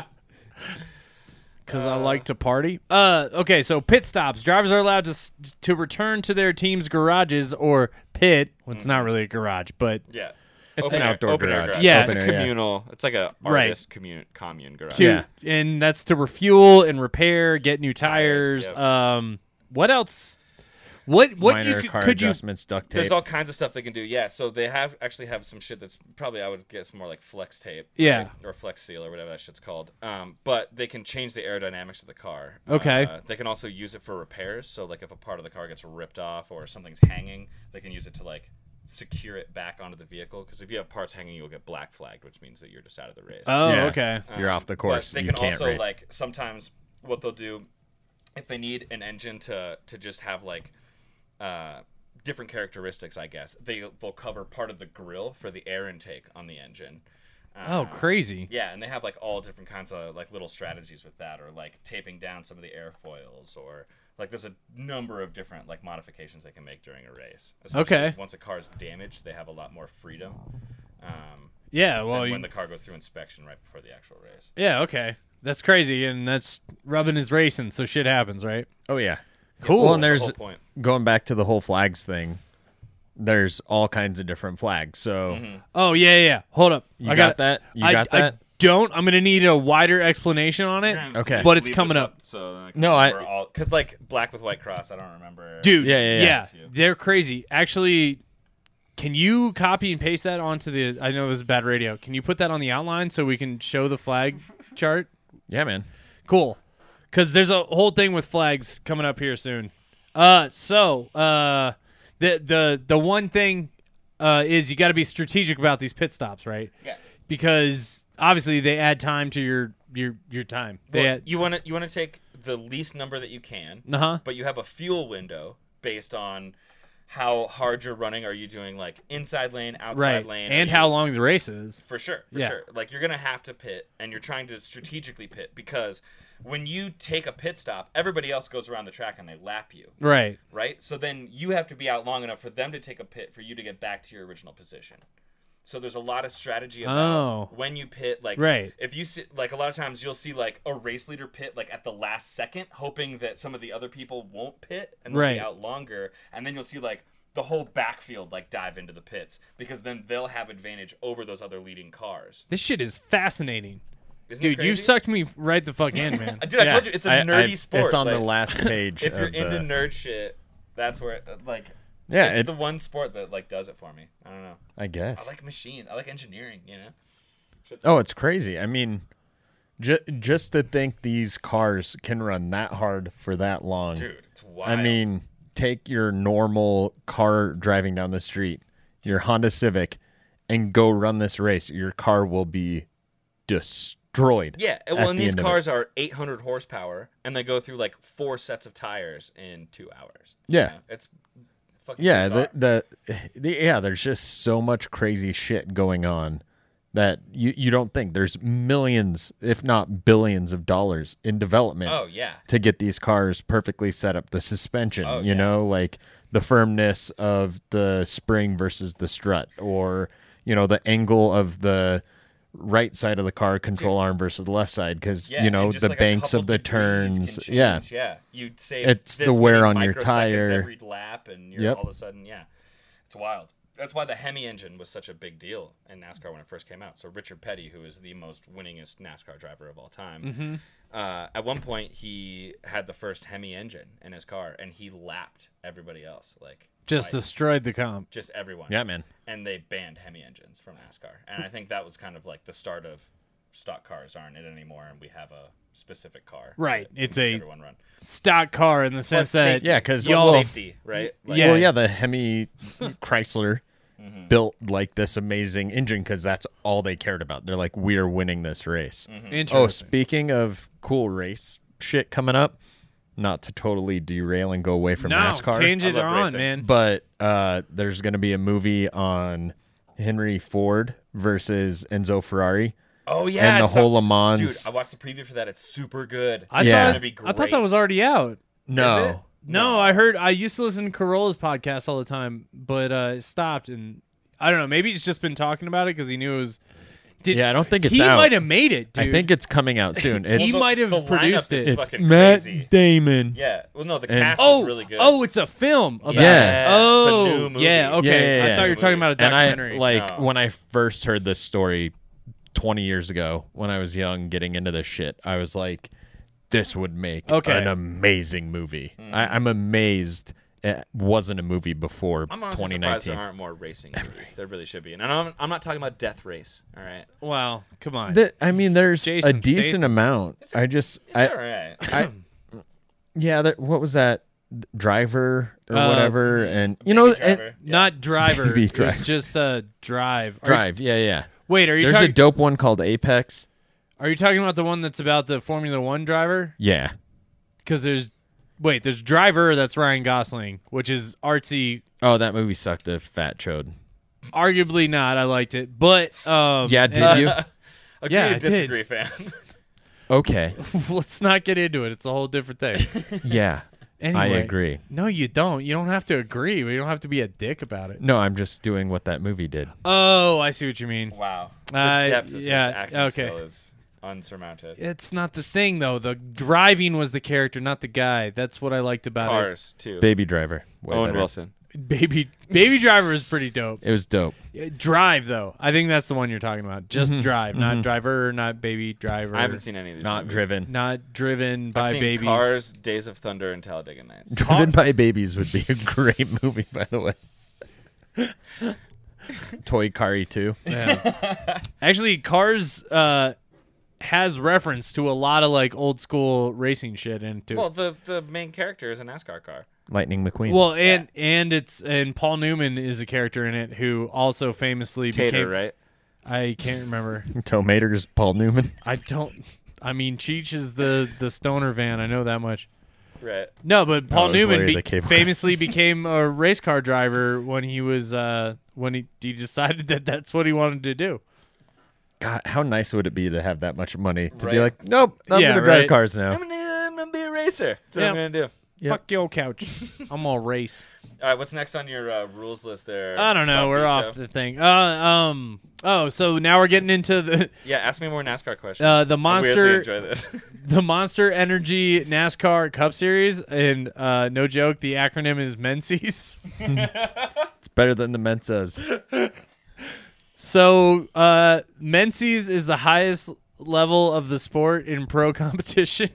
Speaker 2: Because I like to party. Okay, so pit stops. Drivers are allowed to return to their team's garages or pit. Well, it's not really a garage, but
Speaker 7: Yeah.
Speaker 4: It's an outdoor
Speaker 7: open air
Speaker 4: garage.
Speaker 2: Yeah.
Speaker 7: It's
Speaker 4: Open
Speaker 7: a
Speaker 4: air, yeah.
Speaker 7: communal. It's like a
Speaker 2: Right.
Speaker 7: artist commune garage.
Speaker 2: to
Speaker 4: Yeah.
Speaker 2: and that's to refuel and repair, get new tires.
Speaker 7: Tires,
Speaker 2: What else? What
Speaker 4: minor
Speaker 2: you
Speaker 4: car
Speaker 2: could you?
Speaker 4: adjustments, duct tape.
Speaker 7: There's all kinds of stuff they can do. Yeah, so they actually have some shit that's probably, I would guess, more like flex tape.
Speaker 2: Yeah.
Speaker 7: right? Or flex seal or whatever that shit's called. But they can change the aerodynamics of the car.
Speaker 2: Okay.
Speaker 7: They can also use it for repairs. So like if a part of the car gets ripped off or something's hanging, they can use it to like secure it back onto the vehicle. Because if you have parts hanging, you'll get black flagged, which means that you're just out of the race.
Speaker 2: Oh,
Speaker 4: Yeah.
Speaker 2: okay.
Speaker 4: You're off the course.
Speaker 7: But they
Speaker 4: You
Speaker 7: can
Speaker 4: can't
Speaker 7: also
Speaker 4: race.
Speaker 7: like sometimes what they'll do if they need an engine to just have like different characteristics, I guess they'll cover part of the grill for the air intake on the engine.
Speaker 2: Oh, crazy.
Speaker 7: Yeah, and they have like all different kinds of like little strategies with that, or like taping down some of the airfoils, or like there's a number of different like modifications they can make during a race. Especially
Speaker 2: Okay.
Speaker 7: Once a car is damaged, they have a lot more freedom.
Speaker 2: Yeah. Well,
Speaker 7: Than when the car goes through inspection right before the actual race.
Speaker 2: yeah. Okay. That's crazy, and that's rubbing is racing, so shit happens, right?
Speaker 4: Oh yeah.
Speaker 2: Cool.
Speaker 4: Well, and
Speaker 7: That's the
Speaker 4: there's
Speaker 7: whole point.
Speaker 4: going back to the whole flags thing. There's all kinds of different flags. So
Speaker 2: Oh yeah. Hold up.
Speaker 4: you
Speaker 2: I
Speaker 4: got that? You
Speaker 2: I,
Speaker 4: got that?
Speaker 2: I don't. I'm gonna need a wider explanation on it.
Speaker 4: Okay.
Speaker 2: But it's
Speaker 7: Leave
Speaker 2: coming
Speaker 7: this
Speaker 2: up.
Speaker 7: So
Speaker 4: No,
Speaker 7: because like black with white cross, I don't remember.
Speaker 2: Dude.
Speaker 4: Yeah.
Speaker 2: They're crazy. Actually, can you copy and paste that onto the? I know this is bad radio. Can you put that on the outline so we can show the flag chart?
Speaker 4: Yeah, man.
Speaker 2: Cool. Because there's a whole thing with flags coming up here soon. The one thing is you got to be strategic about these pit stops, right?
Speaker 7: Yeah.
Speaker 2: Because obviously they add time to your time. They
Speaker 7: Well,
Speaker 2: add,
Speaker 7: you want to take the least number that you can,
Speaker 2: uh-huh.
Speaker 7: but you have a fuel window based on how hard you're running. Are you doing like inside lane, outside
Speaker 2: Right.
Speaker 7: lane,
Speaker 2: And
Speaker 7: Are
Speaker 2: how
Speaker 7: you-
Speaker 2: long the race is.
Speaker 7: For sure,
Speaker 2: Yeah.
Speaker 7: sure. Like you're gonna have to pit, and you're trying to strategically pit because when you take a pit stop, everybody else goes around the track and they lap you,
Speaker 2: Right.
Speaker 7: right? So then you have to be out long enough for them to take a pit for you to get back to your original position. So there's a lot of strategy about
Speaker 2: Oh.
Speaker 7: when you pit. Like,
Speaker 2: Right.
Speaker 7: if you see, like a lot of times you'll see like a race leader pit like at the last second, hoping that some of the other people won't pit and they'll
Speaker 2: Right.
Speaker 7: be out longer, and then you'll see like the whole backfield like dive into the pits because then they'll have advantage over those other leading cars.
Speaker 2: This shit is fascinating.
Speaker 7: Isn't it
Speaker 2: Dude, you
Speaker 7: crazy?
Speaker 2: sucked me right the fuck in, man.
Speaker 7: Dude, I told you it's a nerdy sport.
Speaker 4: It's on the
Speaker 7: like,
Speaker 4: last page.
Speaker 7: If you're
Speaker 4: of
Speaker 7: into
Speaker 4: the,
Speaker 7: nerd shit, that's where like
Speaker 4: yeah,
Speaker 7: it's
Speaker 4: it,
Speaker 7: the one sport that like does it for me. I don't know.
Speaker 4: I guess.
Speaker 7: I like machine. I like engineering. You know. Shit's
Speaker 4: Oh, it's crazy. I mean, just to think these cars can run that hard for that long.
Speaker 7: dude, it's wild.
Speaker 4: I mean, take your normal car driving down the street, your Honda Civic, and go run this race. Your car will be destroyed.
Speaker 7: yeah.
Speaker 4: at
Speaker 7: Well, and
Speaker 4: the
Speaker 7: these
Speaker 4: end of it.
Speaker 7: cars are 800 horsepower, and they go through like 4 sets of tires in 2 hours.
Speaker 4: Yeah.
Speaker 7: know? It's fucking
Speaker 4: Yeah,
Speaker 7: bizarre.
Speaker 4: yeah. There's just so much crazy shit going on that you don't think there's millions, if not billions, of dollars in development.
Speaker 7: Oh yeah.
Speaker 4: To get these cars perfectly set up. The suspension,
Speaker 7: Oh,
Speaker 4: you
Speaker 7: yeah.
Speaker 4: know, like the firmness of the spring versus the strut, or, you know, the angle of the right side of the car control arm versus the left side, because,
Speaker 7: Yeah,
Speaker 4: you know,
Speaker 7: and just
Speaker 4: the
Speaker 7: like a
Speaker 4: banks
Speaker 7: couple
Speaker 4: of the
Speaker 7: degrees can
Speaker 4: turns.
Speaker 7: change.
Speaker 4: Yeah.
Speaker 7: Yeah. You'd save
Speaker 4: It's
Speaker 7: this
Speaker 4: the wear
Speaker 7: many
Speaker 4: on your
Speaker 7: microseconds
Speaker 4: tire.
Speaker 7: every lap, and you're
Speaker 4: Yep.
Speaker 7: all of a sudden, yeah. It's wild. That's why the Hemi engine was such a big deal in NASCAR when it first came out. So Richard Petty, who is the most winningest NASCAR driver of all time, at one point he had the first Hemi engine in his car, and he lapped everybody else, like
Speaker 2: Just
Speaker 7: twice.
Speaker 2: destroyed the comp.
Speaker 7: Just everyone.
Speaker 4: Yeah, man.
Speaker 7: And they banned Hemi engines from NASCAR, and I think that was kind of like the start of stock cars aren't it anymore, and we have a specific car.
Speaker 2: Right.
Speaker 7: that
Speaker 2: It's
Speaker 7: can
Speaker 2: a
Speaker 7: everyone run.
Speaker 2: stock car in the sense that
Speaker 7: safety.
Speaker 4: Yeah, because
Speaker 2: Y'all-
Speaker 7: Safety, right? Like,
Speaker 2: Yeah.
Speaker 4: Well, yeah, the Hemi Chrysler
Speaker 7: Mm-hmm.
Speaker 4: built like this amazing engine because that's all they cared about. They're like, we're winning this race.
Speaker 7: Mm-hmm.
Speaker 2: interesting.
Speaker 4: Oh, speaking of cool race shit coming up, not to totally derail and go away from
Speaker 2: no,
Speaker 4: NASCAR,
Speaker 2: tangent
Speaker 7: I love
Speaker 2: on,
Speaker 7: racing.
Speaker 2: man.
Speaker 4: but there's going to be a movie on Henry Ford versus Enzo Ferrari
Speaker 7: Oh yeah,
Speaker 4: and the
Speaker 7: I saw-
Speaker 4: whole Le Mans.
Speaker 7: Dude, I watched the preview for that. It's super good.
Speaker 2: I
Speaker 4: Yeah.
Speaker 2: thought
Speaker 7: It's gonna be
Speaker 2: I thought that
Speaker 7: great.
Speaker 2: was already out.
Speaker 4: no,
Speaker 7: Is it?
Speaker 2: No, I used to listen to Corolla's podcast all the time, but it stopped, and I don't know. Maybe he's just been talking about it because he knew it was.
Speaker 4: Yeah, I don't think it's
Speaker 2: he
Speaker 4: out.
Speaker 2: might have made it, dude.
Speaker 4: I think it's coming out soon.
Speaker 2: He
Speaker 4: It's,
Speaker 2: might have
Speaker 7: the
Speaker 2: produced
Speaker 7: lineup is
Speaker 2: it.
Speaker 4: it's
Speaker 7: fucking
Speaker 4: Matt
Speaker 7: crazy.
Speaker 4: Damon.
Speaker 7: Yeah. Well, no, the
Speaker 4: And-
Speaker 7: cast
Speaker 2: Oh,
Speaker 7: is really good.
Speaker 2: oh, it's a film. About
Speaker 4: Yeah.
Speaker 2: it. Oh,
Speaker 7: It's a new movie.
Speaker 2: yeah. Okay, I
Speaker 4: Yeah.
Speaker 2: thought you were talking about a
Speaker 4: And
Speaker 2: documentary.
Speaker 4: I like
Speaker 7: No.
Speaker 4: when I first heard this story 20 years ago when I was young getting into this shit, I was like, this would make
Speaker 2: Okay.
Speaker 4: an amazing movie. I'm amazed it wasn't a movie before
Speaker 7: I'm honestly surprised
Speaker 4: 2019.
Speaker 7: there aren't more racing movies. There really should be. And I'm not talking about Death Race. All right.
Speaker 2: Wow, come on.
Speaker 4: I mean, there's
Speaker 2: Jason
Speaker 4: a decent
Speaker 2: Statham.
Speaker 4: amount.
Speaker 7: It's all right.
Speaker 4: Yeah, what was that? Driver or
Speaker 2: Uh,
Speaker 4: whatever, and
Speaker 7: Baby
Speaker 4: and
Speaker 7: Driver.
Speaker 2: Not driver.
Speaker 4: Baby
Speaker 2: It's
Speaker 4: Driver.
Speaker 2: just drive.
Speaker 4: Drive. Yeah.
Speaker 2: Wait, are you
Speaker 4: There's a
Speaker 2: talking?
Speaker 4: dope one called Apex.
Speaker 2: Are you talking about the one that's about the Formula One driver?
Speaker 4: Yeah.
Speaker 2: Because there's Driver. That's Ryan Gosling, which is artsy.
Speaker 4: Oh, that movie sucked a fat chode.
Speaker 2: Arguably not. I liked it, but
Speaker 4: Yeah, did you?
Speaker 7: Agree
Speaker 2: Yeah,
Speaker 7: to
Speaker 2: I did.
Speaker 7: disagree, fan.
Speaker 4: Okay.
Speaker 2: let's not get into it. It's a whole different thing.
Speaker 4: Yeah.
Speaker 2: Anyway,
Speaker 4: I agree.
Speaker 2: No, you don't. You don't have to agree. You don't have to be a dick about it.
Speaker 4: No, I'm just doing what that movie did.
Speaker 2: Oh, I see what you mean.
Speaker 7: Wow. The
Speaker 2: Uh,
Speaker 7: depth of
Speaker 2: yeah,
Speaker 7: his acting
Speaker 2: okay.
Speaker 7: skill is unsurmounted.
Speaker 2: It's not the thing though. The driving was the character, not the guy. That's what I liked about
Speaker 7: Cars, too.
Speaker 4: Baby Driver. Way
Speaker 7: Owen
Speaker 4: better.
Speaker 7: Wilson.
Speaker 2: it. Baby Driver is pretty dope.
Speaker 4: It was dope.
Speaker 2: Drive though. I think that's the one you're talking about. Just Drive, not Driver, not Baby Driver.
Speaker 7: I haven't seen any of these
Speaker 4: Not
Speaker 7: movies.
Speaker 4: driven.
Speaker 2: Not driven by
Speaker 7: I've seen
Speaker 2: babies.
Speaker 7: Cars, Days of Thunder, and Talladega Nights.
Speaker 4: Driven by Babies would be a great movie, by the way. Toy Cari 2.
Speaker 2: Yeah. Actually, Cars has reference to a lot of like old school racing shit into it.
Speaker 7: Well, the main character is a NASCAR car.
Speaker 4: Lightning McQueen.
Speaker 2: Well, and Paul Newman is a character in it who also famously
Speaker 7: Tater,
Speaker 2: became.
Speaker 7: right?
Speaker 2: I can't remember.
Speaker 4: Tomater's Paul Newman.
Speaker 2: I don't. I mean, Cheech is the stoner van. I know that much.
Speaker 7: Right.
Speaker 2: No, but Paul
Speaker 4: it was
Speaker 2: Newman
Speaker 4: Larry the Cable Guy.
Speaker 2: famously became a race car driver when he was when he decided that that's what he wanted to do.
Speaker 4: God, how nice would it be to have that much money to be
Speaker 7: Right.
Speaker 4: like, nope, I'm
Speaker 2: Yeah,
Speaker 4: gonna drive
Speaker 2: right.
Speaker 4: cars now.
Speaker 7: I'm gonna be a racer. That's what
Speaker 2: Yeah.
Speaker 7: I'm gonna do.
Speaker 4: Yep.
Speaker 2: Fuck your couch. I'm all race.
Speaker 7: All right, what's next on your rules list there?
Speaker 2: I don't know. We're
Speaker 7: Bobbito?
Speaker 2: off the thing. Oh, so now we're getting into the
Speaker 7: Yeah, ask me more NASCAR questions.
Speaker 2: The
Speaker 7: I
Speaker 2: Monster-
Speaker 7: weirdly enjoy this.
Speaker 2: the Monster Energy NASCAR Cup Series, and no joke, the acronym is Menzies.
Speaker 4: It's better than the Mensas.
Speaker 2: So Menzies is the highest level of the sport in pro competition.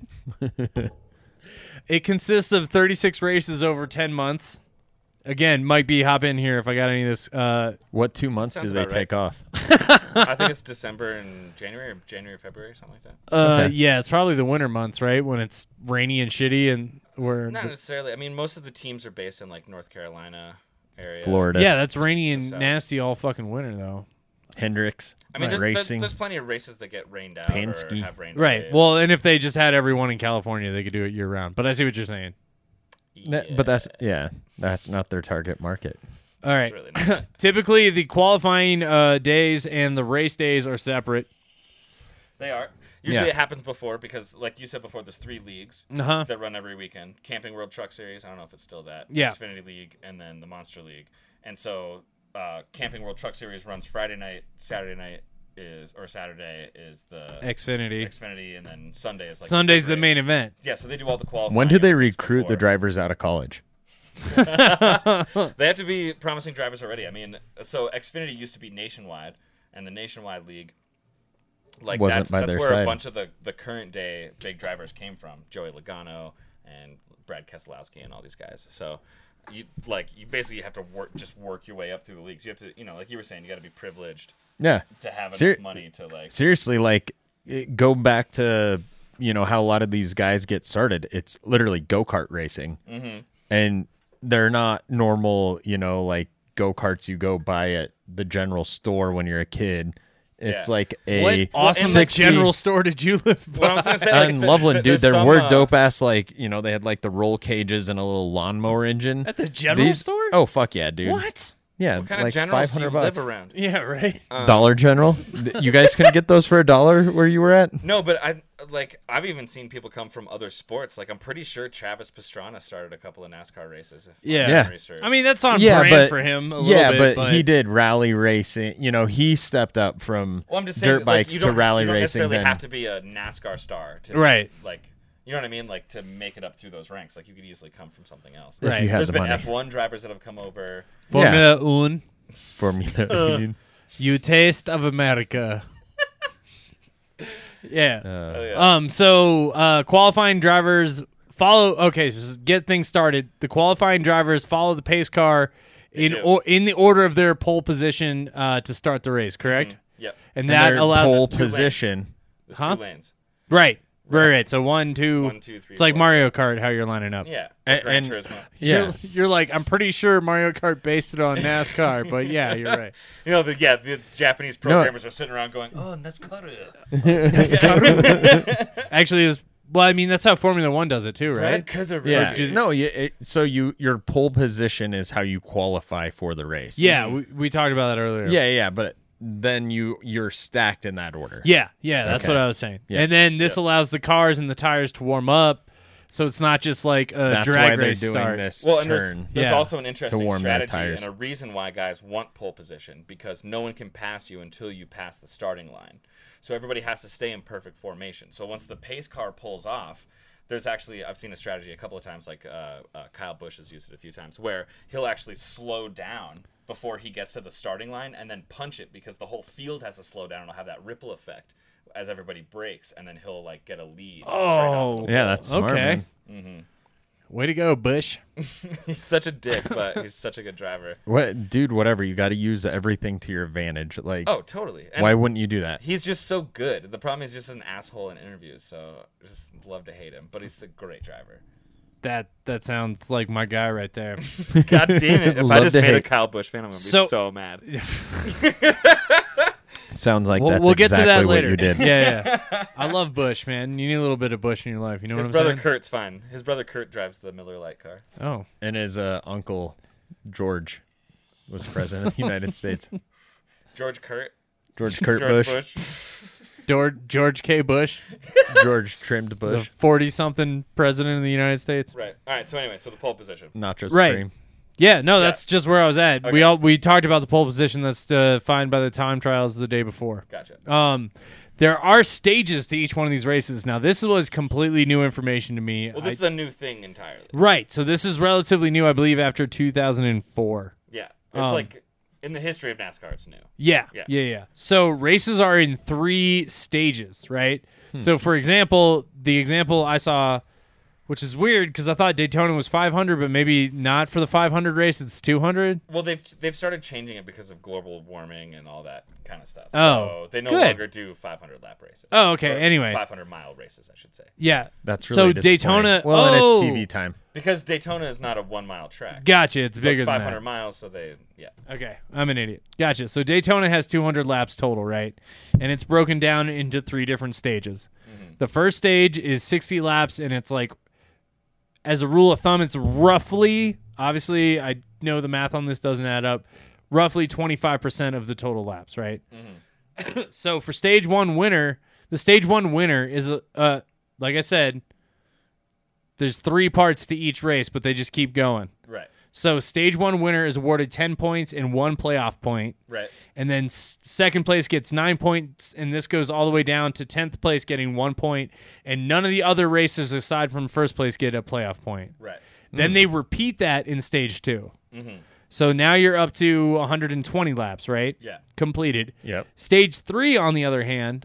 Speaker 2: It consists of 36 races over 10 months. Again, Mike B, hop in here if I got any of this.
Speaker 4: What 2 months
Speaker 7: Sounds
Speaker 4: do they
Speaker 7: about right.
Speaker 4: take off?
Speaker 7: I think it's December and January, or January, February, something like that.
Speaker 4: Okay.
Speaker 2: Yeah, it's probably the winter months, right? When it's rainy and shitty, and we're
Speaker 7: Not necessarily. I mean, most of the teams are based in like North Carolina area.
Speaker 4: Florida.
Speaker 2: yeah, that's rainy and
Speaker 7: So-
Speaker 2: nasty all fucking winter though.
Speaker 4: Hendricks.
Speaker 7: I mean, there's
Speaker 4: racing.
Speaker 7: there's plenty of races that get rained out
Speaker 4: Penske.
Speaker 7: or have rain
Speaker 2: Right.
Speaker 7: delays.
Speaker 2: Well, and if they just had everyone in California, they could do it year round. But I see what you're saying.
Speaker 4: But that's not their target market.
Speaker 2: All right.
Speaker 7: It's really not.
Speaker 2: Typically, the qualifying days and the race days are separate.
Speaker 7: They are. Usually
Speaker 4: Yeah.
Speaker 7: it happens before because, like you said before, there's 3 leagues
Speaker 2: Uh-huh.
Speaker 7: that run every weekend. Camping World Truck Series, I don't know if it's still that.
Speaker 2: Yeah.
Speaker 7: Xfinity League, and then the Monster League. And so Camping World Truck Series runs Friday night, Saturday is the
Speaker 2: Xfinity.
Speaker 7: Xfinity, and then Sunday is like
Speaker 2: Sunday's
Speaker 7: big
Speaker 2: the
Speaker 7: race.
Speaker 2: main event.
Speaker 7: Yeah, so they do all the qualifying.
Speaker 4: When do they
Speaker 7: every week
Speaker 4: recruit the
Speaker 7: before.
Speaker 4: drivers out of college?
Speaker 7: They have to be promising drivers already. I mean, so Xfinity used to be nationwide, and the Nationwide League, like
Speaker 4: Wasn't
Speaker 7: that's
Speaker 4: by their
Speaker 7: where
Speaker 4: side.
Speaker 7: a bunch of the current day big drivers came from. Joey Logano and Brad Keselowski and all these guys. So you basically have to work your way up through the leagues. You have to, like you were saying, you got to be privileged
Speaker 4: Yeah.
Speaker 7: to have
Speaker 4: Ser-
Speaker 7: enough money to like.
Speaker 4: Seriously, go back to how a lot of these guys get started. It's literally go-kart racing, and they're not normal, like go-karts you go buy at the general store when you're a kid. It's
Speaker 7: Yeah.
Speaker 4: like
Speaker 2: What
Speaker 4: a
Speaker 2: awesome
Speaker 4: 60
Speaker 2: general store did you live by?
Speaker 7: Well, I was gonna say, like,
Speaker 4: in Loveland, dude. There
Speaker 7: some,
Speaker 4: were dope ass they had like the roll cages and a little lawnmower engine
Speaker 2: At the general store?
Speaker 4: Oh fuck yeah, dude!
Speaker 2: What?
Speaker 4: Yeah,
Speaker 7: What kind
Speaker 4: like
Speaker 7: of generals do you
Speaker 4: $500.
Speaker 7: live around?
Speaker 2: Yeah, right.
Speaker 4: Dollar General. You guys couldn't get those for $1 where you were at?
Speaker 7: No, but I've even seen people come from other sports. Like I'm pretty sure Travis Pastrana started a couple of NASCAR races. If my
Speaker 2: Yeah.
Speaker 7: memory serves.
Speaker 2: I mean, that's on
Speaker 4: Yeah,
Speaker 2: brand
Speaker 4: but-
Speaker 2: for him a
Speaker 4: Yeah,
Speaker 2: little bit.
Speaker 4: but he did rally racing. He stepped up from
Speaker 7: well, I'm just saying,
Speaker 4: dirt bikes
Speaker 7: you
Speaker 4: to
Speaker 7: don't,
Speaker 4: rally
Speaker 7: you don't
Speaker 4: racing.
Speaker 7: necessarily
Speaker 4: Then
Speaker 7: have to be a NASCAR star to
Speaker 2: Right.
Speaker 7: you know what I mean? Like to make it up through those ranks. Like you could easily come from something else.
Speaker 4: if
Speaker 2: Right.
Speaker 4: you had
Speaker 7: There's
Speaker 4: the
Speaker 7: been
Speaker 4: money.
Speaker 7: F1 drivers that have come over.
Speaker 2: Formula One,
Speaker 4: Formula One.
Speaker 2: you taste of America. Yeah.
Speaker 7: Oh, yeah.
Speaker 2: So qualifying drivers follow. Okay, so get things started. The qualifying drivers follow the pace car in the order of their pole position to start the race. Correct.
Speaker 7: Yep.
Speaker 2: And that
Speaker 4: their
Speaker 2: allows
Speaker 4: pole
Speaker 7: There's two lanes.
Speaker 4: position.
Speaker 7: There's
Speaker 2: Huh?
Speaker 7: 2 lanes.
Speaker 2: Right. So 1, 2.
Speaker 7: 1, 2, 3.
Speaker 2: It's like
Speaker 7: 4.
Speaker 2: Mario Kart how you're lining up.
Speaker 7: Yeah.
Speaker 4: And-
Speaker 7: Gran
Speaker 4: and-
Speaker 7: Turismo.
Speaker 4: Yeah.
Speaker 2: You're like, I'm pretty sure Mario Kart based it on NASCAR, but yeah, you're right.
Speaker 7: You know, the Japanese programmers are sitting around going, "Oh, NASCAR."
Speaker 2: Actually, I mean, that's how Formula One does it too, right?
Speaker 4: Yeah.
Speaker 2: do-
Speaker 4: No, your pole position is how you qualify for the race.
Speaker 2: Yeah, we talked about that earlier.
Speaker 4: Yeah, but then you're stacked in that order.
Speaker 2: Yeah, that's
Speaker 4: Okay.
Speaker 2: what I was saying.
Speaker 4: Yeah.
Speaker 2: And then this allows the cars and the tires to warm up, so it's not just like a
Speaker 4: That's
Speaker 2: drag
Speaker 4: why they're
Speaker 2: race
Speaker 4: doing
Speaker 2: start.
Speaker 4: this
Speaker 7: Well, and there's
Speaker 4: turn.
Speaker 2: Yeah.
Speaker 7: also an interesting
Speaker 4: warm their
Speaker 7: strategy
Speaker 4: tires.
Speaker 7: and a reason why guys want pole position, because no one can pass you until you pass the starting line. So everybody has to stay in perfect formation. So once the pace car pulls off, there's actually, I've seen a strategy a couple of times, like Kyle Busch has used it a few times, where he'll actually slow down before he gets to the starting line and then punch it, because the whole field has to slow down and it'll have that ripple effect as everybody breaks, and then he'll like get a lead. straight off of the
Speaker 4: Yeah,
Speaker 7: pole.
Speaker 4: that's smart.
Speaker 2: Okay.
Speaker 4: Man.
Speaker 2: Way to go, Bush.
Speaker 7: He's such a dick, but he's such a good driver.
Speaker 4: What, dude? Whatever. You got to use everything to your advantage. Like,
Speaker 7: Oh, totally. And
Speaker 4: why wouldn't you do that?
Speaker 7: he's just so good. The problem is he's just an asshole in interviews, so I just love to hate him. But he's a great driver.
Speaker 2: That sounds like my guy right there.
Speaker 7: God damn it! If I
Speaker 4: Love
Speaker 7: just
Speaker 4: to
Speaker 7: made a
Speaker 4: hate.
Speaker 7: Kyle Busch fan, I'm gonna be
Speaker 2: So-
Speaker 7: so mad.
Speaker 4: Sounds like
Speaker 2: We'll,
Speaker 4: that's
Speaker 2: we'll get
Speaker 4: exactly
Speaker 2: to that
Speaker 4: what
Speaker 2: later.
Speaker 4: you did.
Speaker 2: Yeah. I love Bush, man. You need a little bit of Bush in your life. You know
Speaker 7: His
Speaker 2: what I'm
Speaker 7: brother
Speaker 2: saying?
Speaker 7: Kurt's fine. His brother Kurt drives the Miller Lite car.
Speaker 2: Oh,
Speaker 4: And his uncle George was president of the United States.
Speaker 7: George Kurt.
Speaker 4: George Kurt
Speaker 7: George
Speaker 4: Bush.
Speaker 2: George K. Bush,
Speaker 4: George trimmed
Speaker 2: the
Speaker 4: Bush.
Speaker 2: 40-something president of the United States.
Speaker 7: Right. All right. So anyway, so the pole position.
Speaker 4: Nacho
Speaker 2: Right.
Speaker 4: Supreme.
Speaker 2: Yeah, no, that's just where I was at.
Speaker 7: Okay.
Speaker 2: We talked about the pole position that's defined by the time trials the day before.
Speaker 7: Gotcha.
Speaker 2: There are stages to each one of these races. Now, this was completely new information to me.
Speaker 7: Well, this is a new thing entirely.
Speaker 2: Right, so this is relatively new, I believe, after 2004.
Speaker 7: Yeah. It's like in the history of NASCAR, it's new.
Speaker 2: Yeah. So races are in 3 stages, right? So, for example, the example I saw, which is weird because I thought Daytona was 500, but maybe not for the 500 race. It's 200.
Speaker 7: Well, they've started changing it because of global warming and all that kind of stuff.
Speaker 2: Oh,
Speaker 7: so they no
Speaker 2: good.
Speaker 7: longer do 500 lap races.
Speaker 2: Oh, okay.
Speaker 7: Or
Speaker 2: Anyway.
Speaker 7: 500 mile races, I should say.
Speaker 2: Yeah.
Speaker 4: That's
Speaker 2: So
Speaker 4: really disappointing.
Speaker 2: Daytona.
Speaker 4: Well, and
Speaker 2: oh,
Speaker 4: it's TV time.
Speaker 7: Because Daytona is not a 1 mile track.
Speaker 2: Gotcha. It's
Speaker 7: So
Speaker 2: bigger
Speaker 7: it's
Speaker 2: than
Speaker 7: 500
Speaker 2: that.
Speaker 7: miles, so yeah.
Speaker 2: Okay, I'm an idiot. Gotcha. So Daytona has 200 laps total, right? And it's broken down into 3 different stages. The first stage is 60 laps, and it's like, as a rule of thumb, it's roughly, obviously, I know the math on this doesn't add up, roughly 25% of the total laps, right? So for stage 1 winner, the stage 1 winner is, like I said, there's 3 parts to each race, but they just keep going.
Speaker 7: Right.
Speaker 2: So stage 1 winner is awarded 10 points and 1 playoff point.
Speaker 7: Right.
Speaker 2: And then second place gets 9 points, and this goes all the way down to 10th place getting 1 point. And none of the other racers aside from first place get a playoff point.
Speaker 7: Right.
Speaker 2: Then they repeat that in stage 2. So now you're up to 120 laps, right?
Speaker 7: Yeah.
Speaker 2: Completed.
Speaker 4: Yep.
Speaker 2: Stage 3, on the other hand,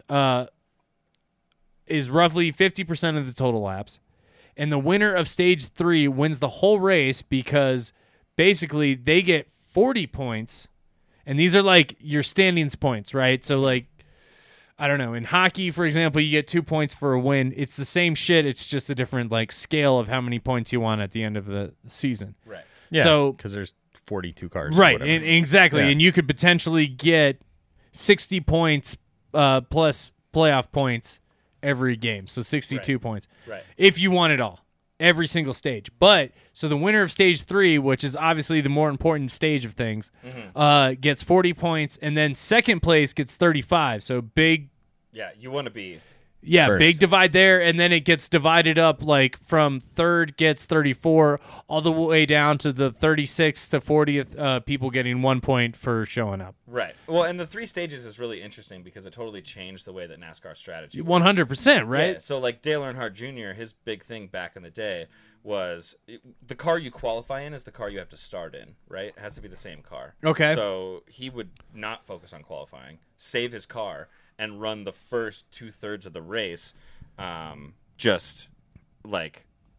Speaker 2: is roughly 50% of the total laps. And the winner of stage 3 wins the whole race because basically they get 40 points. And these are like your standings points, right? So like, I don't know, in hockey, for example, you get 2 points for a win. It's the same shit. It's just a different like scale of how many points you want at the end of the season.
Speaker 7: Right.
Speaker 4: Yeah.
Speaker 2: So-
Speaker 4: because there's 42 cars. or
Speaker 2: Right,
Speaker 4: whatever.
Speaker 2: and exactly.
Speaker 4: Yeah.
Speaker 2: And you could potentially get 60 points plus playoff points every game. So 62 points.
Speaker 7: Right.
Speaker 2: If you want it all. Every single stage. But, so the winner of stage 3, which is obviously the more important stage of things, gets 40 points. And then second place gets 35. So big,
Speaker 7: Yeah. You want to be.
Speaker 4: First.
Speaker 2: big divide there. And then it gets divided up like from third gets 34 all the way down to the 36th to 40th people getting 1 point for showing up.
Speaker 7: Right. Well, and the 3 stages is really interesting because it totally changed the way that NASCAR strategy works.
Speaker 2: 100%, right?
Speaker 7: Yeah, so like Dale Earnhardt Jr., his big thing back in the day was the car you qualify in is the car you have to start in, right? It has to be the same car.
Speaker 2: Okay.
Speaker 7: So he would not focus on qualifying, save his car, and run the first 2/3 of the race, just like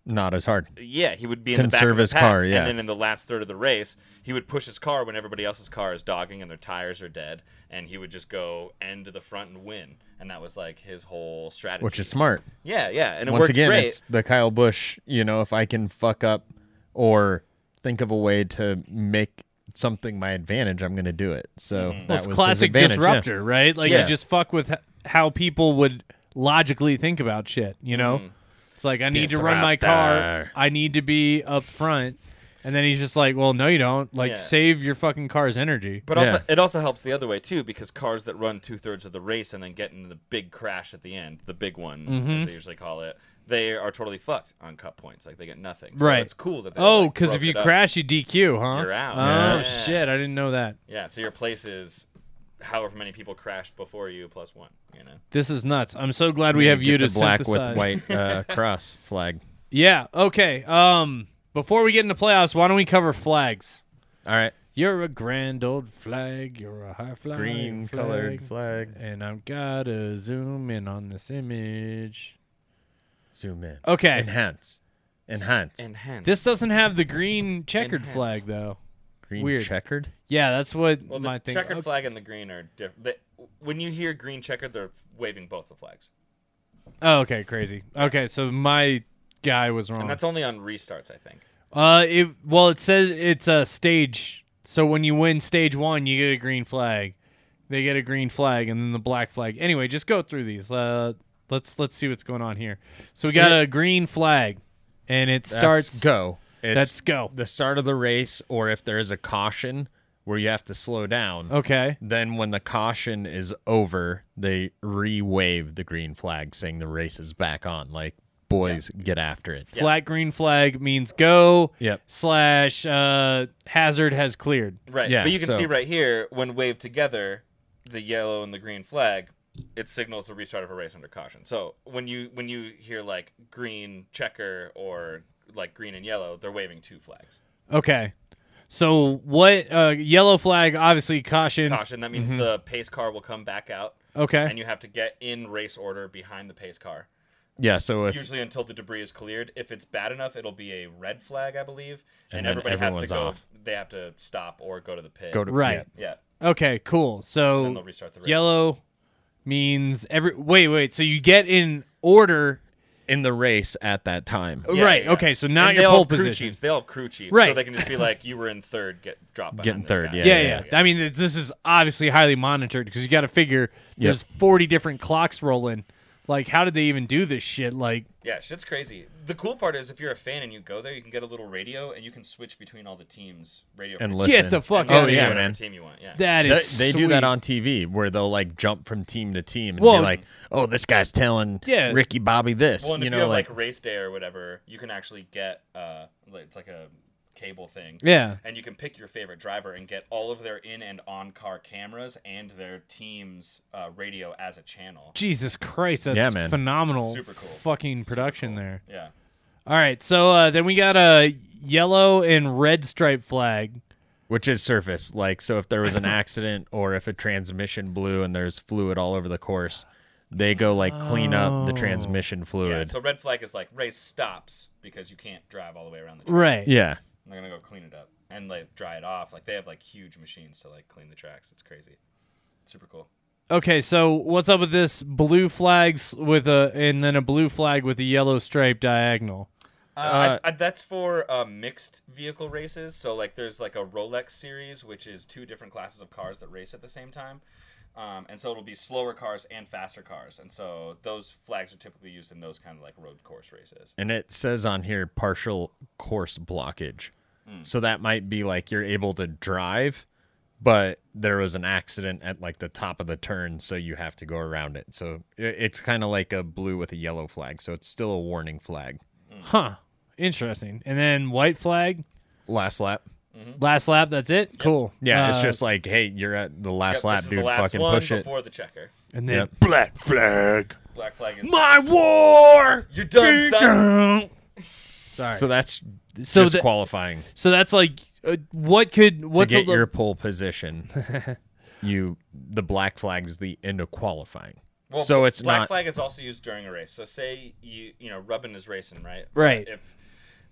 Speaker 4: not as hard.
Speaker 7: Yeah, he would be in the back of
Speaker 4: Conserve
Speaker 7: the
Speaker 4: his
Speaker 7: pack,
Speaker 4: car, yeah.
Speaker 7: and then in the last third of the race, he would push his car when everybody else's car is dogging and their tires are dead, and he would just go end to the front and win. And that was like his whole strategy.
Speaker 4: Which is smart.
Speaker 7: Yeah, and it
Speaker 4: Once
Speaker 7: worked
Speaker 4: again,
Speaker 7: great.
Speaker 4: it's the Kyle Busch, if I can fuck up or think of a way to make something my advantage, I'm going to do it. So
Speaker 7: Mm-hmm.
Speaker 4: that
Speaker 2: It's
Speaker 4: was
Speaker 2: classic
Speaker 4: his advantage, yeah.
Speaker 2: disruptor, right? Like
Speaker 4: Yeah.
Speaker 2: you just fuck with how people would logically think about shit, you know?
Speaker 7: Mm-hmm.
Speaker 2: It's like, I need to run my car.
Speaker 4: Disruptor.
Speaker 2: I need to be up front. And then he's just like, well, no, you don't. Like,
Speaker 7: Yeah.
Speaker 2: save your fucking car's energy.
Speaker 7: But
Speaker 4: Yeah.
Speaker 7: also, it also helps the other way too, because cars that run 2/3 of the race and then get into the big crash at the end, the big one,
Speaker 2: Mm-hmm.
Speaker 7: as they usually call it, they are totally fucked on cut points. Like they get nothing. So
Speaker 2: Right.
Speaker 7: it's cool that they
Speaker 2: Oh,
Speaker 7: like,
Speaker 2: because if
Speaker 7: broke
Speaker 2: you
Speaker 7: it up.
Speaker 2: crash, you DQ, huh?
Speaker 7: You're out.
Speaker 2: Oh,
Speaker 7: Yeah.
Speaker 2: shit. I didn't know that.
Speaker 7: Yeah, so your place is however many people crashed before you plus one.
Speaker 2: This is nuts. I'm so glad we have
Speaker 4: Get
Speaker 2: you to
Speaker 4: the black
Speaker 2: synthesize.
Speaker 4: with white cross flag.
Speaker 2: Yeah, okay. Before we get into playoffs, why don't we cover flags?
Speaker 4: All right.
Speaker 2: You're a grand old flag. You're a high flag.
Speaker 4: Green colored flag.
Speaker 2: And I've got to zoom in on this image.
Speaker 4: Zoom in.
Speaker 2: Okay.
Speaker 4: Enhance.
Speaker 7: Enhance.
Speaker 2: This doesn't have the green checkered
Speaker 7: Enhance.
Speaker 2: flag, though.
Speaker 4: Green
Speaker 2: Weird.
Speaker 4: checkered.
Speaker 2: Yeah, that's what
Speaker 7: well,
Speaker 2: my
Speaker 7: the
Speaker 2: thing.
Speaker 7: checkered
Speaker 2: okay.
Speaker 7: flag and the green are different. When you hear green checkered, they're waving both the flags,
Speaker 2: Oh, okay, crazy. Okay, so my guy was wrong.
Speaker 7: and that's only on restarts, I think.
Speaker 2: It says it's a stage. So when you win stage 1, you get a green flag. They get a green flag and then the black flag. Anyway, just go through these. Let's see what's going on here. So we got a green flag, and it starts.
Speaker 4: That's go. It's
Speaker 2: Let's go.
Speaker 4: the start of the race, or if there is a caution where you have to slow down.
Speaker 2: Okay.
Speaker 4: Then when the caution is over, they re-wave the green flag, saying the race is back on. Like, boys, get after it.
Speaker 2: Flat green flag means go.
Speaker 4: Yep.
Speaker 2: / hazard has cleared.
Speaker 7: Right.
Speaker 4: Yeah,
Speaker 7: But you can
Speaker 4: so-
Speaker 7: see right here when waved together, the yellow and the green flag, it signals the restart of a race under caution. So when you hear like green checker or like green and yellow, they're waving two flags.
Speaker 2: Okay. So what? Yellow flag, obviously caution.
Speaker 7: Caution. That means the pace car will come back out,
Speaker 2: Okay.
Speaker 7: and you have to get in race order behind the pace car.
Speaker 4: Yeah, so if
Speaker 7: Usually until the debris is cleared. If it's bad enough, it'll be a red flag, I believe, and
Speaker 4: then
Speaker 7: everybody has to
Speaker 4: everyone's
Speaker 7: go.
Speaker 4: off.
Speaker 7: They have to stop or go to the pit.
Speaker 4: go to
Speaker 2: Right.
Speaker 7: Yeah.
Speaker 2: Okay. Cool.
Speaker 7: And then
Speaker 2: So
Speaker 7: they'll restart the race.
Speaker 2: yellow means wait. So you get in order.
Speaker 4: in the race at that time.
Speaker 7: Yeah,
Speaker 2: right.
Speaker 7: yeah.
Speaker 2: Okay. So not
Speaker 7: And
Speaker 2: your
Speaker 7: they all
Speaker 2: pole
Speaker 7: have crew
Speaker 2: position.
Speaker 7: chiefs. They all have crew chiefs,
Speaker 2: Right.
Speaker 7: so they can just be like, "You were in third, get dropped behind
Speaker 4: Getting
Speaker 7: this
Speaker 4: third,
Speaker 7: guy."
Speaker 4: yeah.
Speaker 2: Yeah. I mean, this is obviously highly monitored because you got to figure there's 40 different clocks rolling. Like, how did they even do this shit? Like,
Speaker 7: Yeah, shit's crazy. The cool part is if you're a fan and you go there, you can get a little radio and you can switch between all the teams' radio.
Speaker 4: And
Speaker 7: frequencies.
Speaker 4: listen.
Speaker 2: get the fuck
Speaker 7: And
Speaker 2: out
Speaker 4: Oh,
Speaker 2: of
Speaker 7: see
Speaker 2: here.
Speaker 4: yeah,
Speaker 7: whatever
Speaker 4: man.
Speaker 7: team you want. Yeah.
Speaker 2: That
Speaker 4: They,
Speaker 2: is
Speaker 4: they do that
Speaker 2: sweet.
Speaker 4: on TV where they'll like jump from team to team and
Speaker 2: Well-
Speaker 4: be like, "Oh, this guy's telling
Speaker 2: Yeah.
Speaker 4: Ricky Bobby this."
Speaker 7: Well, and
Speaker 4: you
Speaker 7: if
Speaker 4: know,
Speaker 7: you have
Speaker 4: like
Speaker 7: like race day or whatever, you can actually get it's like a cable thing.
Speaker 2: Yeah.
Speaker 7: And you can pick your favorite driver and get all of their in and on car cameras and their team's radio as a channel.
Speaker 2: Jesus Christ, that's
Speaker 4: Yeah, man.
Speaker 7: Super
Speaker 2: phenomenal.
Speaker 7: cool.
Speaker 2: Fucking
Speaker 7: Super
Speaker 2: production
Speaker 7: cool.
Speaker 2: there.
Speaker 7: Yeah.
Speaker 2: All right, so then we got a yellow and red stripe flag.
Speaker 4: which is surface. Like, so if there was an accident or if a transmission blew and there's fluid all over the course, they go like clean up the transmission
Speaker 7: Yeah.
Speaker 4: fluid.
Speaker 7: So red flag is like race stops because you can't drive all the way around the track.
Speaker 2: Right.
Speaker 4: Yeah.
Speaker 7: And they're gonna go clean it up and like dry it off. Like they have like huge machines to like clean the tracks. It's crazy. Super cool.
Speaker 2: Okay, so what's up with this blue flags with and then a blue flag with a yellow stripe diagonal?
Speaker 7: That's for mixed vehicle races. So like there's like a Rolex series, which is two different classes of cars that race at the same time. And so it'll be slower cars and faster cars. And so those flags are typically used in those kind of like road course races.
Speaker 4: And it says on here partial course blockage. So that might be like you're able to drive, but there was an accident at like the top of the turn, so you have to go around it. So it's kind of like a blue with a yellow flag. So it's still a warning flag.
Speaker 2: Huh. Interesting. And then white flag,
Speaker 4: Last lap.
Speaker 2: last lap, that's it? Cool.
Speaker 4: Yeah, it's just like, hey, you're at the last
Speaker 7: Yep,
Speaker 4: lap,
Speaker 7: this is
Speaker 4: dude.
Speaker 7: the last
Speaker 4: Fucking
Speaker 7: one
Speaker 4: push it.
Speaker 7: before the checker.
Speaker 2: And then
Speaker 4: Yep.
Speaker 2: black flag.
Speaker 7: Black flag is
Speaker 2: My war!
Speaker 7: you're done, son.
Speaker 2: Sorry.
Speaker 4: So that's
Speaker 2: So
Speaker 4: just
Speaker 2: the-
Speaker 4: qualifying.
Speaker 2: So that's like, what's
Speaker 4: To
Speaker 2: a,
Speaker 4: get your pole position, the black flag is the end of qualifying.
Speaker 7: Well,
Speaker 4: So it's
Speaker 7: black
Speaker 4: not-
Speaker 7: flag is also used during a race. So say you know Rubbin is racing, right?
Speaker 2: Right.
Speaker 7: If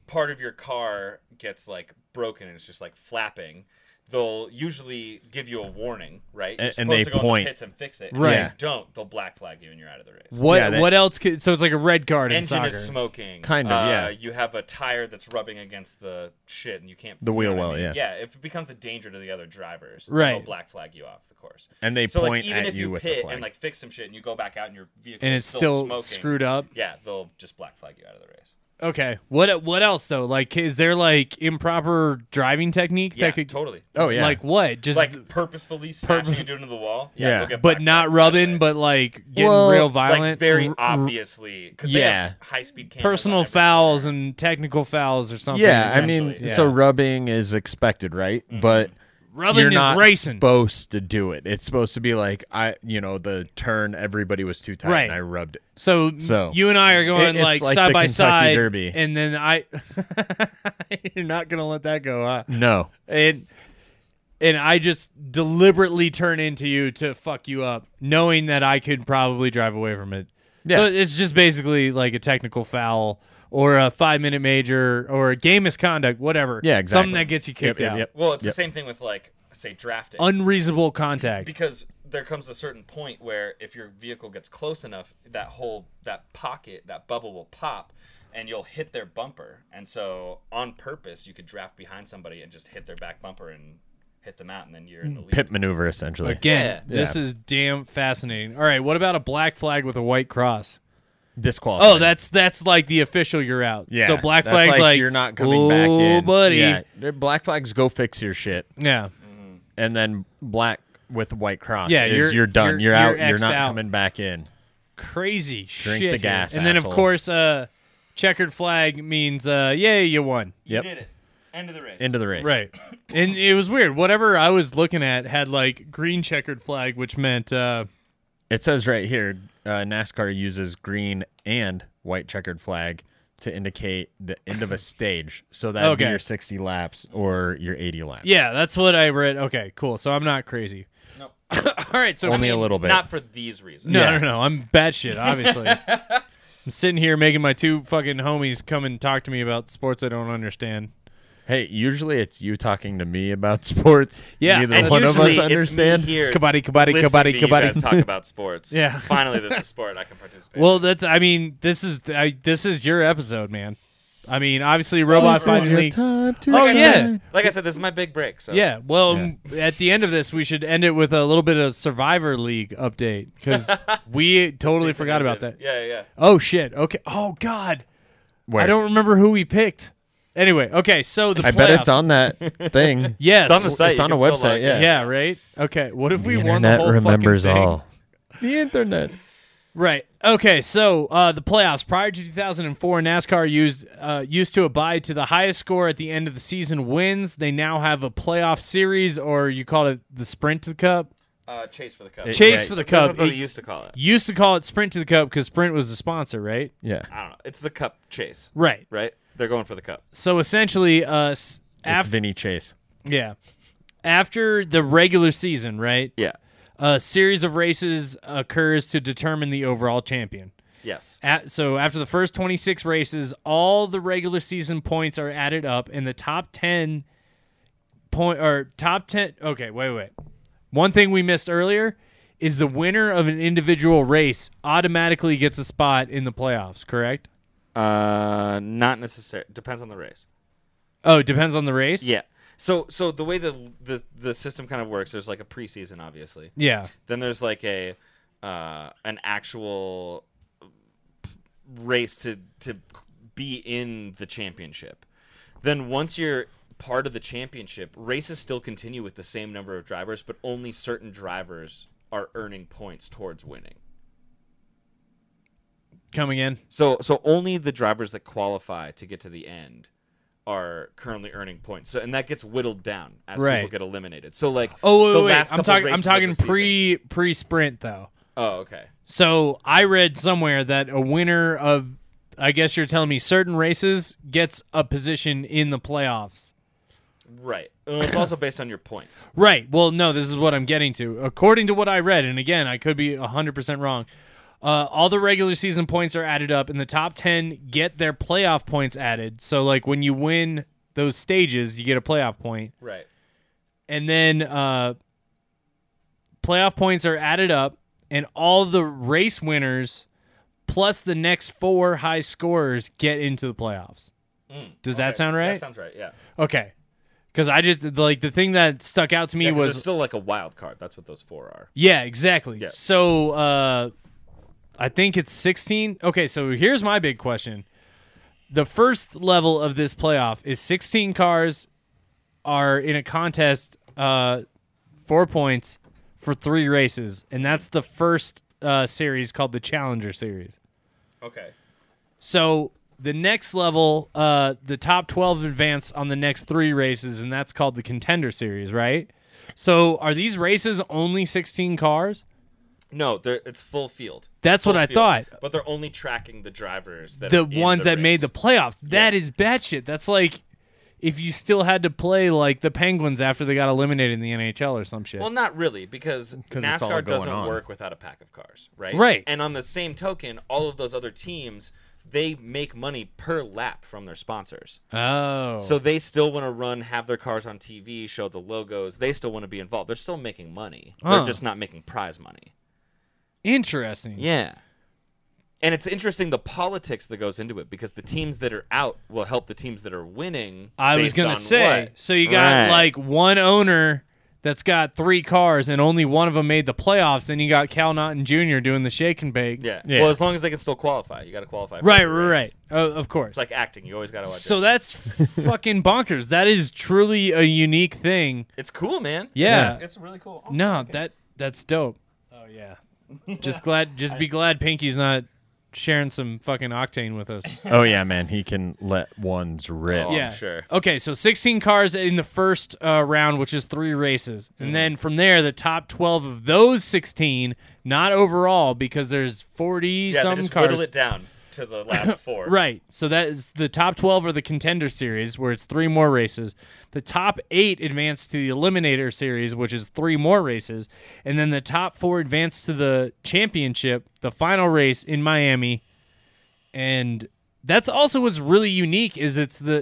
Speaker 7: part of your car gets like broken and it's just like flapping, they'll usually give you a warning, right? You're
Speaker 4: And
Speaker 7: supposed
Speaker 4: they
Speaker 7: to go in
Speaker 4: point.
Speaker 7: the pits and fix it.
Speaker 2: Right.
Speaker 7: If
Speaker 4: Yeah.
Speaker 7: you don't, they'll black flag you and you're out of the race.
Speaker 2: What
Speaker 4: Yeah,
Speaker 2: what else could, so it's like a red card in
Speaker 7: Engine
Speaker 2: soccer.
Speaker 7: is smoking.
Speaker 4: Kind of, yeah.
Speaker 7: You have a tire that's rubbing against the shit and you can't.
Speaker 4: The
Speaker 7: you
Speaker 4: wheel
Speaker 7: know what I
Speaker 4: well,
Speaker 7: mean?
Speaker 4: yeah.
Speaker 7: Yeah, if it becomes a danger to the other drivers, then
Speaker 2: Right.
Speaker 7: they'll black flag you off the course.
Speaker 4: And they
Speaker 7: So
Speaker 4: point
Speaker 7: like even
Speaker 4: at
Speaker 7: if
Speaker 4: you
Speaker 7: you
Speaker 4: with the
Speaker 7: pit
Speaker 4: flag.
Speaker 7: and like fix some shit and you go back out and your vehicle
Speaker 2: and
Speaker 7: is
Speaker 2: it's
Speaker 7: still
Speaker 2: still
Speaker 7: smoking,
Speaker 2: screwed up.
Speaker 7: yeah, they'll just black flag you out of the race.
Speaker 2: Okay. What else though? Like, is there like improper driving technique
Speaker 7: Yeah,
Speaker 2: that could
Speaker 7: totally.
Speaker 4: Oh yeah.
Speaker 2: like what? Just
Speaker 7: Like purposefully smashing into it into the wall.
Speaker 4: Yeah.
Speaker 7: they'll get
Speaker 2: but
Speaker 7: black
Speaker 2: not
Speaker 7: flagged
Speaker 2: rubbing,
Speaker 7: right away.
Speaker 2: but like getting
Speaker 4: Well,
Speaker 2: real
Speaker 7: like
Speaker 2: violent.
Speaker 7: very obviously because they
Speaker 4: Yeah.
Speaker 7: have high speed cameras.
Speaker 2: Personal
Speaker 7: on every
Speaker 2: fouls
Speaker 7: corner.
Speaker 2: and technical fouls or something.
Speaker 4: yeah, I mean,
Speaker 7: essentially.
Speaker 4: so
Speaker 2: Yeah.
Speaker 4: rubbing is expected, right? But
Speaker 2: rubbing
Speaker 4: you're
Speaker 2: is
Speaker 4: not
Speaker 2: racing.
Speaker 4: supposed to do it. It's supposed to be like the turn. Everybody was too tight,
Speaker 2: Right.
Speaker 4: and I rubbed it.
Speaker 2: So,
Speaker 4: So,
Speaker 2: you and I are going
Speaker 4: it's
Speaker 2: like
Speaker 4: like
Speaker 2: side
Speaker 4: the
Speaker 2: by
Speaker 4: Kentucky
Speaker 2: side,
Speaker 4: Derby.
Speaker 2: and then you're not gonna let that go, huh?
Speaker 4: No,
Speaker 2: And I just deliberately turn into you to fuck you up, knowing that I could probably drive away from it.
Speaker 4: Yeah.
Speaker 2: So it's just basically like a technical foul or a 5-minute major or a game misconduct, whatever.
Speaker 4: Yeah, exactly.
Speaker 2: Something that gets you kicked
Speaker 4: Yep,
Speaker 2: out.
Speaker 4: yep.
Speaker 7: Well, it's
Speaker 4: Yep.
Speaker 7: the same thing with like say drafting.
Speaker 2: Unreasonable contact.
Speaker 7: Because there comes a certain point where if your vehicle gets close enough, that pocket, that bubble will pop and you'll hit their bumper. And so on purpose, you could draft behind somebody and just hit their back bumper and hit them out, and then you're in the lead.
Speaker 4: pit maneuver essentially.
Speaker 2: Again,
Speaker 7: Yeah.
Speaker 2: this is damn fascinating. All right, what about a black flag with a white cross?
Speaker 4: Disqualified.
Speaker 2: Oh, that's like the official you're out.
Speaker 4: yeah.
Speaker 2: So black
Speaker 4: that's
Speaker 2: flag's like
Speaker 4: you're not coming back
Speaker 2: "Oh,
Speaker 4: in,
Speaker 2: buddy.
Speaker 4: Yeah, black flags go fix your shit,
Speaker 2: Yeah.
Speaker 4: and then black with white cross.
Speaker 2: Yeah,
Speaker 4: is you're done.
Speaker 2: you're
Speaker 4: You're out. You're
Speaker 2: X'd
Speaker 4: not
Speaker 2: out.
Speaker 4: coming back in.
Speaker 2: Crazy
Speaker 4: Drink
Speaker 2: shit.
Speaker 4: the
Speaker 2: here.
Speaker 4: gas,
Speaker 2: And then
Speaker 4: asshole.
Speaker 2: of course checkered flag means yay, you won.
Speaker 4: Yep.
Speaker 7: You did it. End of the race.
Speaker 4: Into the race.
Speaker 2: Right. And it was weird. Whatever I was looking at had like green checkered flag, which meant
Speaker 4: It says right here, NASCAR uses green and white checkered flag to indicate the end of a stage. So that would be
Speaker 2: Okay.
Speaker 4: your 60 laps or your 80 laps.
Speaker 2: yeah, that's what I read. Okay, cool. So I'm not crazy.
Speaker 7: Nope.
Speaker 2: All right, so
Speaker 4: Only a little bit.
Speaker 7: Not for these reasons.
Speaker 2: No,
Speaker 4: Yeah.
Speaker 2: no. I'm batshit, obviously. I'm sitting here making my two fucking homies come and talk to me about sports I don't understand.
Speaker 4: Hey, usually it's you talking to me about sports.
Speaker 2: Yeah,
Speaker 4: Neither
Speaker 7: And
Speaker 4: one of
Speaker 7: usually
Speaker 4: us understand.
Speaker 7: It's me here
Speaker 2: Kabaddi, kabaddi,
Speaker 7: listening
Speaker 2: kabaddi,
Speaker 7: to you guys
Speaker 2: kabaddi.
Speaker 7: talk about sports.
Speaker 2: Yeah.
Speaker 7: Finally, this is sport I can participate.
Speaker 2: Well,
Speaker 7: in.
Speaker 2: that's. I mean, this is your episode, man. I mean, obviously, Robot
Speaker 4: This is
Speaker 2: Fighting
Speaker 4: your
Speaker 2: League.
Speaker 4: time to
Speaker 2: Oh,
Speaker 4: shine.
Speaker 2: yeah.
Speaker 7: like I said, this is my big break. So
Speaker 2: Yeah. Well,
Speaker 4: Yeah.
Speaker 2: at the end of this, we should end it with a little bit of Survivor League update because we totally
Speaker 7: Season
Speaker 2: forgot about
Speaker 7: ended.
Speaker 2: that.
Speaker 7: Yeah, yeah.
Speaker 2: Oh shit. Okay. Oh god.
Speaker 4: Where?
Speaker 2: I don't remember who we picked. Anyway. Okay. So the
Speaker 4: I bet
Speaker 2: playoffs.
Speaker 4: it's on that thing.
Speaker 2: Yes.
Speaker 7: It's on the site.
Speaker 4: It's
Speaker 7: you
Speaker 4: on a
Speaker 7: can still
Speaker 4: website,
Speaker 7: log
Speaker 4: yeah.
Speaker 7: in.
Speaker 2: Yeah. Right. Okay. What if we
Speaker 4: The
Speaker 2: won the
Speaker 4: internet
Speaker 2: whole
Speaker 4: remembers
Speaker 2: fucking thing?
Speaker 4: all. The internet.
Speaker 2: Right. Okay. So the playoffs prior to 2004, NASCAR used to abide to the highest score at the end of the season wins. They now have a playoff series, or you call it the Sprint to the Cup.
Speaker 7: Chase for the cup.
Speaker 2: Chase
Speaker 4: yeah,
Speaker 2: for the
Speaker 7: That's
Speaker 2: Cup.
Speaker 7: what they
Speaker 2: It
Speaker 7: used to call it.
Speaker 2: used to call it Sprint to the Cup because Sprint was the sponsor, right?
Speaker 4: Yeah.
Speaker 7: I don't know. It's the cup chase,
Speaker 2: Right.
Speaker 7: right? They're going for the cup.
Speaker 2: So essentially,
Speaker 4: It's
Speaker 2: after
Speaker 4: Vinny Chase.
Speaker 2: after the regular season, right?
Speaker 7: Yeah.
Speaker 2: A series of races occurs to determine the overall champion.
Speaker 7: Yes.
Speaker 2: So after the first 26 races, all the regular season points are added up, and the top 10 Okay, wait. One thing we missed earlier is the winner of an individual race automatically gets a spot in the playoffs. Correct?
Speaker 7: Not necessary. Depends on the race.
Speaker 2: Oh, it depends on the race.
Speaker 7: Yeah. So the way the system kind of works, there's like a preseason, obviously.
Speaker 2: Yeah.
Speaker 7: Then there's like an actual race to be in the championship. Then once you're part of the championship, races still continue with the same number of drivers, but only certain drivers are earning points towards winning.
Speaker 2: Coming in.
Speaker 7: So only the drivers that qualify to get to the end are currently earning points. So and that gets whittled down as
Speaker 2: Right.
Speaker 7: people get eliminated. So like
Speaker 2: Oh,
Speaker 7: the
Speaker 2: wait.
Speaker 7: last
Speaker 2: I'm
Speaker 7: couple
Speaker 2: talking. I'm
Speaker 7: races of
Speaker 2: talking
Speaker 7: the season-
Speaker 2: pre-sprint though.
Speaker 7: Oh, okay.
Speaker 2: So I read somewhere that a winner of, I guess you're telling me, certain races gets a position in the playoffs.
Speaker 7: Right. Well, it's also based on your points.
Speaker 2: Right. Well, no, this is what I'm getting to. According to what I read, and again, I could be 100% wrong, all the regular season points are added up, and the top 10 get their playoff points added. So, like, when you win those stages, you get a playoff point.
Speaker 7: Right.
Speaker 2: And then playoff points are added up, and all the race winners plus the next 4 high scorers get into the playoffs. Does that sound right?
Speaker 7: That sounds right, yeah.
Speaker 2: Okay. Because I just, like, the thing that stuck out to me
Speaker 7: Yeah, 'cause
Speaker 2: was...
Speaker 7: there's still like a wild card. That's what those 4 are.
Speaker 2: Yeah, exactly.
Speaker 7: Yeah.
Speaker 2: So I think it's 16. Okay, so here's my big question. The first level of this playoff is 16 cars are in a contest 4 points for 3 races, and that's the first series called the Challenger Series.
Speaker 7: Okay.
Speaker 2: So the next level, the top 12 advance on the next 3 races, and that's called the Contender Series, right? So are these races only 16 cars?
Speaker 7: No, it's full field.
Speaker 2: That's
Speaker 7: Full
Speaker 2: what I
Speaker 7: field.
Speaker 2: thought.
Speaker 7: But they're only tracking the drivers that
Speaker 2: The
Speaker 7: are in
Speaker 2: ones
Speaker 7: the
Speaker 2: that made
Speaker 7: race.
Speaker 2: the playoffs. That is batshit. That's like if you still had to play like the Penguins after they got eliminated in the NHL or some shit.
Speaker 7: Well, not really, because
Speaker 4: it's all
Speaker 7: NASCAR
Speaker 4: going
Speaker 7: doesn't
Speaker 4: on.
Speaker 7: work without a pack of cars, right?
Speaker 2: Right.
Speaker 7: And on the same token, all of those other teams, they make money per lap from their sponsors.
Speaker 2: Oh.
Speaker 7: So they still want to have their cars on TV, show the logos. They still want to be involved. They're still making money. They're
Speaker 2: Huh.
Speaker 7: just not making prize money.
Speaker 2: Interesting.
Speaker 7: Yeah. And it's interesting the politics that goes into it, because the teams that are out will help the teams that are winning.
Speaker 2: I was
Speaker 7: based
Speaker 2: going
Speaker 7: on
Speaker 2: to say,
Speaker 7: what.
Speaker 2: so you got
Speaker 7: Right.
Speaker 2: like one owner that's got 3 cars and only one of them made the playoffs. Then you got Cal Naughton Jr. doing the shake and bake.
Speaker 7: Yeah.
Speaker 2: Yeah.
Speaker 7: Well, as long as they can still qualify. You got to qualify. For
Speaker 2: Right,
Speaker 7: every
Speaker 2: right,
Speaker 7: race.
Speaker 2: right. Oh, of course.
Speaker 7: It's like acting. You always got to watch
Speaker 2: So
Speaker 7: it.
Speaker 2: that's fucking bonkers. That is truly a unique thing.
Speaker 7: It's cool, man.
Speaker 2: Yeah.
Speaker 7: It's really cool.
Speaker 2: No, that's dope. Oh yeah. Just be glad Pinky's not sharing some fucking octane with us.
Speaker 4: Oh yeah, man, he can let ones rip.
Speaker 7: Oh,
Speaker 2: Yeah.
Speaker 7: I'm sure.
Speaker 2: Okay, so 16 cars in the first round, which is 3 races. And then from there, the top 12 of those 16, not overall, because there's 40
Speaker 7: Yeah, they
Speaker 2: something
Speaker 7: just
Speaker 2: cars.
Speaker 7: whittle it down to the last 4.
Speaker 2: Right. So that is the top 12 are the Contender Series, where it's 3 more races. The top 8 advance to the Eliminator Series, which is 3 more races. And then the top 4 advance to the championship, the final race in Miami. And that's also what's really unique is it's the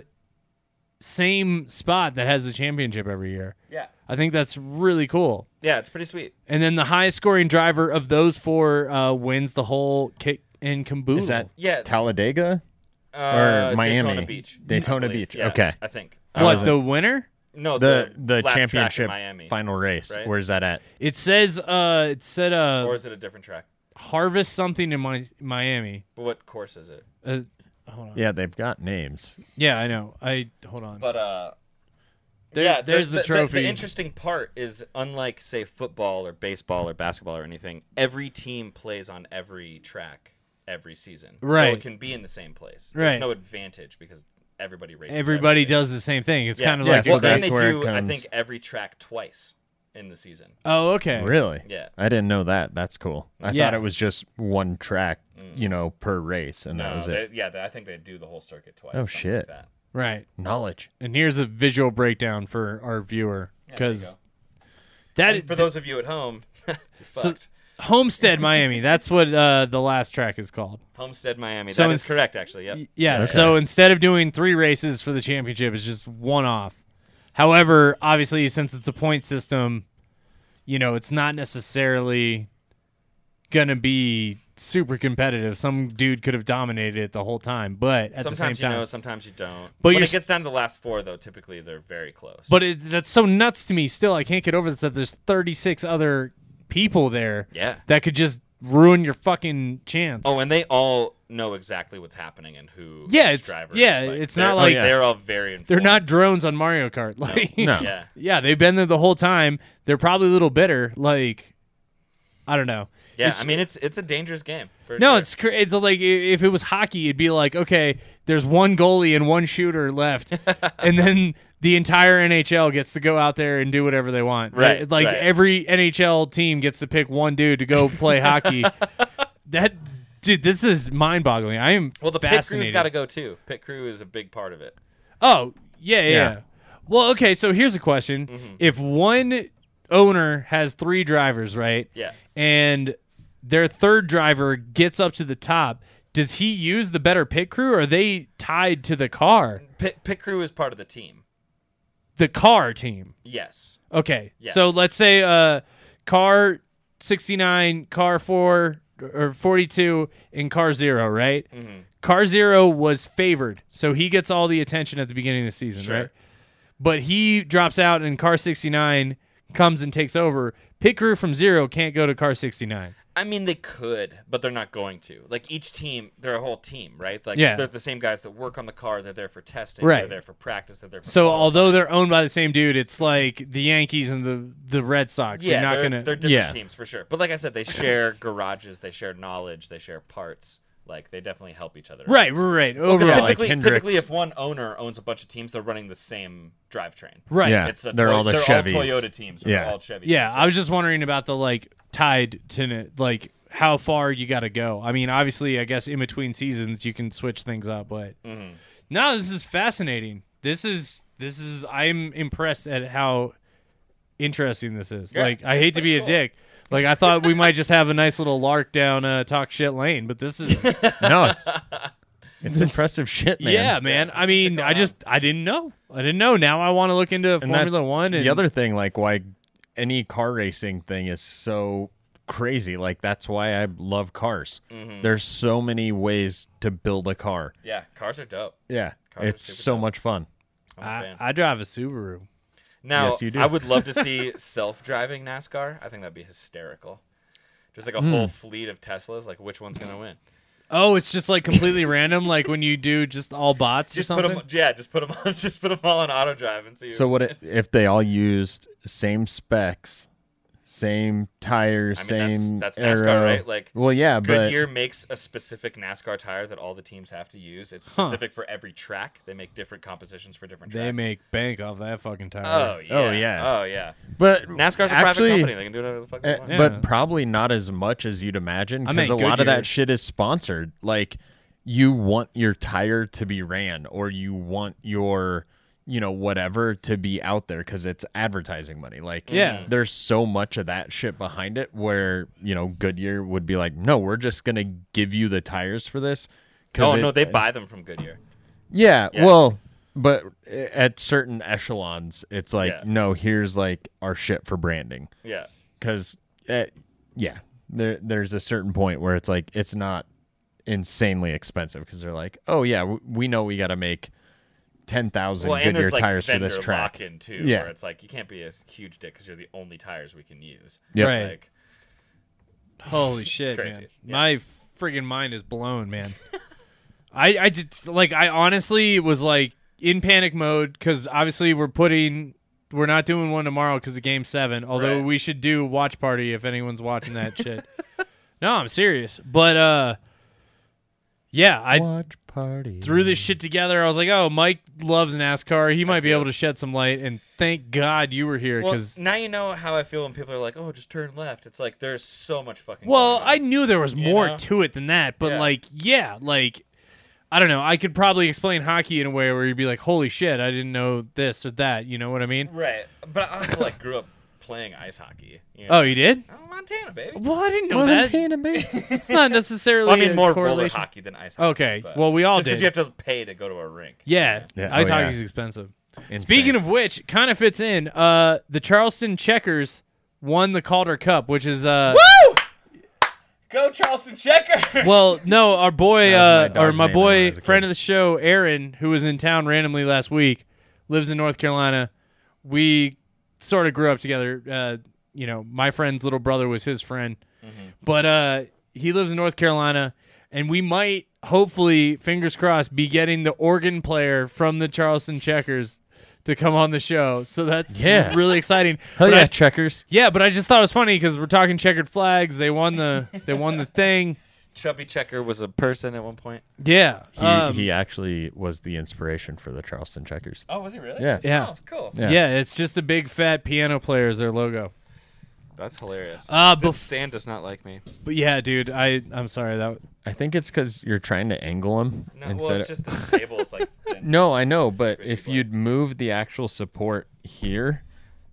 Speaker 2: same spot that has the championship every year.
Speaker 7: Yeah.
Speaker 2: I think that's really cool.
Speaker 7: Yeah, it's pretty sweet.
Speaker 2: And then the highest scoring driver of those 4 wins the whole kick and caboodle.
Speaker 4: Is that
Speaker 7: Yeah.
Speaker 4: Talladega or Miami?
Speaker 7: Daytona Beach.
Speaker 4: Daytona
Speaker 7: I believe.
Speaker 4: Beach.
Speaker 7: Yeah,
Speaker 4: Okay.
Speaker 7: I think.
Speaker 2: what, the winner?
Speaker 7: No,
Speaker 4: The
Speaker 7: last track in
Speaker 4: championship
Speaker 7: Miami.
Speaker 4: final race.
Speaker 7: right?
Speaker 4: Where's that at?
Speaker 2: It says it said
Speaker 7: Or is it a different track?
Speaker 2: Harvest something in Miami.
Speaker 7: But what course is it?
Speaker 2: Hold on.
Speaker 4: Yeah, they've got names.
Speaker 2: Yeah, I know. Hold on.
Speaker 7: But
Speaker 2: There- there's the trophy.
Speaker 7: The interesting part is, unlike say football or baseball or basketball or anything, every team plays on every track every season. So
Speaker 2: Right.
Speaker 7: it can be in the same place.
Speaker 2: Right.
Speaker 7: There's no advantage because everybody races.
Speaker 2: Everybody
Speaker 7: everything.
Speaker 2: does the same thing. It's
Speaker 7: Yeah.
Speaker 2: kind of
Speaker 4: Yeah,
Speaker 2: like
Speaker 4: so
Speaker 7: Well,
Speaker 4: that's
Speaker 7: and they
Speaker 4: where it
Speaker 7: do, I
Speaker 4: comes.
Speaker 7: think, every track twice in the season.
Speaker 2: oh, okay.
Speaker 4: Really?
Speaker 7: Yeah.
Speaker 4: I didn't know that. That's cool. I
Speaker 2: Yeah.
Speaker 4: thought it was just one track, per race, and that
Speaker 7: No,
Speaker 4: was it.
Speaker 7: I think they do the whole circuit twice.
Speaker 4: Oh,
Speaker 7: something
Speaker 4: shit.
Speaker 7: Like that.
Speaker 2: Right.
Speaker 4: Knowledge.
Speaker 2: And here's a visual breakdown for our viewer
Speaker 7: there you
Speaker 2: because
Speaker 7: go.
Speaker 2: that
Speaker 7: And for those of you at home, you're
Speaker 2: So-
Speaker 7: fucked.
Speaker 2: Homestead Miami. That's what the last track is called.
Speaker 7: Homestead, Miami.
Speaker 2: So
Speaker 7: That is
Speaker 2: it's-
Speaker 7: correct, actually. Yep.
Speaker 2: Yeah.
Speaker 4: Okay.
Speaker 2: So instead of doing 3 races for the championship, it's just one off. However, obviously, since it's a point system, it's not necessarily gonna be super competitive. Some dude could have dominated it the whole time, but at the same
Speaker 7: Sometimes you
Speaker 2: time,
Speaker 7: know, sometimes you don't.
Speaker 2: But
Speaker 7: when
Speaker 2: you're
Speaker 7: it gets down to the last 4, though, typically they're very close.
Speaker 2: but that's so nuts to me. Still, I can't get over this, that there's 36 other people there
Speaker 7: yeah.
Speaker 2: that could just ruin your fucking chance.
Speaker 7: Oh, and they all know exactly what's happening and who.
Speaker 2: Yeah,
Speaker 7: each
Speaker 2: it's-
Speaker 7: driver
Speaker 2: yeah,
Speaker 7: is. Like,
Speaker 2: it's
Speaker 7: they're-
Speaker 2: not like-
Speaker 7: they're all very informed.
Speaker 2: They're not drones on Mario Kart. Like,
Speaker 4: No.
Speaker 7: Yeah.
Speaker 2: yeah, they've been there the whole time. They're probably a little bitter. Like, I don't know.
Speaker 7: Yeah,
Speaker 2: It's-
Speaker 7: I mean it's a dangerous game. For
Speaker 2: No,
Speaker 7: sure.
Speaker 2: it's like if it was hockey, it'd be like, okay, there's one goalie and one shooter left, and then the entire NHL gets to go out there and do whatever they want.
Speaker 7: Right,
Speaker 2: Like
Speaker 7: right.
Speaker 2: every NHL team gets to pick one dude to go play hockey. Dude, this is mind-boggling. I am
Speaker 7: Well, the pit
Speaker 2: fascinated.
Speaker 7: crew's got to go too. Pit crew is a big part of it.
Speaker 2: Oh, yeah.
Speaker 4: Yeah.
Speaker 2: Well, okay, so here's a question. If one owner has 3 drivers, right?
Speaker 7: Yeah.
Speaker 2: And their third driver gets up to the top, does he use the better pit crew, or are they tied to the car?
Speaker 7: Pit crew is part of the team.
Speaker 2: The car team.
Speaker 7: Yes.
Speaker 2: Okay.
Speaker 7: Yes.
Speaker 2: So let's say car 69, car 4 or 42, and car 0, right?
Speaker 7: Mm-hmm.
Speaker 2: Car 0 was favored, so he gets all the attention at the beginning of the season,
Speaker 7: Sure.
Speaker 2: right? But he drops out, and car 69 comes and takes over. Pit crew from 0 can't go to car 69.
Speaker 7: I mean, they could, but they're not going to. Like, each team, they're a whole team, right? Like,
Speaker 2: Yeah.
Speaker 7: they're the same guys that work on the car. They're there for testing.
Speaker 2: Right.
Speaker 7: They're there for practice. They're there for
Speaker 2: So
Speaker 7: qualifying.
Speaker 2: although they're owned by the same dude, it's like the Yankees and the Red Sox.
Speaker 7: Yeah,
Speaker 2: You're not
Speaker 7: they're,
Speaker 2: gonna.
Speaker 7: they're different
Speaker 4: Yeah.
Speaker 7: teams for sure. But like I said, they share garages. They share knowledge. They share parts. Like, they definitely help each other.
Speaker 2: Right.
Speaker 7: Because
Speaker 2: Overall,
Speaker 4: like
Speaker 7: typically,
Speaker 4: Hendricks.
Speaker 7: typically, if one owner owns a bunch of teams, they're running the same drivetrain.
Speaker 2: right.
Speaker 4: Yeah,
Speaker 7: It's a
Speaker 4: they're all the
Speaker 7: they're
Speaker 4: Chevys.
Speaker 7: all Toyota teams. Or
Speaker 4: Yeah.
Speaker 7: they're all Chevy
Speaker 2: Yeah,
Speaker 7: teams.
Speaker 2: I was just wondering about the like tied to like how far you got to go. I mean, obviously, I guess in between seasons you can switch things up, but no, this is fascinating. This is I'm impressed at how interesting this is.
Speaker 7: Yeah,
Speaker 2: like, I hate to be
Speaker 7: pretty
Speaker 2: a
Speaker 7: cool.
Speaker 2: dick. Like, I thought we might just have a nice little lark down talk shit lane, but this is
Speaker 4: No, it's impressive shit, man.
Speaker 2: yeah, man. I mean, I didn't know. Now I want to look into
Speaker 4: And
Speaker 2: Formula
Speaker 4: that's
Speaker 2: 1 and
Speaker 4: the other thing, like why any car racing thing is so crazy. Like that's why I love cars. There's so many ways to build a car.
Speaker 7: Yeah, cars are dope.
Speaker 4: Yeah,
Speaker 7: Cars are
Speaker 4: it's
Speaker 7: super
Speaker 4: so
Speaker 7: dope.
Speaker 4: much fun.
Speaker 7: I'm a fan.
Speaker 2: I drive a Subaru.
Speaker 7: Now,
Speaker 4: Yes, you do.
Speaker 7: I would love to see self-driving NASCAR. I think that'd be hysterical. Just like a
Speaker 4: Hmm.
Speaker 7: whole fleet of Teslas. Like, which one's gonna win?
Speaker 2: Oh, it's just like completely random, like when you do just all bots
Speaker 7: Just
Speaker 2: or
Speaker 7: put
Speaker 2: something.
Speaker 7: them. Yeah, just put them on. Just put them all on auto drive and see.
Speaker 4: So
Speaker 7: who
Speaker 4: what
Speaker 7: wins.
Speaker 4: if they all used same specs, same tires,
Speaker 7: I mean,
Speaker 4: same
Speaker 7: that's NASCAR,
Speaker 4: aero?
Speaker 7: right? Like,
Speaker 4: well, yeah, but
Speaker 7: Goodyear makes a specific NASCAR tire that all the teams have to use. It's specific for every track. They make different compositions for different tracks.
Speaker 2: They make bank off that fucking tire.
Speaker 7: Oh yeah.
Speaker 4: Oh, yeah.
Speaker 7: Oh yeah.
Speaker 4: but
Speaker 7: NASCAR's a
Speaker 4: actually,
Speaker 7: private company. They can do whatever the fuck they want.
Speaker 2: Yeah.
Speaker 4: But probably not as much as you'd imagine
Speaker 2: I
Speaker 4: because a
Speaker 2: meant
Speaker 4: lot of
Speaker 2: Goodyear.
Speaker 4: that shit is sponsored. Like you want your tire to be ran or you want your whatever to be out there because it's advertising money. Like
Speaker 2: Yeah.
Speaker 4: there's so much of that shit behind it where Goodyear would be like, no, we're just gonna give you the tires for this.
Speaker 7: Oh no, they buy them from Goodyear.
Speaker 4: Yeah,
Speaker 7: Yeah.
Speaker 4: well, but at certain echelons, it's like,
Speaker 7: Yeah.
Speaker 4: no, here's like our shit for branding.
Speaker 7: Yeah.
Speaker 4: Because, there's a certain point where it's like it's not insanely expensive because they're like, oh yeah, we know we got to make 10,000
Speaker 7: Well, and
Speaker 4: Goodyear
Speaker 7: there's like
Speaker 4: tires for
Speaker 7: vendor
Speaker 4: this track.
Speaker 7: lock-in too,
Speaker 4: Yeah.
Speaker 7: where it's like you can't be a huge dick because you're the only tires we can use.
Speaker 4: Yep.
Speaker 2: Right.
Speaker 7: Like,
Speaker 2: Holy shit,
Speaker 7: crazy.
Speaker 2: man.
Speaker 7: Yeah.
Speaker 2: My friggin' mind is blown, man. I just like I honestly was like in panic mode because obviously we're not doing one tomorrow because of Game 7. Although
Speaker 7: Right.
Speaker 2: we should do watch party if anyone's watching that shit. No, I'm serious. But yeah, I
Speaker 4: Watch party.
Speaker 2: threw this shit together. I was like, oh, Mike loves NASCAR. He might be
Speaker 7: too.
Speaker 2: able to shed some light. And thank God you were here
Speaker 7: well,
Speaker 2: because.
Speaker 7: now you know how I feel when people are like, "Oh, just turn left." It's like there's so much fucking.
Speaker 2: Well,
Speaker 7: going
Speaker 2: I
Speaker 7: on.
Speaker 2: knew there was more
Speaker 7: know?
Speaker 2: to it than that, but
Speaker 7: Yeah.
Speaker 2: like, I don't know. I could probably explain hockey in a way where you'd be like, "Holy shit, I didn't know this or that." You know what I mean?
Speaker 7: Right, but I also like grew up playing ice hockey.
Speaker 2: Oh, you did?
Speaker 7: Oh, Montana, baby.
Speaker 2: Well, I didn't know that. It's not necessarily.
Speaker 7: Well, I mean,
Speaker 2: a
Speaker 7: more roller
Speaker 2: correlation.
Speaker 7: hockey than ice hockey.
Speaker 2: Okay,
Speaker 7: but
Speaker 2: well, we all
Speaker 7: just because
Speaker 2: did.
Speaker 7: you have to pay to go to a rink.
Speaker 2: Yeah,
Speaker 4: Yeah,
Speaker 2: ice
Speaker 4: oh, yeah.
Speaker 2: hockey's expensive.
Speaker 4: Insane.
Speaker 2: Speaking of which, kind of fits in. The Charleston Checkers won the Calder Cup, which is
Speaker 7: Go Charleston Checkers!
Speaker 2: Well, no, our boy,
Speaker 4: That was my
Speaker 2: or
Speaker 4: dog's
Speaker 2: my
Speaker 4: name when I
Speaker 2: boy,
Speaker 4: was a
Speaker 2: friend
Speaker 4: kid.
Speaker 2: of the show, Aaron, who was in town randomly last week, lives in North Carolina. We sort of grew up together. My friend's little brother was his friend, but he lives in North Carolina, and we might, hopefully, fingers crossed, be getting the organ player from the Charleston Checkers to come on the show. So that's really exciting.
Speaker 4: Hell
Speaker 2: But
Speaker 4: yeah,
Speaker 2: I-
Speaker 4: checkers.
Speaker 2: yeah, but I just thought it was funny because we're talking checkered flags. They won the thing.
Speaker 7: Chubby Checker was a person at one point.
Speaker 2: Yeah.
Speaker 4: He actually was the inspiration for the Charleston Checkers.
Speaker 7: Oh, was he really?
Speaker 4: Yeah.
Speaker 2: Yeah.
Speaker 7: Oh, cool.
Speaker 4: Yeah.
Speaker 2: It's just a big fat piano player as their logo.
Speaker 7: That's hilarious.
Speaker 2: But
Speaker 7: This stand does not like me.
Speaker 2: yeah, dude, I'm sorry that.
Speaker 4: I think it's because you're trying to angle them
Speaker 7: No,
Speaker 4: instead
Speaker 7: well, it's
Speaker 4: of.
Speaker 7: just the table is like.
Speaker 4: No, I know, but
Speaker 7: Squishy
Speaker 4: if
Speaker 7: blade.
Speaker 4: you'd move the actual support here,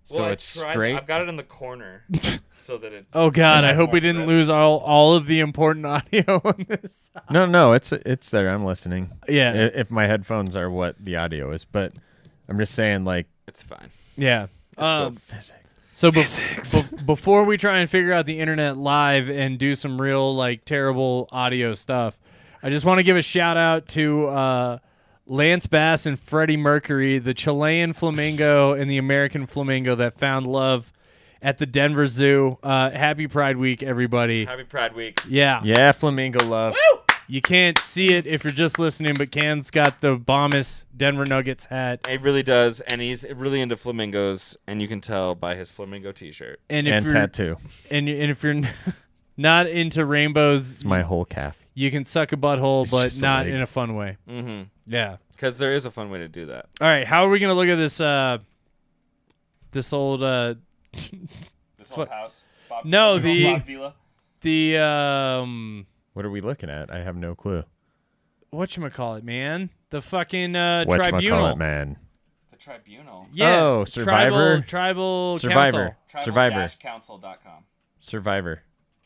Speaker 4: So
Speaker 7: Well,
Speaker 4: it's
Speaker 7: I tried-
Speaker 4: straight.
Speaker 7: I've got it in the corner so that it.
Speaker 2: Oh God, I
Speaker 7: has
Speaker 2: hope
Speaker 7: more
Speaker 2: we didn't
Speaker 7: grip.
Speaker 2: lose all of the important audio on this.
Speaker 4: No, it's there. I'm listening.
Speaker 2: Yeah.
Speaker 4: If my headphones are what the audio is, but I'm just saying, like,
Speaker 7: It's fine.
Speaker 2: Yeah.
Speaker 7: cool.
Speaker 2: So before we try and figure out the internet live and do some real like terrible audio stuff, I just want to give a shout out to Lance Bass and Freddie Mercury, the Chilean flamingo and the American flamingo that found love at the Denver Zoo. Happy Pride Week, everybody.
Speaker 7: Happy Pride Week.
Speaker 4: yeah, flamingo love.
Speaker 2: You can't see it if you're just listening, but Cam's got the Bombas Denver Nuggets hat.
Speaker 7: He really does, and he's really into flamingos, and you can tell by his flamingo T-shirt.
Speaker 2: And if
Speaker 4: And
Speaker 2: you're,
Speaker 4: tattoo.
Speaker 2: and if you're not into rainbows,
Speaker 4: It's my whole calf.
Speaker 2: you can suck a butthole,
Speaker 4: It's
Speaker 2: but
Speaker 4: just a
Speaker 2: not
Speaker 4: leg.
Speaker 2: in a fun way.
Speaker 7: Mm-hmm.
Speaker 2: Yeah.
Speaker 7: Because there is a fun way to do that.
Speaker 2: All right. How are we gonna look at this? This old
Speaker 7: This
Speaker 2: old
Speaker 7: house.
Speaker 2: No, the-
Speaker 7: Villa.
Speaker 2: the
Speaker 4: What are we looking at? I have no clue.
Speaker 2: whatchamacallit, man? The fucking
Speaker 4: Whatchamacallit,
Speaker 2: tribunal.
Speaker 4: man.
Speaker 7: The Tribunal.
Speaker 2: Yeah.
Speaker 4: Oh, Survivor?
Speaker 2: Tribal
Speaker 4: Survivor.
Speaker 2: Council.
Speaker 4: Survivor.
Speaker 7: Council.com.
Speaker 4: Survivor.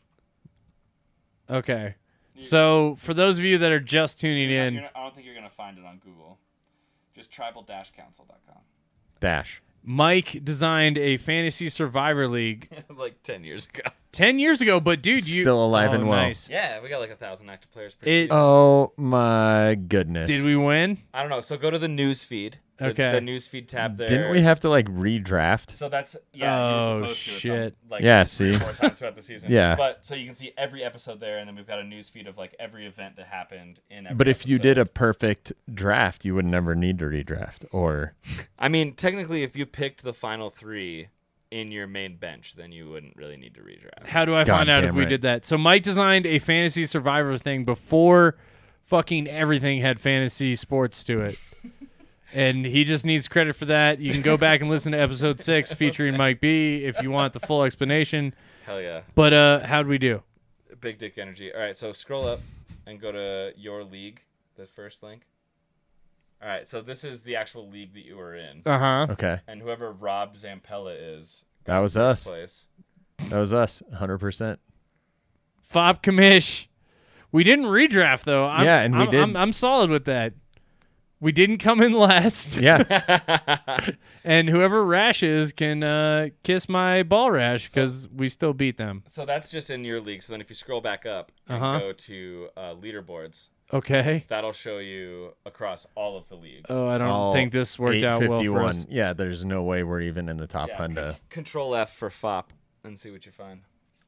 Speaker 2: Okay. So for those of you that are just tuning in,
Speaker 7: I don't think you're gonna find it on Google. Just tribal-council.com.
Speaker 4: Dash.
Speaker 2: Mike designed a fantasy survivor league
Speaker 7: Like 10 years ago.
Speaker 2: 10 years ago, but dude, you
Speaker 4: Still alive
Speaker 2: oh,
Speaker 4: and well.
Speaker 2: Nice.
Speaker 7: Yeah, we got like 1,000 active players per
Speaker 2: It-
Speaker 7: season.
Speaker 4: Oh my goodness.
Speaker 2: Did we win?
Speaker 7: I don't know. So go to the news feed.
Speaker 2: Okay.
Speaker 7: The news feed tab there.
Speaker 4: Didn't we have to like redraft?
Speaker 7: So that's
Speaker 2: Oh,
Speaker 7: you're supposed to.
Speaker 2: shit.
Speaker 7: Like
Speaker 4: Yeah,
Speaker 7: 3 or
Speaker 4: see?
Speaker 7: 4 times throughout the season.
Speaker 4: Yeah.
Speaker 7: But so you can see every episode there, and then we've got a news feed of like every event that happened in every
Speaker 4: But if you did a
Speaker 7: episode.
Speaker 4: perfect draft, you would never need to redraft. Or
Speaker 7: I mean, technically, if you picked the final 3 in your main bench, then you wouldn't really need to redraft.
Speaker 2: How do I find out if
Speaker 4: Goddamn
Speaker 2: we
Speaker 4: right.
Speaker 2: did that? So Mike designed a fantasy survivor thing before fucking everything had fantasy sports to it. And he just needs credit for that. You can go back and listen to episode 6 featuring Mike B if you want the full explanation.
Speaker 7: Hell yeah.
Speaker 2: But how'd we do?
Speaker 7: Big dick energy. All right, so scroll up and go to your league, the first link. All right, so this is the actual league that you were in.
Speaker 2: Uh-huh.
Speaker 4: okay,
Speaker 7: And whoever Rob Zampella is,
Speaker 4: that was
Speaker 7: first
Speaker 4: us.
Speaker 7: place.
Speaker 4: That was us. 100%.
Speaker 2: Fob Commish. We didn't redraft though.
Speaker 4: Yeah, and we did.
Speaker 2: I'm solid with that. We didn't come in last.
Speaker 4: Yeah.
Speaker 2: And whoever rashes can kiss my ball rash because we still beat them.
Speaker 7: So that's just in your league. So then if you scroll back up and
Speaker 2: Uh-huh.
Speaker 7: go to leaderboards,
Speaker 2: Okay.
Speaker 7: that'll show you across all of the leagues.
Speaker 2: Oh, I don't
Speaker 4: All
Speaker 2: think this worked out well for
Speaker 4: 851.
Speaker 2: us.
Speaker 4: Yeah, there's no way we're even in the top
Speaker 7: Yeah,
Speaker 4: Honda.
Speaker 7: Control F for FOP and see what you find.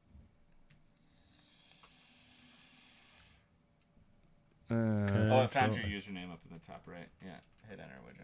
Speaker 7: Oh, it found your username up in the top right. Yeah, hit enter, would you?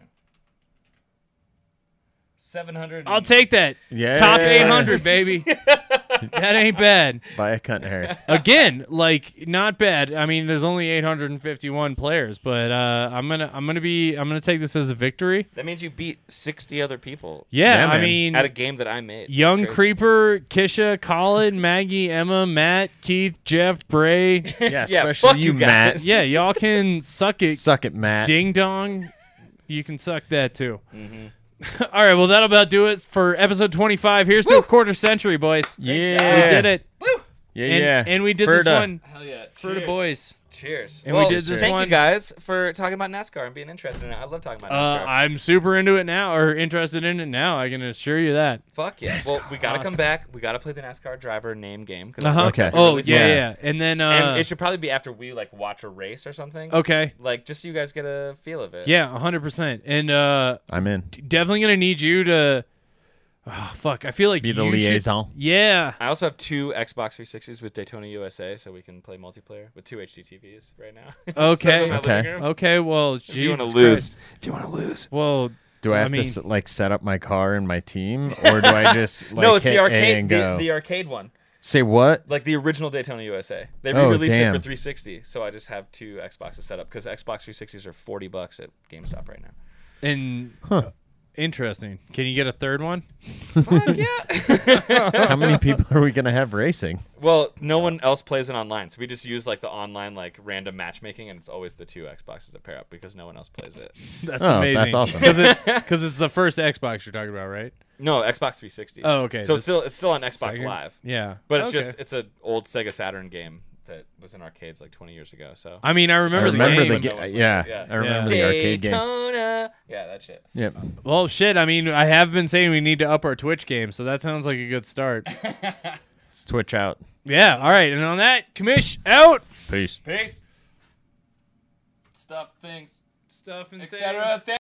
Speaker 7: 700.
Speaker 2: I'll take that.
Speaker 4: Yeah.
Speaker 2: Top 800, baby. That ain't bad.
Speaker 4: Buy a cunt, Harry.
Speaker 2: Again, like not bad. I mean, there's only 851 players, but I'm gonna take this as a victory.
Speaker 7: That means you beat 60 other people
Speaker 2: Yeah,
Speaker 4: Yeah,
Speaker 2: I
Speaker 4: man.
Speaker 2: mean,
Speaker 7: at a game that I made.
Speaker 2: Young
Speaker 7: That's crazy.
Speaker 2: Creeper, Kisha, Colin, Maggie, Emma, Matt, Keith, Jeff, Bray.
Speaker 4: Yeah,
Speaker 7: Yeah,
Speaker 4: especially
Speaker 7: fuck
Speaker 4: you,
Speaker 7: you
Speaker 4: Matt.
Speaker 7: guys.
Speaker 2: Yeah, y'all can suck it.
Speaker 4: Suck it, Matt.
Speaker 2: Ding dong. You can suck that too. All right, well, that'll about do it for episode 25. Here's to a quarter century, boys.
Speaker 4: Yeah.
Speaker 2: We did it.
Speaker 4: Yeah,
Speaker 2: And,
Speaker 4: yeah.
Speaker 2: and we did this
Speaker 4: Ferda.
Speaker 2: one
Speaker 7: Hell yeah.
Speaker 2: for the
Speaker 7: Cheers.
Speaker 2: boys.
Speaker 7: Cheers.
Speaker 2: And we
Speaker 7: Well,
Speaker 2: did this
Speaker 7: thank
Speaker 2: one-
Speaker 7: you guys for talking about NASCAR and being interested in it. I love talking about NASCAR.
Speaker 2: I'm super into it now, or interested in it now. I can assure you that.
Speaker 7: Fuck yeah. Well, we got to come
Speaker 2: Awesome.
Speaker 7: back. We got to play the NASCAR driver name game. 'cause I
Speaker 2: Uh-huh.
Speaker 7: feel like that'd be
Speaker 2: Oh,
Speaker 7: really
Speaker 2: yeah,
Speaker 7: fun.
Speaker 2: yeah. And then,
Speaker 7: And it should probably be after we like watch a race or something.
Speaker 2: okay.
Speaker 7: Like just so you guys get a feel of it.
Speaker 2: Yeah, 100%. And
Speaker 4: I'm in.
Speaker 2: definitely going to need you to. Oh, fuck. I feel like
Speaker 4: Be the
Speaker 2: you should-
Speaker 4: liaison.
Speaker 2: Yeah.
Speaker 7: I also have 2 Xbox 360s with Daytona USA, so we can play multiplayer with 2 HDTVs right now.
Speaker 2: Okay.
Speaker 7: Set them in my
Speaker 4: Okay.
Speaker 7: living room.
Speaker 2: Okay, well,
Speaker 7: If you want to
Speaker 2: Jesus
Speaker 7: lose.
Speaker 2: Christ.
Speaker 7: If you want to lose.
Speaker 2: Well,
Speaker 4: Do I have
Speaker 2: mean-
Speaker 4: to like set up my car and my team, or do I just like
Speaker 7: No, it's
Speaker 4: hit
Speaker 7: the
Speaker 4: A
Speaker 7: arcade.
Speaker 4: and go?
Speaker 7: The arcade one.
Speaker 4: Say what?
Speaker 7: Like the original Daytona USA. They
Speaker 4: Oh,
Speaker 7: re-released it
Speaker 4: damn.
Speaker 7: for 360, so I just have 2 Xboxes set up because Xbox 360s are $40 at GameStop right now.
Speaker 2: and interesting. Can you get a third one?
Speaker 7: Fuck yeah!
Speaker 4: How many people are we gonna have racing?
Speaker 7: Well, no one else plays it online, so we just use like the online like random matchmaking, and it's always the 2 Xboxes that pair up because no one else plays it.
Speaker 2: That's
Speaker 4: Oh,
Speaker 2: amazing.
Speaker 4: that's awesome.
Speaker 2: Because it's the first Xbox you're talking about, right?
Speaker 7: No, Xbox 360.
Speaker 2: Oh, okay.
Speaker 7: So
Speaker 2: the
Speaker 7: it's still on Xbox
Speaker 2: second-
Speaker 7: Live,
Speaker 2: Yeah,
Speaker 7: but it's
Speaker 2: Okay.
Speaker 7: just it's an old Sega Saturn game that was in arcades like 20 years ago. So
Speaker 2: I mean, I remember,
Speaker 4: I remember
Speaker 2: the
Speaker 4: the
Speaker 2: game.
Speaker 4: game. Yeah,
Speaker 7: Yeah.
Speaker 4: I remember
Speaker 2: Yeah.
Speaker 4: the arcade game.
Speaker 7: Daytona. Yeah, that shit.
Speaker 4: Yep.
Speaker 2: Well, shit. I mean, I have been saying we need to up our Twitch game, so that sounds like a good start.
Speaker 4: Let's Twitch out.
Speaker 2: Yeah. All right. And on that, Commish out.
Speaker 4: Peace.
Speaker 7: Peace. Stuff, things,
Speaker 2: Stuff and
Speaker 7: etc.